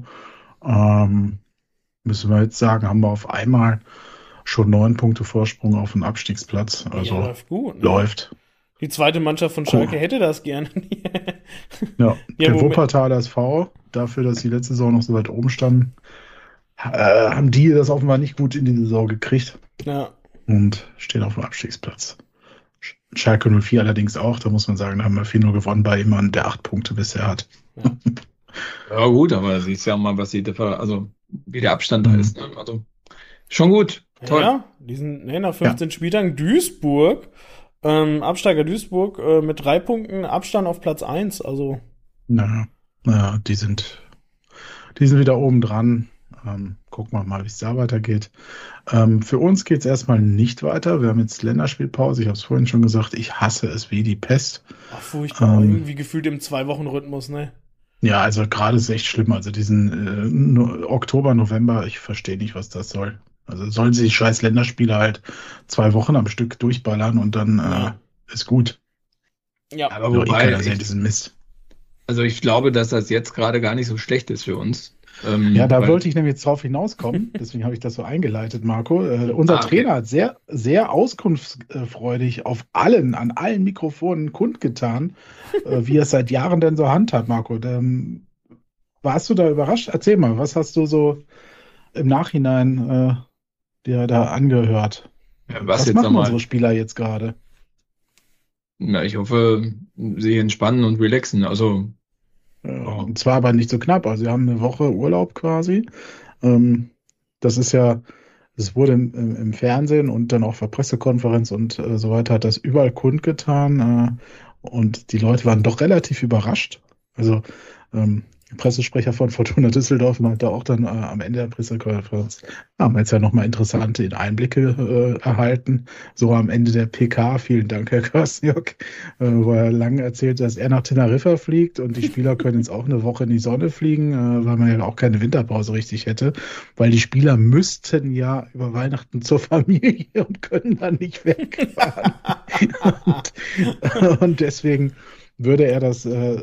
[SPEAKER 1] Müssen wir jetzt sagen, haben wir auf einmal schon 9 Punkte Vorsprung auf den Abstiegsplatz. Also
[SPEAKER 3] ja, läuft gut. Ne?
[SPEAKER 1] Läuft.
[SPEAKER 3] Die zweite Mannschaft von Schalke hätte das gerne.
[SPEAKER 1] Ja, der Wuppertaler SV, dafür, dass die letzte Saison noch so weit oben standen, haben die das offenbar nicht gut in die Saison gekriegt.
[SPEAKER 3] Ja.
[SPEAKER 1] Und stehen auf dem Abstiegsplatz. Schalke 04 allerdings auch, da muss man sagen, da haben wir 4-0 gewonnen bei jemandem, der 8 Punkte bisher hat.
[SPEAKER 2] Ja, ja gut, aber siehst ja mal, wie der Abstand da ist. Ne? Also schon gut. Toll.
[SPEAKER 3] Ja, die sind nach 15 Spieltagen Duisburg, Absteiger Duisburg mit 3 Punkten Abstand auf Platz 1. Also.
[SPEAKER 1] Naja, die sind wieder oben dran. Gucken wir mal, wie es da weitergeht. Für uns geht es erstmal nicht weiter. Wir haben jetzt Länderspielpause. Ich habe es vorhin schon gesagt, ich hasse es wie die Pest.
[SPEAKER 3] Ach, furchtbar. Irgendwie gefühlt im 2-Wochen-Rhythmus, ne?
[SPEAKER 1] Ja, also gerade ist echt schlimm. Also diesen Oktober, November, ich verstehe nicht, was das soll. Also sollen sie die scheiß Länderspiele halt 2 Wochen am Stück durchballern und dann ist gut.
[SPEAKER 3] Ja,
[SPEAKER 2] aber wobei
[SPEAKER 1] diesen Mist.
[SPEAKER 2] Also ich glaube, dass das jetzt gerade gar nicht so schlecht ist für uns.
[SPEAKER 1] Ja, da wollte ich nämlich jetzt drauf hinauskommen. Deswegen habe ich das so eingeleitet, Marco. Unser Trainer hat sehr, sehr auskunftsfreudig an allen Mikrofonen kundgetan, wie er es seit Jahren denn so handhabt, Marco. Warst du da überrascht? Erzähl mal, was hast du so im Nachhinein dir da angehört?
[SPEAKER 2] Ja,
[SPEAKER 1] was machen unsere Spieler jetzt gerade?
[SPEAKER 2] Na, ich hoffe, sie entspannen und relaxen. Also
[SPEAKER 1] und zwar aber nicht so knapp. Also wir haben eine Woche Urlaub quasi. Das wurde im Fernsehen und dann auch für Pressekonferenz und so weiter, hat das überall kundgetan. Und die Leute waren doch relativ überrascht. Also Pressesprecher von Fortuna Düsseldorf meinte auch dann am Ende der Pressekonferenz, haben wir jetzt ja nochmal interessante Einblicke erhalten. So am Ende der PK, vielen Dank, Herr Kwasniok, wo er lange erzählt, dass er nach Teneriffa fliegt und die Spieler können jetzt auch eine Woche in die Sonne fliegen, weil man ja auch keine Winterpause richtig hätte, weil die Spieler müssten ja über Weihnachten zur Familie und können dann nicht wegfahren. und deswegen würde er das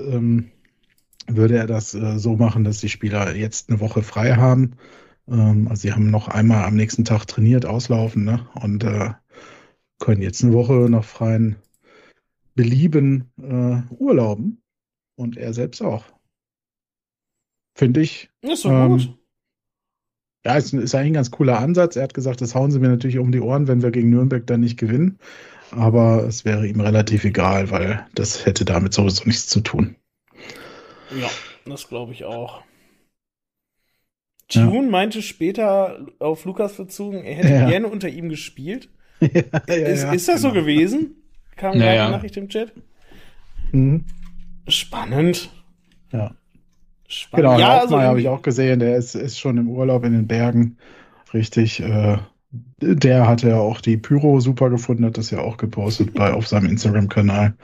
[SPEAKER 1] so machen, dass die Spieler jetzt eine Woche frei haben. Also sie haben noch einmal am nächsten Tag trainiert, auslaufen, ne? Und können jetzt eine Woche nach freien Belieben urlauben. Und er selbst auch. Finde ich.
[SPEAKER 3] Ist so gut.
[SPEAKER 1] Ja, ist eigentlich ein ganz cooler Ansatz. Er hat gesagt, das hauen sie mir natürlich um die Ohren, wenn wir gegen Nürnberg dann nicht gewinnen. Aber es wäre ihm relativ egal, weil das hätte damit sowieso nichts zu tun.
[SPEAKER 3] Ja, das glaube ich auch. Tune meinte später auf Lukas bezogen, er hätte gerne unter ihm gespielt. Ist das so gewesen? Kam gerade eine Nachricht im Chat.
[SPEAKER 1] Mhm.
[SPEAKER 3] Spannend.
[SPEAKER 1] Ja.
[SPEAKER 3] Spannend.
[SPEAKER 1] Genau,
[SPEAKER 3] ja,
[SPEAKER 1] also habe ich auch gesehen, der ist schon im Urlaub in den Bergen. Richtig. Der hatte ja auch die Pyro super gefunden, hat das ja auch gepostet auf seinem Instagram-Kanal.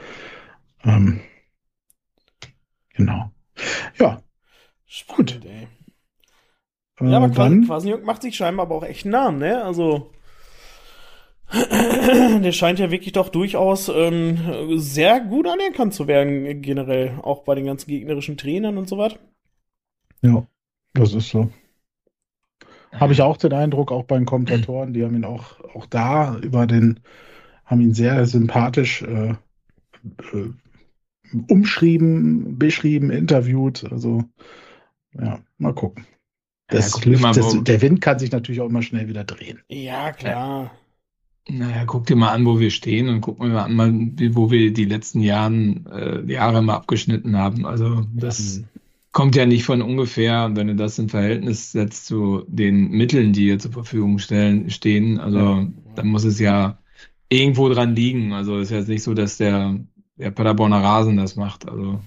[SPEAKER 1] Genau. Ja.
[SPEAKER 3] Spannend, ey. Ja, aber Kwasniok macht sich scheinbar aber auch echt einen Namen, ne? Also, der scheint ja wirklich doch durchaus sehr gut anerkannt zu werden, generell. Auch bei den ganzen gegnerischen Trainern und so was.
[SPEAKER 1] Ja, das ist so. Habe ich auch den Eindruck, auch bei den Kommentatoren, die haben ihn auch da haben ihn sehr sympathisch beschrieben, interviewt. Also, ja, mal gucken. Der Wind kann sich natürlich auch immer schnell wieder drehen.
[SPEAKER 3] Ja, klar.
[SPEAKER 2] Naja, guck dir mal an, wo wir stehen und guck mir mal an, wo wir die letzten Jahre mal abgeschnitten haben. Also das kommt ja nicht von ungefähr. Und wenn du das in Verhältnis setzt zu den Mitteln, die hier zur Verfügung stehen, also dann muss es ja irgendwo dran liegen. Also ist ja jetzt nicht so, dass der Paderborner Rasen das macht. Also.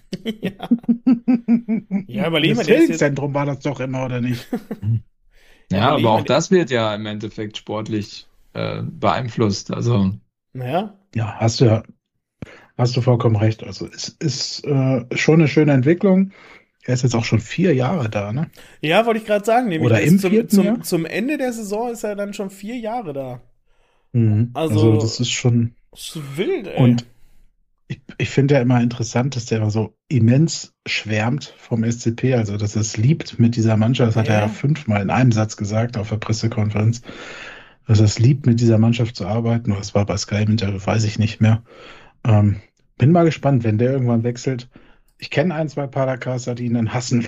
[SPEAKER 3] Ja, überlegen wir
[SPEAKER 1] das Trainingszentrum war das doch immer, oder nicht?
[SPEAKER 2] Ja, aber auch das wird ja im Endeffekt sportlich beeinflusst. Also.
[SPEAKER 3] Naja.
[SPEAKER 1] Ja, hast du vollkommen recht. Also es ist schon eine schöne Entwicklung. Er ist jetzt auch schon 4 Jahre da, ne?
[SPEAKER 3] Ja, wollte ich gerade sagen. Nämlich
[SPEAKER 1] oder im 4. Jahr?
[SPEAKER 3] Zum Ende der Saison ist er dann schon 4 Jahre da.
[SPEAKER 1] Mhm. Also das ist schon
[SPEAKER 3] wild, ey.
[SPEAKER 1] Und ich finde ja immer interessant, dass der immer so immens schwärmt vom SCP, also dass er es liebt mit dieser Mannschaft. Das hat er ja 5-mal in einem Satz gesagt auf der Pressekonferenz, dass er es liebt, mit dieser Mannschaft zu arbeiten. Das war bei Sky im Interview, weiß ich nicht mehr. Bin mal gespannt, wenn der irgendwann wechselt. Ich kenne 1, 2 Padercaster, die ihn dann hassen.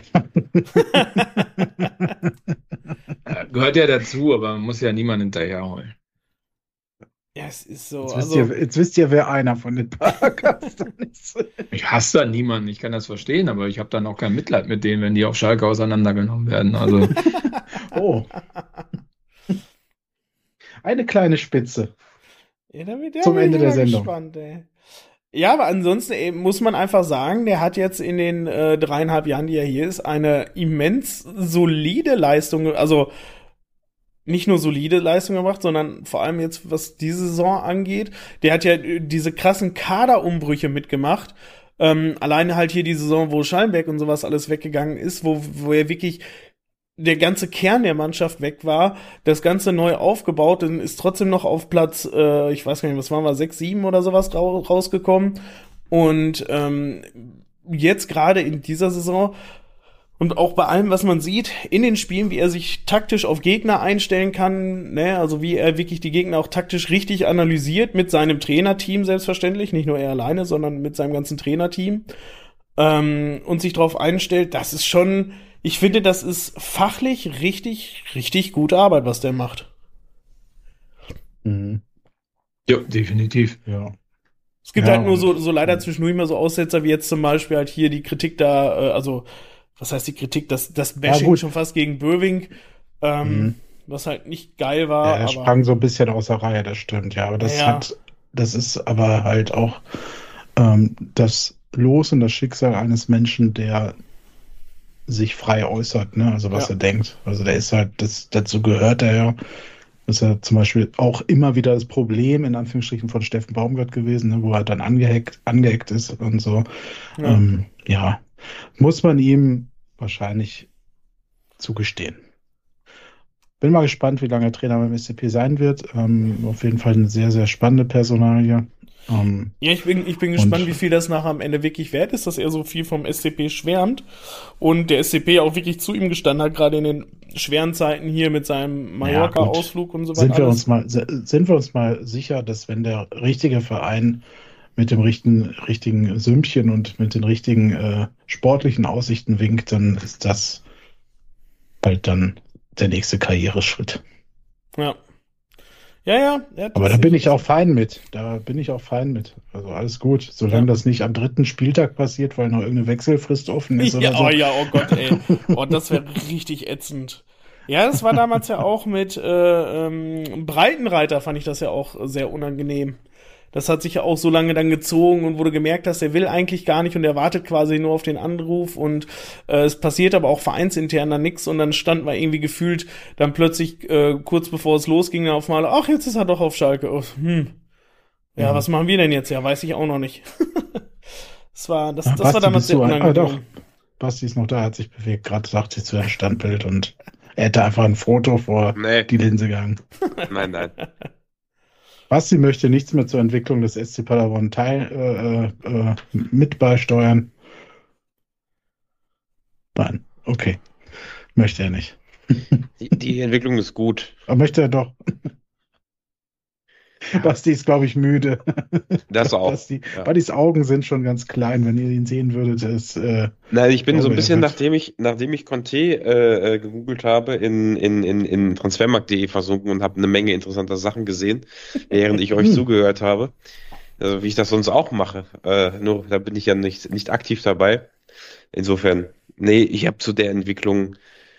[SPEAKER 2] Gehört ja dazu, aber man muss ja niemanden hinterherholen.
[SPEAKER 3] Ja, es ist so.
[SPEAKER 1] Jetzt wisst ihr, wer einer von den Padercastern ist.
[SPEAKER 2] Ich hasse da niemanden, ich kann das verstehen, aber ich habe dann auch kein Mitleid mit denen, wenn die auf Schalke auseinandergenommen werden. Also.
[SPEAKER 1] Oh. Eine kleine Spitze.
[SPEAKER 3] Ja,
[SPEAKER 1] zum Ende der Sendung.
[SPEAKER 3] Gespannt, ey. Ja, aber ansonsten muss man einfach sagen, der hat jetzt in den 3,5 Jahren, die er hier ist, eine immens solide Leistung, also nicht nur solide Leistung gemacht, sondern vor allem jetzt, was diese Saison angeht. Der hat ja diese krassen Kaderumbrüche mitgemacht. Alleine halt hier die Saison, wo Schallenberg und sowas alles weggegangen ist, wo er wirklich der ganze Kern der Mannschaft weg war, das Ganze neu aufgebaut, dann ist trotzdem noch auf Platz, ich weiß gar nicht, was waren wir, 6, 7 oder sowas rausgekommen. Und jetzt gerade in dieser Saison und auch bei allem, was man sieht, in den Spielen, wie er sich taktisch auf Gegner einstellen kann, ne, also wie er wirklich die Gegner auch taktisch richtig analysiert, mit seinem Trainerteam selbstverständlich, nicht nur er alleine, sondern mit seinem ganzen Trainerteam, und sich darauf einstellt, das ist schon, ich finde, das ist fachlich richtig, richtig gute Arbeit, was der macht.
[SPEAKER 2] Mhm. Ja, definitiv.
[SPEAKER 1] Ja.
[SPEAKER 3] Es gibt halt nur so leider zwischendurch mal so Aussetzer, wie jetzt zum Beispiel halt hier die Kritik da, also was heißt die Kritik, das Bashing schon fast gegen Böwing, was halt nicht geil war.
[SPEAKER 1] Ja, er sprang so ein bisschen aus der Reihe, das stimmt, ja. Aber das ist aber halt auch das Los und das Schicksal eines Menschen, der sich frei äußert, ne? Also was
[SPEAKER 3] Ja.
[SPEAKER 1] er denkt. Also der ist halt, dazu gehört er ja. Das ist ja zum Beispiel auch immer wieder das Problem, in Anführungsstrichen, von Steffen Baumgart gewesen, ne, wo er dann angeeckt ist und so.
[SPEAKER 3] Ja.
[SPEAKER 1] Ja, muss man ihm wahrscheinlich zugestehen. Bin mal gespannt, wie lange er Trainer beim SCP sein wird. Auf jeden Fall eine sehr, sehr spannende Personalie.
[SPEAKER 3] Ja, ich bin gespannt, wie viel das nachher am Ende wirklich wert ist, dass er so viel vom SCP schwärmt und der SCP auch wirklich zu ihm gestanden hat, gerade in den schweren Zeiten hier mit seinem Mallorca-Ausflug und so weiter.
[SPEAKER 1] Sind wir uns mal sicher, dass wenn der richtige Verein mit dem richtigen Sümmchen und mit den richtigen sportlichen Aussichten winkt, dann ist das bald dann der nächste Karriereschritt.
[SPEAKER 3] Ja. Ja.
[SPEAKER 1] Aber da bin ich auch fein mit. Also alles gut. Solange das nicht am 3. Spieltag passiert, weil noch irgendeine Wechselfrist offen ist oder so.
[SPEAKER 3] Oh Gott, ey. Oh, das wäre richtig ätzend. Ja, das war damals ja auch mit Breitenreiter, fand ich das ja auch sehr unangenehm. Das hat sich ja auch so lange dann gezogen und wurde gemerkt, dass er will eigentlich gar nicht und er wartet quasi nur auf den Anruf und es passiert aber auch vereinsintern dann nichts und dann stand man irgendwie gefühlt dann plötzlich kurz bevor es losging dann auf mal, ach, jetzt ist er doch auf Schalke. Oh, Ja, was machen wir denn jetzt? Ja, weiß ich auch noch nicht. Das war damals sehr unangenehm.
[SPEAKER 1] Doch, Basti ist noch da, hat sich bewegt, gerade sagte ich zu einem Standbild und er hätte einfach ein Foto vor die Linse gegangen.
[SPEAKER 4] Nein.
[SPEAKER 1] Basti möchte nichts mehr zur Entwicklung des SC Paderborn mit beisteuern. Nein, okay. Möchte er nicht.
[SPEAKER 4] Die Entwicklung ist gut.
[SPEAKER 1] Aber möchte er doch. Basti ist, glaube ich, müde.
[SPEAKER 4] Das auch.
[SPEAKER 1] Bastis Augen sind schon ganz klein, wenn ihr ihn sehen würdet.
[SPEAKER 4] Nein, ich bin so ein bisschen, nachdem ich Conte gegoogelt habe, in transfermarkt.de versunken und habe eine Menge interessanter Sachen gesehen, während ich euch zugehört habe. Also wie ich das sonst auch mache. Nur da bin ich ja nicht aktiv dabei. Insofern, ich habe zu der Entwicklung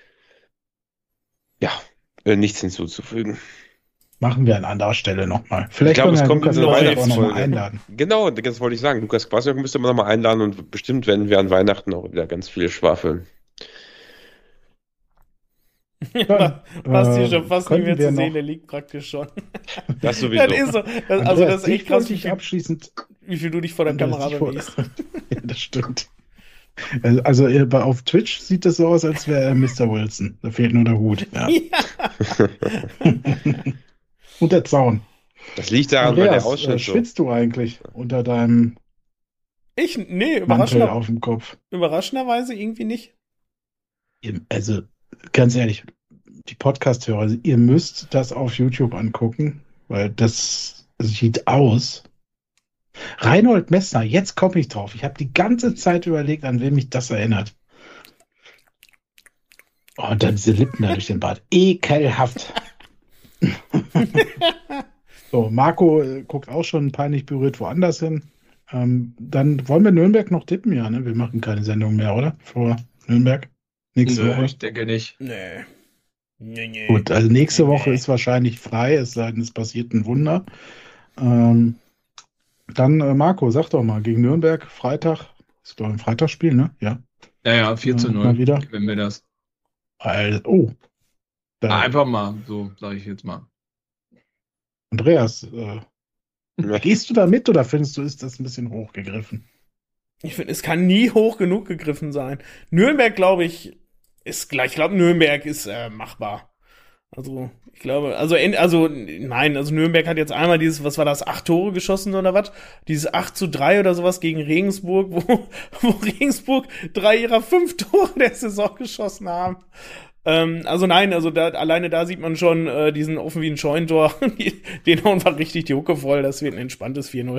[SPEAKER 4] nichts hinzuzufügen.
[SPEAKER 1] Machen wir an anderer Stelle nochmal. Vielleicht
[SPEAKER 4] ich glaube, es kommt
[SPEAKER 1] Lukas
[SPEAKER 4] eine
[SPEAKER 1] Weihnachtsfolge einladen.
[SPEAKER 4] Genau, das wollte ich sagen. Lukas Kwasniok müsste man nochmal einladen und bestimmt werden wir an Weihnachten auch wieder ganz viel schwafeln.
[SPEAKER 3] Basti ist schon fast nicht mehr zu sehen, der liegt praktisch schon.
[SPEAKER 4] Das sowieso.
[SPEAKER 3] Das ist so, das ist echt krass,
[SPEAKER 1] wie
[SPEAKER 3] viel du dich vor der Kamera bewegst.
[SPEAKER 1] Ja, das stimmt. Also auf Twitch sieht das so aus, als wäre er Mr. Wilson. Da fehlt nur der Hut. Ja. Und der Zaun.
[SPEAKER 4] Das liegt daran, weil der Ausschnitt
[SPEAKER 1] schwitzt du eigentlich unter deinem Mantel auf dem Kopf?
[SPEAKER 3] Überraschenderweise irgendwie nicht.
[SPEAKER 1] Also, ganz ehrlich, die Podcast-Hörer, ihr müsst das auf YouTube angucken, weil das sieht aus. Reinhold Messner, jetzt komme ich drauf. Ich habe die ganze Zeit überlegt, an wen mich das erinnert. Oh, und dann diese Lippen da durch den Bart. Ekelhaft. So, Marco guckt auch schon peinlich berührt woanders hin. Dann wollen wir Nürnberg noch tippen, ja, ne? Wir machen keine Sendung mehr, oder? Vor Nürnberg? Nächste Woche?
[SPEAKER 2] Ich denke nicht.
[SPEAKER 3] Nee.
[SPEAKER 1] Gut, also nächste Woche ist wahrscheinlich frei, es sei denn, es passiert ein Wunder. Dann, Marco, sag doch mal, gegen Nürnberg, Freitag, ist glaube ich ein Freitagsspiel, ne? Ja.
[SPEAKER 2] Ja, 4:0.
[SPEAKER 1] Mal wieder.
[SPEAKER 2] Wenn wir das.
[SPEAKER 1] Also,
[SPEAKER 2] Einfach mal, so sage ich jetzt mal.
[SPEAKER 1] Andreas, gehst du da mit oder findest du, ist das ein bisschen hochgegriffen?
[SPEAKER 3] Ich finde, es kann nie hoch genug gegriffen sein. Nürnberg, glaube ich, ist gleich. Ich glaube, Nürnberg ist machbar. Also, ich glaube, nein, Nürnberg hat jetzt einmal dieses, was war das, 8 Tore geschossen oder was? Dieses 8:3 oder sowas gegen Regensburg, wo Regensburg 3 ihrer 5 Tore der Saison geschossen haben. Alleine da sieht man schon diesen offen wie ein Scheunentor. Den hauen wir richtig die Hucke voll. Das wird ein entspanntes 4:0.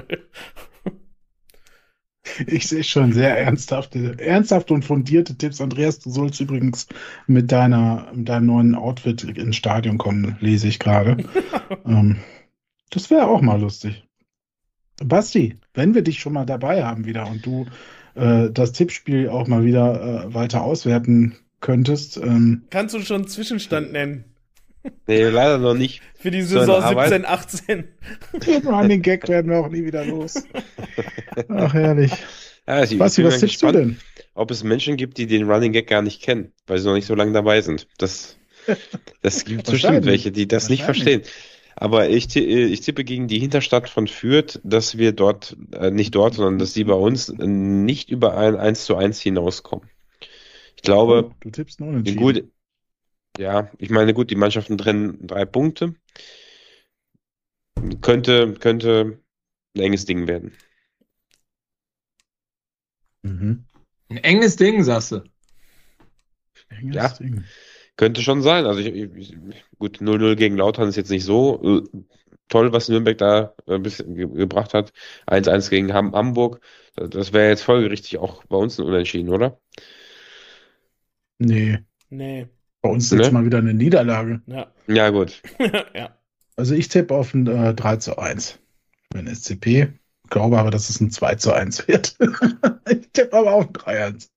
[SPEAKER 1] Ich sehe schon sehr ernsthaft und fundierte Tipps. Andreas, du sollst übrigens mit deinem neuen Outfit ins Stadion kommen, lese ich gerade. Das wäre auch mal lustig. Basti, wenn wir dich schon mal dabei haben wieder und du das Tippspiel auch mal wieder weiter auswerten könntest.
[SPEAKER 3] Kannst du schon einen Zwischenstand nennen?
[SPEAKER 4] Nee, leider noch nicht.
[SPEAKER 3] Für die Saison 17, 18.
[SPEAKER 1] An den Gag werden wir auch nie wieder los. Ach, herrlich.
[SPEAKER 4] Ja,
[SPEAKER 1] Basti, was tippst du denn?
[SPEAKER 4] ob es Menschen gibt, die den Running Gag gar nicht kennen, weil sie noch nicht so lange dabei sind. Das gibt bestimmt welche, die das nicht verstehen. Aber ich tippe gegen die Hinterstadt von Fürth, dass wir dort, nicht dort, sondern dass die bei uns nicht über ein 1:1 hinauskommen. Ich glaube,
[SPEAKER 1] Du tippst nur unentschieden.
[SPEAKER 4] gut, ja, ich meine, gut, die Mannschaften trennen 3 Punkte. Könnte ein enges Ding werden.
[SPEAKER 1] Mhm.
[SPEAKER 2] Ein enges Ding, sagst du.
[SPEAKER 1] Enges
[SPEAKER 4] Ja.
[SPEAKER 1] Ding.
[SPEAKER 4] Könnte schon sein. Also gut, 0-0 gegen Lautern ist jetzt nicht so toll, was Nürnberg da ein bisschen gebracht hat. 1-1 gegen Hamburg. Das wäre jetzt folgerichtig auch bei uns ein Unentschieden, oder?
[SPEAKER 1] Nee,
[SPEAKER 3] Nee.
[SPEAKER 1] bei uns ist jetzt
[SPEAKER 4] Ne?
[SPEAKER 1] mal wieder eine Niederlage.
[SPEAKER 3] Ja.
[SPEAKER 4] Ja, gut.
[SPEAKER 3] Ja.
[SPEAKER 1] Also ich tippe auf ein 3:1 für den SCP. Glaube aber, dass es ein 2:1 wird. Ich tippe aber auf ein 3:1.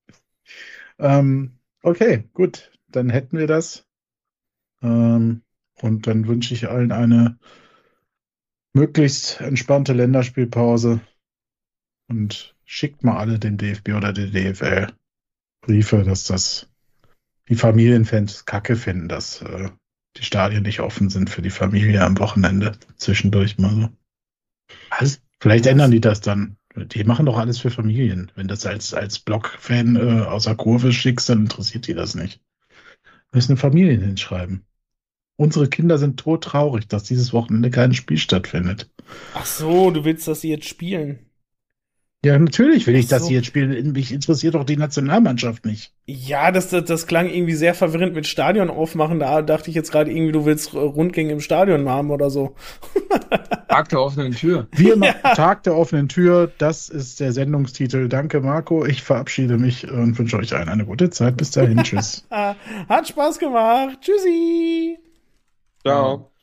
[SPEAKER 1] Okay, gut. Dann hätten wir das. Und dann wünsche ich allen eine möglichst entspannte Länderspielpause. Und schickt mal alle dem DFB oder der DFL Briefe, dass die Familienfans Kacke finden, dass die Stadien nicht offen sind für die Familie am Wochenende zwischendurch mal so. Was? Vielleicht ändern die das dann. Die machen doch alles für Familien. Wenn das als Block-Fan außer Kurve schickst, dann interessiert die das nicht. Müssen Familien hinschreiben. Unsere Kinder sind todtraurig, dass dieses Wochenende kein Spiel stattfindet.
[SPEAKER 3] Ach so, du willst, dass sie jetzt spielen.
[SPEAKER 1] Ja, natürlich will ich,
[SPEAKER 3] Ach
[SPEAKER 1] dass
[SPEAKER 3] so.
[SPEAKER 1] sie jetzt spielen. Mich interessiert doch die Nationalmannschaft nicht.
[SPEAKER 3] Ja, das klang irgendwie sehr verwirrend mit Stadion aufmachen. Da dachte ich jetzt gerade irgendwie, du willst Rundgänge im Stadion haben oder so.
[SPEAKER 2] Tag der offenen Tür.
[SPEAKER 1] Wir machen Tag der offenen Tür. Das ist der Sendungstitel. Danke, Marco. Ich verabschiede mich und wünsche euch allen eine gute Zeit. Bis dahin. Tschüss.
[SPEAKER 3] Hat Spaß gemacht. Tschüssi.
[SPEAKER 4] Ciao.